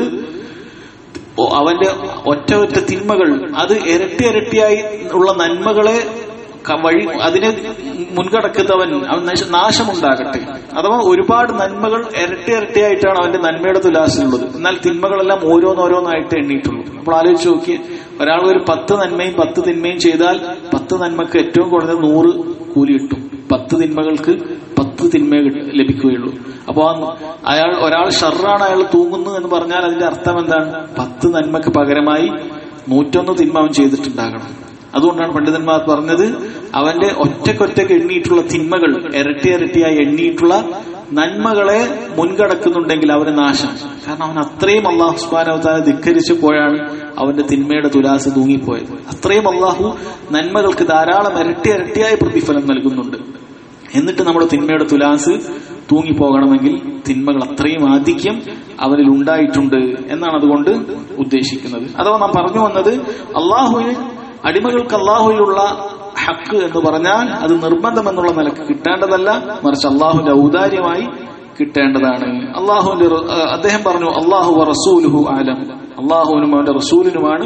അവന്റെ ഒറ്റ ഒറ്റ തിന്മകൾ അത് ഇരട്ടി ഇരട്ടിയായി ഉള്ള നന്മകളെ വഴി അതിനെ മുൻകടക്കുന്നവൻ അവൻ നാശമുണ്ടാകട്ടെ. അഥവാ ഒരുപാട് നന്മകൾ ഇരട്ടി ഇരട്ടിയായിട്ടാണ് അവന്റെ നന്മയുടെ തുലാസിലുള്ളത്. എന്നാൽ തിന്മകളെല്ലാം ഓരോന്നോരോന്നായിട്ട് എണ്ണിയിട്ടുള്ളൂ. അപ്പോൾ ആലോചിച്ച് നോക്കി, ഒരാൾ ഒരു പത്ത് നന്മയും പത്ത് തിന്മയും ചെയ്താൽ പത്ത് നന്മക്ക് ഏറ്റവും കുറഞ്ഞത് നൂറ് കൂലി കിട്ടും, പത്ത് തിന്മകൾക്ക് പത്ത് തിന്മ ലഭിക്കുകയുള്ളൂ. അപ്പൊ അയാൾ ഒരാൾ ഷർറാണ്, അയാൾ തൂങ്ങുന്നു എന്ന് പറഞ്ഞാൽ അതിന്റെ അർത്ഥം എന്താണ്? പത്ത് നന്മക്ക് പകരമായി നൂറ്റൊന്ന് തിന്മ അവൻ ചെയ്തിട്ടുണ്ടാകണം. അതുകൊണ്ടാണ് പണ്ഡിതന്മാർ പറഞ്ഞത്, അവന്റെ ഒറ്റക്കൊറ്റക്ക് എണ്ണിയിട്ടുള്ള തിന്മകൾ ഇരട്ടി ഇരട്ടിയായി എണ്ണിയിട്ടുള്ള നന്മകളെ മുൻകടക്കുന്നുണ്ടെങ്കിൽ അവന് നാശം. കാരണം അവൻ അത്രയും അള്ളാഹു സുബ്ഹാനഹു വ തആല ധിക്കരിച്ചപ്പോഴാണ് അവന്റെ തിന്മയുടെ തുലാസ് തൂങ്ങിപ്പോയത്. അത്രയും അള്ളാഹു നന്മകൾക്ക് ധാരാളം ഇരട്ടി ഇരട്ടിയായി പ്രതിഫലം നൽകുന്നുണ്ട്. എന്നിട്ട് നമ്മുടെ തിന്മയുടെ തുലാസ് തൂങ്ങിപ്പോകണമെങ്കിൽ തിന്മകൾ അത്രയും ആധിക്യം അവരിൽ ഉണ്ടായിട്ടുണ്ട് എന്നാണ് അതുകൊണ്ട് ഉദ്ദേശിക്കുന്നത്. അഥവാ നാം പറഞ്ഞു വന്നത്, അള്ളാഹുവിന് അടിമകൾക്ക് അള്ളാഹുവിലുള്ള ഹക്ക് എന്ന് പറഞ്ഞാൽ അത് നിർബന്ധം എന്നുള്ള നിലക്ക് കിട്ടേണ്ടതല്ല, മറിച്ച് അള്ളാഹുവിന്റെ ഔദാര്യമായി കിട്ടേണ്ടതാണ്. അള്ളാഹുവിന്റെ അദ്ദേഹം പറഞ്ഞു, അള്ളാഹു വ റസൂലുഹു അഅലം, അള്ളാഹുവിനും അവന്റെ റസൂലിനുമാണ്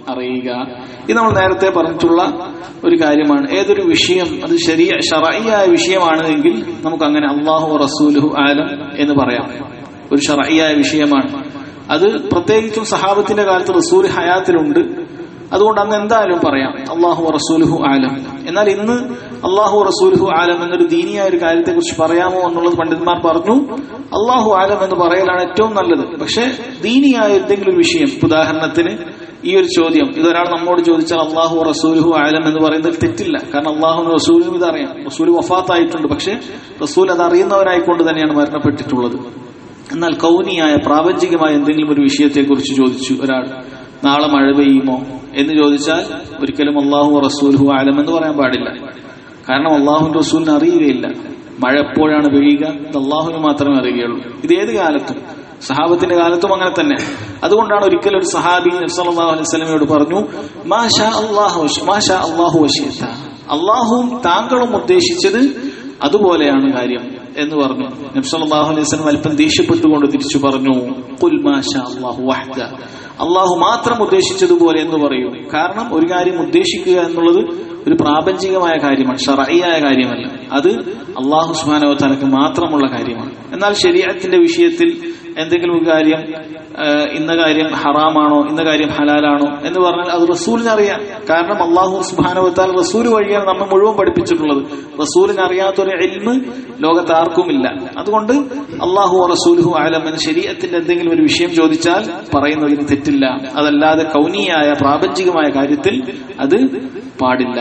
അറിയുക. ഇത് നമ്മൾ നേരത്തെ പറഞ്ഞിട്ടുള്ള ഒരു കാര്യമാണ്. ഏതൊരു വിഷയം അത് ശരിയ ശറഈയായ വിഷയമാണ് എങ്കിൽ നമുക്ക് അങ്ങനെ അല്ലാഹു റസൂലുഹു ആലം എന്ന് പറയാം. ഒരു ശറഈയായ വിഷയമാണ് അത്. പ്രത്യേകിച്ചും സഹാബത്തിന്റെ കാലത്ത് റസൂൽ ഹയാത്തിലുണ്ട്, അതുകൊണ്ട് അന്ന് എന്തായാലും പറയാം അല്ലാഹു റസൂലുഹു ആലം. എന്നാൽ ഇന്ന് അല്ലാഹു റസൂലുഹു ആലം എന്നൊരു ദീനിയായ ഒരു കാര്യത്തെ കുറിച്ച് പറയാമോ എന്നുള്ളത് പണ്ഡിതന്മാർ പറഞ്ഞു അല്ലാഹു ആലം എന്ന് പറയലാണ് ഏറ്റവും നല്ലത്. പക്ഷെ ദീനിയായ എന്തെങ്കിലും ഒരു വിഷയം, ഉദാഹരണത്തിന് ഈ ഒരു ചോദ്യം ഇതൊരാൾ നമ്മോട് ചോദിച്ചാൽ അല്ലാഹു റസൂലുഹു ആലം എന്ന് പറയുന്നതിൽ തെറ്റില്ല. കാരണം അല്ലാഹു റസൂലും ഇതറിയാം. റസൂൽ വഫാത്തായിട്ടുണ്ട്, പക്ഷെ റസൂൽ അത് അറിയുന്നവരായിക്കൊണ്ട് തന്നെയാണ് മരണപ്പെട്ടിട്ടുള്ളത്. എന്നാൽ കൗനിയായ പ്രാപഞ്ചികമായ എന്തെങ്കിലും ഒരു വിഷയത്തെ കുറിച്ച് ചോദിച്ചു ഒരാൾ, നാളെ മഴ പെയ്യുമോ എന്ന് ചോദിച്ചാൽ ഒരിക്കലും അല്ലാഹു റസൂലുഹു ആലം എന്ന് പറയാൻ പാടില്ല. കാരണം അല്ലാഹുവിന്റെ റസൂലിന് അറിയുകയില്ല മഴ എപ്പോഴാണ് പെയ്യുക, ഇത് അല്ലാഹുവിന് മാത്രമേ അറിയുകയുള്ളൂ. ഇത് ഏത് കാലത്തും, സഹാബത്തിന്റെ കാലത്തും അങ്ങനെ തന്നെ. അതുകൊണ്ടാണ് ഒരിക്കലും ഒരു സഹാബി നബി സല്ലല്ലാഹു അലൈഹി വസല്ലമയോട് പറഞ്ഞു, മാഷാ അല്ലാഹു മാഷാ അല്ലാഹു വശിഅത, അല്ലാഹുവും താങ്കളും ഉദ്ദേശിച്ചത് അതുപോലെയാണ് കാര്യം എന്ന് പറഞ്ഞു. നബി സല്ലല്ലാഹു അലൈഹി വസല്ലം അല്പം ദേഷ്യപ്പെട്ടുകൊണ്ട് തിരിച്ചു പറഞ്ഞു, ഖുൽ മാഷാ അല്ലാഹു വഹ്ദ, അല്ലാഹു മാത്രം ഉദ്ദേശിച്ചതുപോലെ എന്ന് പറയൂ. കാരണം ഒരു കാര്യം ഉദ്ദേശിക്കുക എന്നുള്ളത് ഒരു പ്രാപഞ്ചികമായ കാര്യമാണ്, ശറഈയായ കാര്യമല്ല. അത് അല്ലാഹു സുബ്ഹാനഹു വ തആലക്ക് മാത്രമുള്ള കാര്യമാണ്. എന്നാൽ ശരീഅത്തിന്റെ വിഷയത്തിൽ എന്തെങ്കിലും ഒരു കാര്യം, ഇന്ന കാര്യം ഹറാമാണോ ഇന്ന കാര്യം ഹലാലാണോ എന്ന് പറഞ്ഞാൽ അത് റസൂലിന് അറിയാം. കാരണം അല്ലാഹു സുബ്ഹാനഹു വ തആല റസൂൽ വഴിയാണ് നമ്മെ മുഴുവൻ പഠിപ്പിച്ചിട്ടുള്ളത്. റസൂലിന് അറിയാത്തൊരു ഇൽമ് ലോകത്ത് ആർക്കുമില്ല. അതുകൊണ്ട് അല്ലാഹു റസൂലുഹു അലം എന്ന ശരീഅത്തിന്റെ എന്തെങ്കിലും ഒരു വിഷയം ചോദിച്ചാൽ പറയുന്നതിന് തെറ്റില്ല. അതല്ലാതെ കൗനിയായ പ്രാപഞ്ചികമായ കാര്യത്തിൽ അത് പാടില്ല.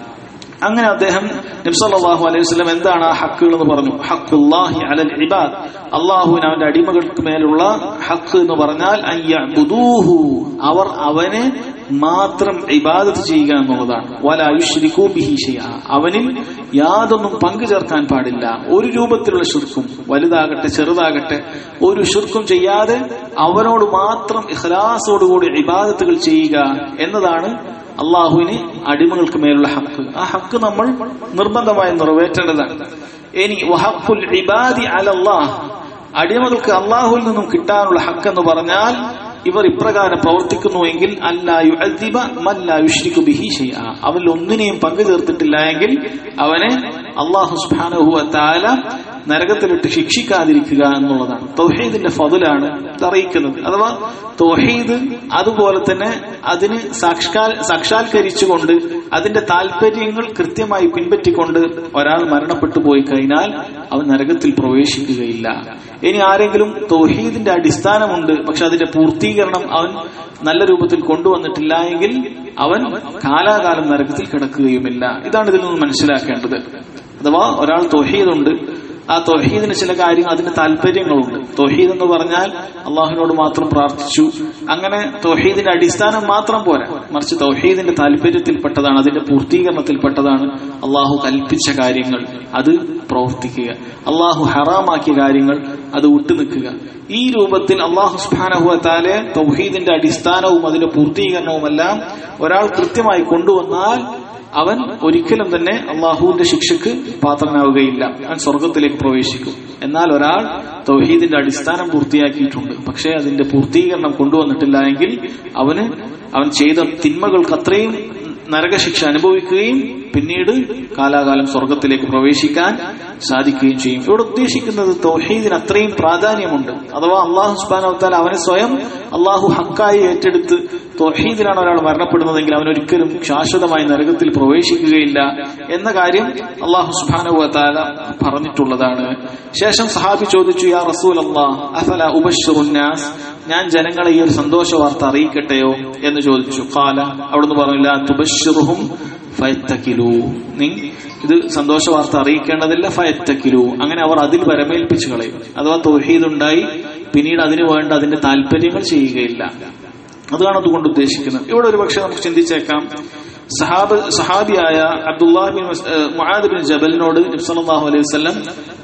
അങ്ങനെ അദ്ദേഹം നബി സല്ലല്ലാഹു അലൈഹി വസല്ലം എന്താണ് ആ ഹക്കുകൾ എന്ന് പറഞ്ഞു. ഹഖുല്ലാഹി അലൽ ഇബാദ്, അല്ലാഹുവിന് അവന്റെ അടിമകൾക്ക് മേലുള്ള ഹക്ക് എന്ന് പറഞ്ഞാൽ അയ്യഅ്ബുദൂഹു, അവർ അവനെ മാത്രം ഇബാദത്ത് ചെയ്യുക എന്നുള്ളതാണ്. വലാ യുശ്രികൂ ബിഹി ശൈഅ, അവനിൽ യാതൊന്നും പങ്കു ചേർക്കാൻ പാടില്ല. ഒരു രൂപത്തിലുള്ള ശിർക്കും, വലുതാകട്ടെ ചെറുതാകട്ടെ, ഒരു ശിർക്കും ചെയ്യാതെ അവനോട് മാത്രം ഇഖ്ലാസോടുകൂടി ഇബാദത്തുകൾ ചെയ്യുക എന്നതാണ് അള്ളാഹുവിന് അടിമകൾക്ക് മേലുള്ള ഹക്ക്. ആ ഹക്ക് നമ്മൾ നിർബന്ധമായി നിറവേറ്റേണ്ടതാണ്. ഇനി വഹഖുൽ ഇബാദി അലല്ലാഹ്, അടിമകൾക്ക് അള്ളാഹുവിൽ നിന്നും കിട്ടാനുള്ള ഹക്ക് എന്ന് പറഞ്ഞാൽ ഇവർ ഇപ്രകാരം പ്രവർത്തിക്കുന്നുവെങ്കിൽ അല്ലാ യുഅദ്ദിബ മൻ ലാ യുശ്രികു ബിഹി ശൈഅ, അവൻ ഒന്നിനെയും പങ്കു ചേർത്തിട്ടില്ല എങ്കിൽ അവനെ അല്ലാഹു സുബ്ഹാനഹു വ തആല നരകത്തിലിട്ട് ശിക്ഷിക്കാതിരിക്കുക എന്നുള്ളതാണ്. തൗഹീദിന്റെ ഫضലാണ് ഇത് അറിയിക്കുന്നത്. അഥവാ തൗഹീദ് അതുപോലെ തന്നെ അതിന് സാക്ഷാൽ സാക്ഷാത്കരിച്ചുകൊണ്ട് അതിന്റെ താല്പര്യങ്ങൾ കൃത്യമായി പിൻപറ്റിക്കൊണ്ട് ഒരാൾ മരണപ്പെട്ടു പോയി കഴിഞ്ഞാൽ അവൻ നരകത്തിൽ പ്രവേശിക്കുകയില്ല. ഇനി ആരെങ്കിലും തൗഹീദിന്റെ അടിസ്ഥാനമുണ്ട് പക്ഷെ അതിന്റെ പൂർത്തീകരണം അവൻ നല്ല രൂപത്തിൽ കൊണ്ടുവന്നിട്ടില്ല എങ്കിൽ അവൻ കാലാകാലം നരകത്തിൽ കിടക്കുകയുമില്ല. ഇതാണ് ഇതിൽ നിന്ന് മനസ്സിലാക്കേണ്ടത്. അഥവാ ഒരാൾ തൗഹീദുണ്ട്, ആ തൗഹീദിന് ചില കാര്യങ്ങൾ, അതിന്റെ താല്പര്യങ്ങളുണ്ട്. തൗഹീദ് എന്ന് പറഞ്ഞാൽ അള്ളാഹുവിനോട് മാത്രം പ്രാർത്ഥിച്ചു, അങ്ങനെ തൗഹീദിന്റെ അടിസ്ഥാനം മാത്രം പോരാ, മറിച്ച് തൗഹീദിന്റെ താല്പര്യത്തിൽപ്പെട്ടതാണ്, അതിന്റെ പൂർത്തീകരണത്തിൽപ്പെട്ടതാണ് അള്ളാഹു കൽപ്പിച്ച കാര്യങ്ങൾ അത് പ്രവർത്തിക്കുക, അള്ളാഹു ഹറാമാക്കിയ കാര്യങ്ങൾ അത് വിട്ടുനിൽക്കുക. ഈ രൂപത്തിൽ അള്ളാഹു സുബ്ഹാനഹു വ തആല തൗഹീദിന്റെ അടിസ്ഥാനവും അതിന്റെ പൂർത്തീകരണവുമെല്ലാം ഒരാൾ കൃത്യമായി കൊണ്ടുവന്നാൽ അവൻ ഒരിക്കലും തന്നെ അള്ളാഹുവിന്റെ ശിക്ഷക്ക് പാത്രനാവുകയില്ല, അവൻ സ്വർഗത്തിലേക്ക് പ്രവേശിക്കും. എന്നാൽ ഒരാൾ തൗഹീദിന്റെ അടിസ്ഥാനം പൂർത്തിയാക്കിയിട്ടുണ്ട് പക്ഷെ അതിന്റെ പൂർത്തീകരണം കൊണ്ടുവന്നിട്ടില്ല എങ്കിൽ അവന് അവൻ ചെയ്ത തിന്മകൾക്ക് അത്രയും നരകശിക്ഷ അനുഭവിക്കുകയും പിന്നീട് കാലാകാലം സ്വർഗത്തിലേക്ക് പ്രവേശിക്കാൻ സാധിക്കുകയും ചെയ്യും. ഇവിടെ ഉദ്ദേശിക്കുന്നത് തൗഹീദിന് അത്രയും പ്രാധാന്യമുണ്ട്. അഥവാ അള്ളാഹു സുബ്ഹാനഹു വ തആല അവനെ സ്വയം അള്ളാഹു ഹക്കായി ഏറ്റെടുത്ത് തൗഹീദിലാണ് ഒരാൾ മരണപ്പെടുന്നതെങ്കിൽ അവനൊരിക്കലും ശാശ്വതമായി നരകത്തിൽ പ്രവേശിക്കുകയില്ല എന്ന കാര്യം അള്ളാഹു സുബ്ഹാനഹു വ തആല പറഞ്ഞിട്ടുള്ളതാണ്. ശേഷം സഹാബി ചോദിച്ചു, യാ റസൂലല്ലാഹ് അഫലാ ഉബശ്ശിറുൻ നാസ്, ഞാൻ ജനങ്ങളെ ഈ ഒരു സന്തോഷ വാർത്ത അറിയിക്കട്ടെയോ എന്ന് ചോദിച്ചു. ഖാല, അവിടുന്ന് പറഞ്ഞു, ലാ തുബശ്ശിറുഹും ഫയത്തക്കിലൂ, നീ ഇത് സന്തോഷ വാർത്ത അറിയിക്കേണ്ടതില്ല, ഫയത്തക്കിലൂ, അങ്ങനെ അവർ അതിൽ പരമേൽപ്പിച്ചു കളയും. അഥവാ തൗഹീദ് ഉണ്ടായി പിന്നീട് അതിനു വേണ്ട അതിന്റെ താല്പര്യങ്ങൾ ചെയ്യുകയില്ല. അതാണ് അതുകൊണ്ട് ഉദ്ദേശിക്കുന്നത്. ഇവിടെ ഒരു പക്ഷെ നമുക്ക് ചിന്തിച്ചേക്കാം, സഹാബ സഹാബിയായ അബ്ദുല്ലാഹ് ബിൻ മുആദ് ബിൻ ജബലിനോട് നബി സല്ലല്ലാഹു അലൈഹി വസല്ലം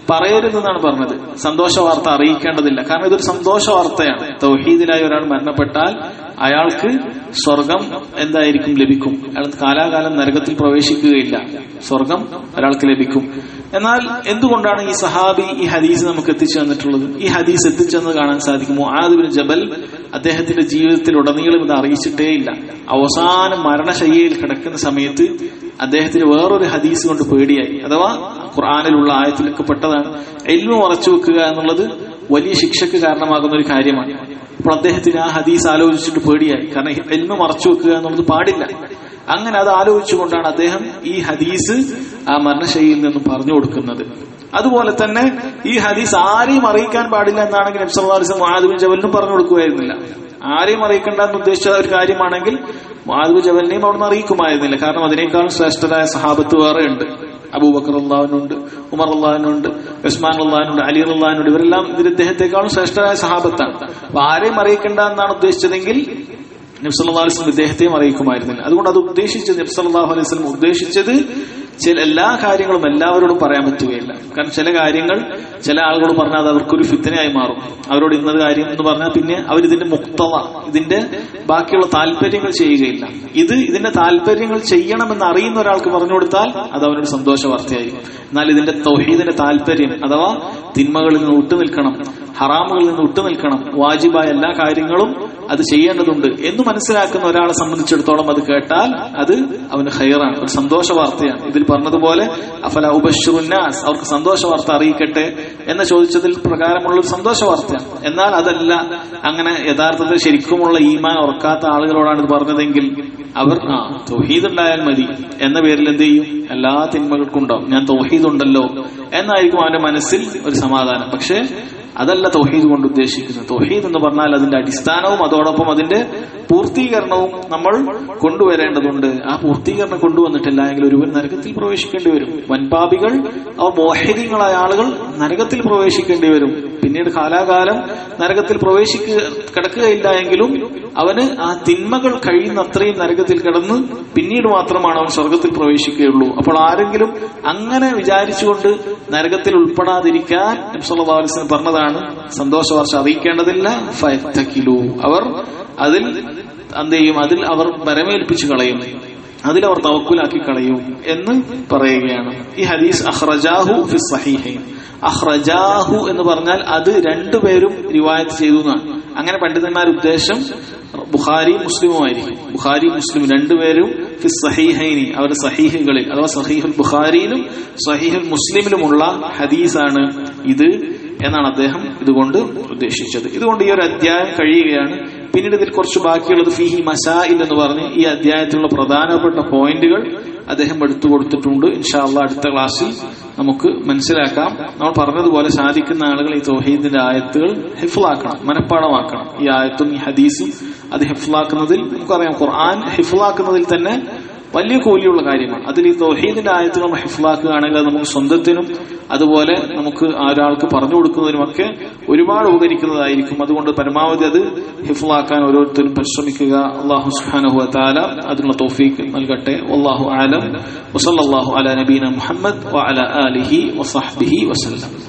പറയരുതെന്നാണ് പറഞ്ഞത്. സന്തോഷ വാർത്ത അറിയിക്കേണ്ടതില്ല. കാരണം ഇതൊരു സന്തോഷ വാർത്തയാണ്. തൗഹീദിലായി ഒരാൾ മരണപ്പെട്ടാൽ അയാൾക്ക് സ്വർഗം എന്തായിരിക്കും ലഭിക്കും. അയാൾ കാലാകാലം നരകത്തിൽ പ്രവേശിക്കുകയില്ല, സ്വർഗം ഒരാൾക്ക് ലഭിക്കും. എന്നാൽ എന്തുകൊണ്ടാണ് ഈ സഹാബി ഈ ഹദീസ് നമുക്ക് എത്തിച്ചു തന്നിട്ടുള്ളത്? ഈ ഹദീസ് എത്തിച്ചെന്ന് കാണാൻ സാധിക്കും. മുആദ് ബിൻ ജബൽ അദ്ദേഹത്തിന്റെ ജീവിതത്തിൽ ഉടനീളം ഇത് അറിയിച്ചിട്ടേയില്ല. അവസാനം മരണശയ്യയിൽ കിടക്കുന്ന സമയത്ത് അദ്ദേഹത്തിന് വേറൊരു ഹദീസ് കൊണ്ട് പേടിയായി. അഥവാ ഖുർആനിലുള്ള ആയത്തിലൊക്കെ പെട്ടതാണ്. ഇൽമു മറച്ചു വെക്കുക എന്നുള്ളത് വലിയ ശിക്ഷക്ക് കാരണമാകുന്ന ഒരു കാര്യമാണ്. അപ്പോൾ അദ്ദേഹത്തിന് ആ ഹദീസ് ആലോചിച്ചിട്ട് പേടിയായി. കാരണം ഇൽമു മറച്ചു വെക്കുക എന്നുള്ളത് പാടില്ല. അങ്ങനെ അത് ആലോചിച്ചുകൊണ്ടാണ് അദ്ദേഹം ഈ ഹദീസ് ആ മരണശൈലിയിൽ നിന്നും പറഞ്ഞു കൊടുക്കുന്നത്. അതുപോലെ തന്നെ ഈ ഹദീസ് ആരെയും അറിയിക്കാൻ പാടില്ല എന്നാണെങ്കിൽ നബി സല്ലല്ലാഹു അലൈഹി വസല്ലം മുആദ് ബിൻ ജബലിനും പറഞ്ഞു കൊടുക്കുമായിരുന്നില്ല. ആരെയും അറിയിക്കേണ്ട എന്ന് ഉദ്ദേശിച്ച ഒരു കാര്യമാണെങ്കിൽ മുആദ് ബിൻ ജബലിനെയും അവിടുന്ന് അറിയിക്കുമായിരുന്നില്ല. കാരണം അതിനേക്കാൾ ശ്രേഷ്ഠരായ സഹാബത്ത് വേറെ ഉണ്ട്. അബൂബക്കർ റളിയല്ലാഹുവിനുണ്ട്, ഉമർ റളിയല്ലാഹുവിനുണ്ട്, ഉസ്മാൻ റളിയല്ലാഹുവിനുണ്ട്, അലി റളിയല്ലാഹുവിനുണ്ട്. ഇവരെല്ലാം ഇതിൽ ഇദ്ദേഹത്തെക്കാളും ശ്രേഷ്ഠരായ സഹാബത്താണ്. അപ്പൊ ആരെയും അറിയിക്കേണ്ട എന്നാണ് ഉദ്ദേശിച്ചതെങ്കിൽ നബി സല്ലല്ലാഹു അലൈഹി വസല്ലം ഇദ്ദേഹത്തെയും അറിയിക്കുമായിരുന്നില്ല. അതുകൊണ്ട് അത് ഉദ്ദേശിച്ചത് നബി സല്ലല്ലാഹു അലൈഹി വസല്ലം ഉദ്ദേശിച്ചത് ചില എല്ലാ കാര്യങ്ങളും എല്ലാവരോടും പറയാൻ പറ്റുകയില്ല. കാരണം ചില കാര്യങ്ങൾ ചില ആളുകൾ പറഞ്ഞാൽ അത് അവർക്കൊരു ഫിത്നയായി മാറും. അവരോട് ഇന്നത് കാര്യം എന്ന് പറഞ്ഞാൽ പിന്നെ അവരിതിന്റെ മുക്തവ ഇതിന്റെ ബാക്കിയുള്ള താല്പര്യങ്ങൾ ചെയ്യുകയില്ല. ഇത് ഇതിന്റെ താല്പര്യങ്ങൾ ചെയ്യണമെന്ന് അറിയുന്ന ഒരാൾക്ക് പറഞ്ഞു കൊടുത്താൽ അത് അവനൊരു സന്തോഷ വാർത്തയായിരിക്കും. എന്നാൽ ഇതിന്റെ തൗഹീദിന്റെ താല്പര്യം അഥവാ തിന്മകളിൽ നിന്ന് വിട്ടുനിൽക്കണം, ഹറാമുകളിൽ നിന്ന് വിട്ടുനിൽക്കണം, വാജിബായ എല്ലാ കാര്യങ്ങളും അത് ചെയ്യേണ്ടതുണ്ട് എന്ന് മനസ്സിലാക്കുന്ന ഒരാളെ സംബന്ധിച്ചിടത്തോളം അത് കേട്ടാൽ അത് അവന് ഖൈറാണ്, ഒരു സന്തോഷ വാർത്തയാണ്. ഇതിൽ പറഞ്ഞതുപോലെ അഫല ഉബശ്ശിറുന്നാസ്, അവർക്ക് സന്തോഷ വാർത്ത അറിയിക്കട്ടെ എന്ന് ചോദിച്ചതിൽ പ്രകാരമുള്ള ഒരു സന്തോഷ വാർത്തയാണ്. എന്നാൽ അതല്ല, അങ്ങനെ യഥാർത്ഥത്തിൽ ശരിക്കുമുള്ള ഈമാൻ ഉറക്കാത്ത ആളുകളോടാണ് ഇത് പറഞ്ഞതെങ്കിൽ അവർ ആ തൗഹീദ് ഉണ്ടായാൽ മതി എന്ന പേരിൽ എന്ത് ചെയ്യും? എല്ലാ തിന്മകൾക്കും ഉണ്ടാവും. ഞാൻ തൗഹീദ് ഉണ്ടല്ലോ എന്നായിരിക്കും അവന്റെ മനസ്സിൽ ഒരു സമാധാനം. പക്ഷെ അതല്ല തൗഹീദ് കൊണ്ട് ഉദ്ദേശിക്കുന്നത്. തൗഹീദ് എന്ന് പറഞ്ഞാൽ അതിന്റെ അടിസ്ഥാനവും അതോടൊപ്പം അതിന്റെ പൂർത്തീകരണവും നമ്മൾ കൊണ്ടുവരേണ്ടതുണ്ട്. ആ പൂർത്തീകരണം കൊണ്ടുവന്നിട്ടില്ല എങ്കിൽ ഒരുവൻ നരകത്തിൽ പ്രവേശിക്കേണ്ടി വരും. വൻപാപികൾ അവർ മോഹിതങ്ങളായ ആളുകൾ നരകത്തിൽ പ്രവേശിക്കേണ്ടി വരും. പിന്നീട് കാലാകാലം നരകത്തിൽ പ്രവേശിക്കുക കിടക്കുകയില്ല എങ്കിലും അവന് ആ തിന്മകൾ കഴിയുന്ന അത്രയും നരകത്തിൽ കിടന്ന് പിന്നീട് മാത്രമാണ് അവൻ സ്വർഗത്തിൽ പ്രവേശിക്കുകയുള്ളൂ. അപ്പോൾ ആരെങ്കിലും അങ്ങനെ വിചാരിച്ചുകൊണ്ട് നരകത്തിൽ ഉൾപ്പെടാതിരിക്കാൻ നബി സല്ലല്ലാഹു അലൈഹി വസല്ലം പറഞ്ഞതാണ്, സന്തോഷ വാർത്ത അറിയിക്കേണ്ടതില്ല. ഫയത്തകിലു, അവർ അതിൽ എന്ത് ചെയ്യും? അതിൽ അവർ ബരമേൽപ്പിച്ചു കളയും, അതിലവർ തവക്കുലാക്കി കളയും എന്ന് പറയുകയാണ്. ഈ ഹദീസ് അഖ്റജാഹു ഫി സ്വഹീഹൈൻ. അഖ്റജാഹു എന്ന് പറഞ്ഞാൽ അത് രണ്ടുപേരും റിവായത്ത് ചെയ്തു എന്നാണ്. അങ്ങനെ പണ്ഡിതന്മാരുടെ ഉദ്ദേശം ബുഖാരി മുസ്ലിമുമായിരിക്കും. ബുഖാരി മുസ്ലിം രണ്ടുപേരും ഫി സ്വഹീഹൈനി, അവരുടെ സഹീഹുകളിൽ അഥവാ സഹീഹുൽ ബുഖാരിയിലും സഹീഹുൽ മുസ്ലിമിലുമുള്ള ഹദീസാണ് ഇത് എന്നാണ് അദ്ദേഹം ഇതുകൊണ്ട് ഉദ്ദേശിച്ചത്. ഇതുകൊണ്ട് ഈ ഒരു അധ്യായം കഴിയുകയാണ്. പിന്നീട് ഇതിൽ കുറച്ച് ബാക്കിയുള്ളത് ഫീഹി മസാഇൽ എന്ന് പറഞ്ഞ് ഈ അധ്യായത്തിലുള്ള പ്രധാനപ്പെട്ട പോയിന്റുകൾ അദ്ദേഹം എടുത്തു കൊടുത്തിട്ടുണ്ട്. ഇൻഷാ അല്ലാഹ് അടുത്ത ക്ലാസ്സിൽ നമുക്ക് മനസ്സിലാക്കാം. നമ്മൾ പറഞ്ഞതുപോലെ സാധിക്കുന്ന ആളുകൾ ഈ തൗഹീദിന്റെ ആയത്തുകൾ ഹിഫ്ലാക്കണം, മനഃപ്പാടമാക്കണം. ഈ ആയത്തും ഈ ഹദീസും അത് ഹിഫ്ലാക്കുന്നതിൽ നമുക്കറിയാം, ഖുർആൻ ഹിഫ്ലാക്കുന്നതിൽ തന്നെ വലിയ കൂലിയുള്ള കാര്യമാണ്. അതിൽ ഈ തൗഹീദിന്റെ ആയത്തുകൾ നമ്മൾ ഹിഫ്ലാക്കുകയാണെങ്കിൽ അത് നമുക്ക് സ്വന്തത്തിനും അതുപോലെ നമുക്ക് ഒരാൾക്ക് പറഞ്ഞു കൊടുക്കുന്നതിനുമൊക്കെ ഒരുപാട് ഉപകരിക്കുന്നതായിരിക്കും. അതുകൊണ്ട് പരമാവധി അത് ഹിഫ്ലാക്കാൻ ഓരോരുത്തരും പരിശ്രമിക്കുക. അല്ലാഹു സുബ്ഹാനഹു വ തആല അതിനുള്ള തൗഫീഖ് നൽകട്ടെ. വല്ലാഹു അഅലം. വസല്ലല്ലാഹു അലാ നബീന മുഹമ്മദ് വഅലാ ആലിഹി വസഹ്ബിഹി വസല്ലം.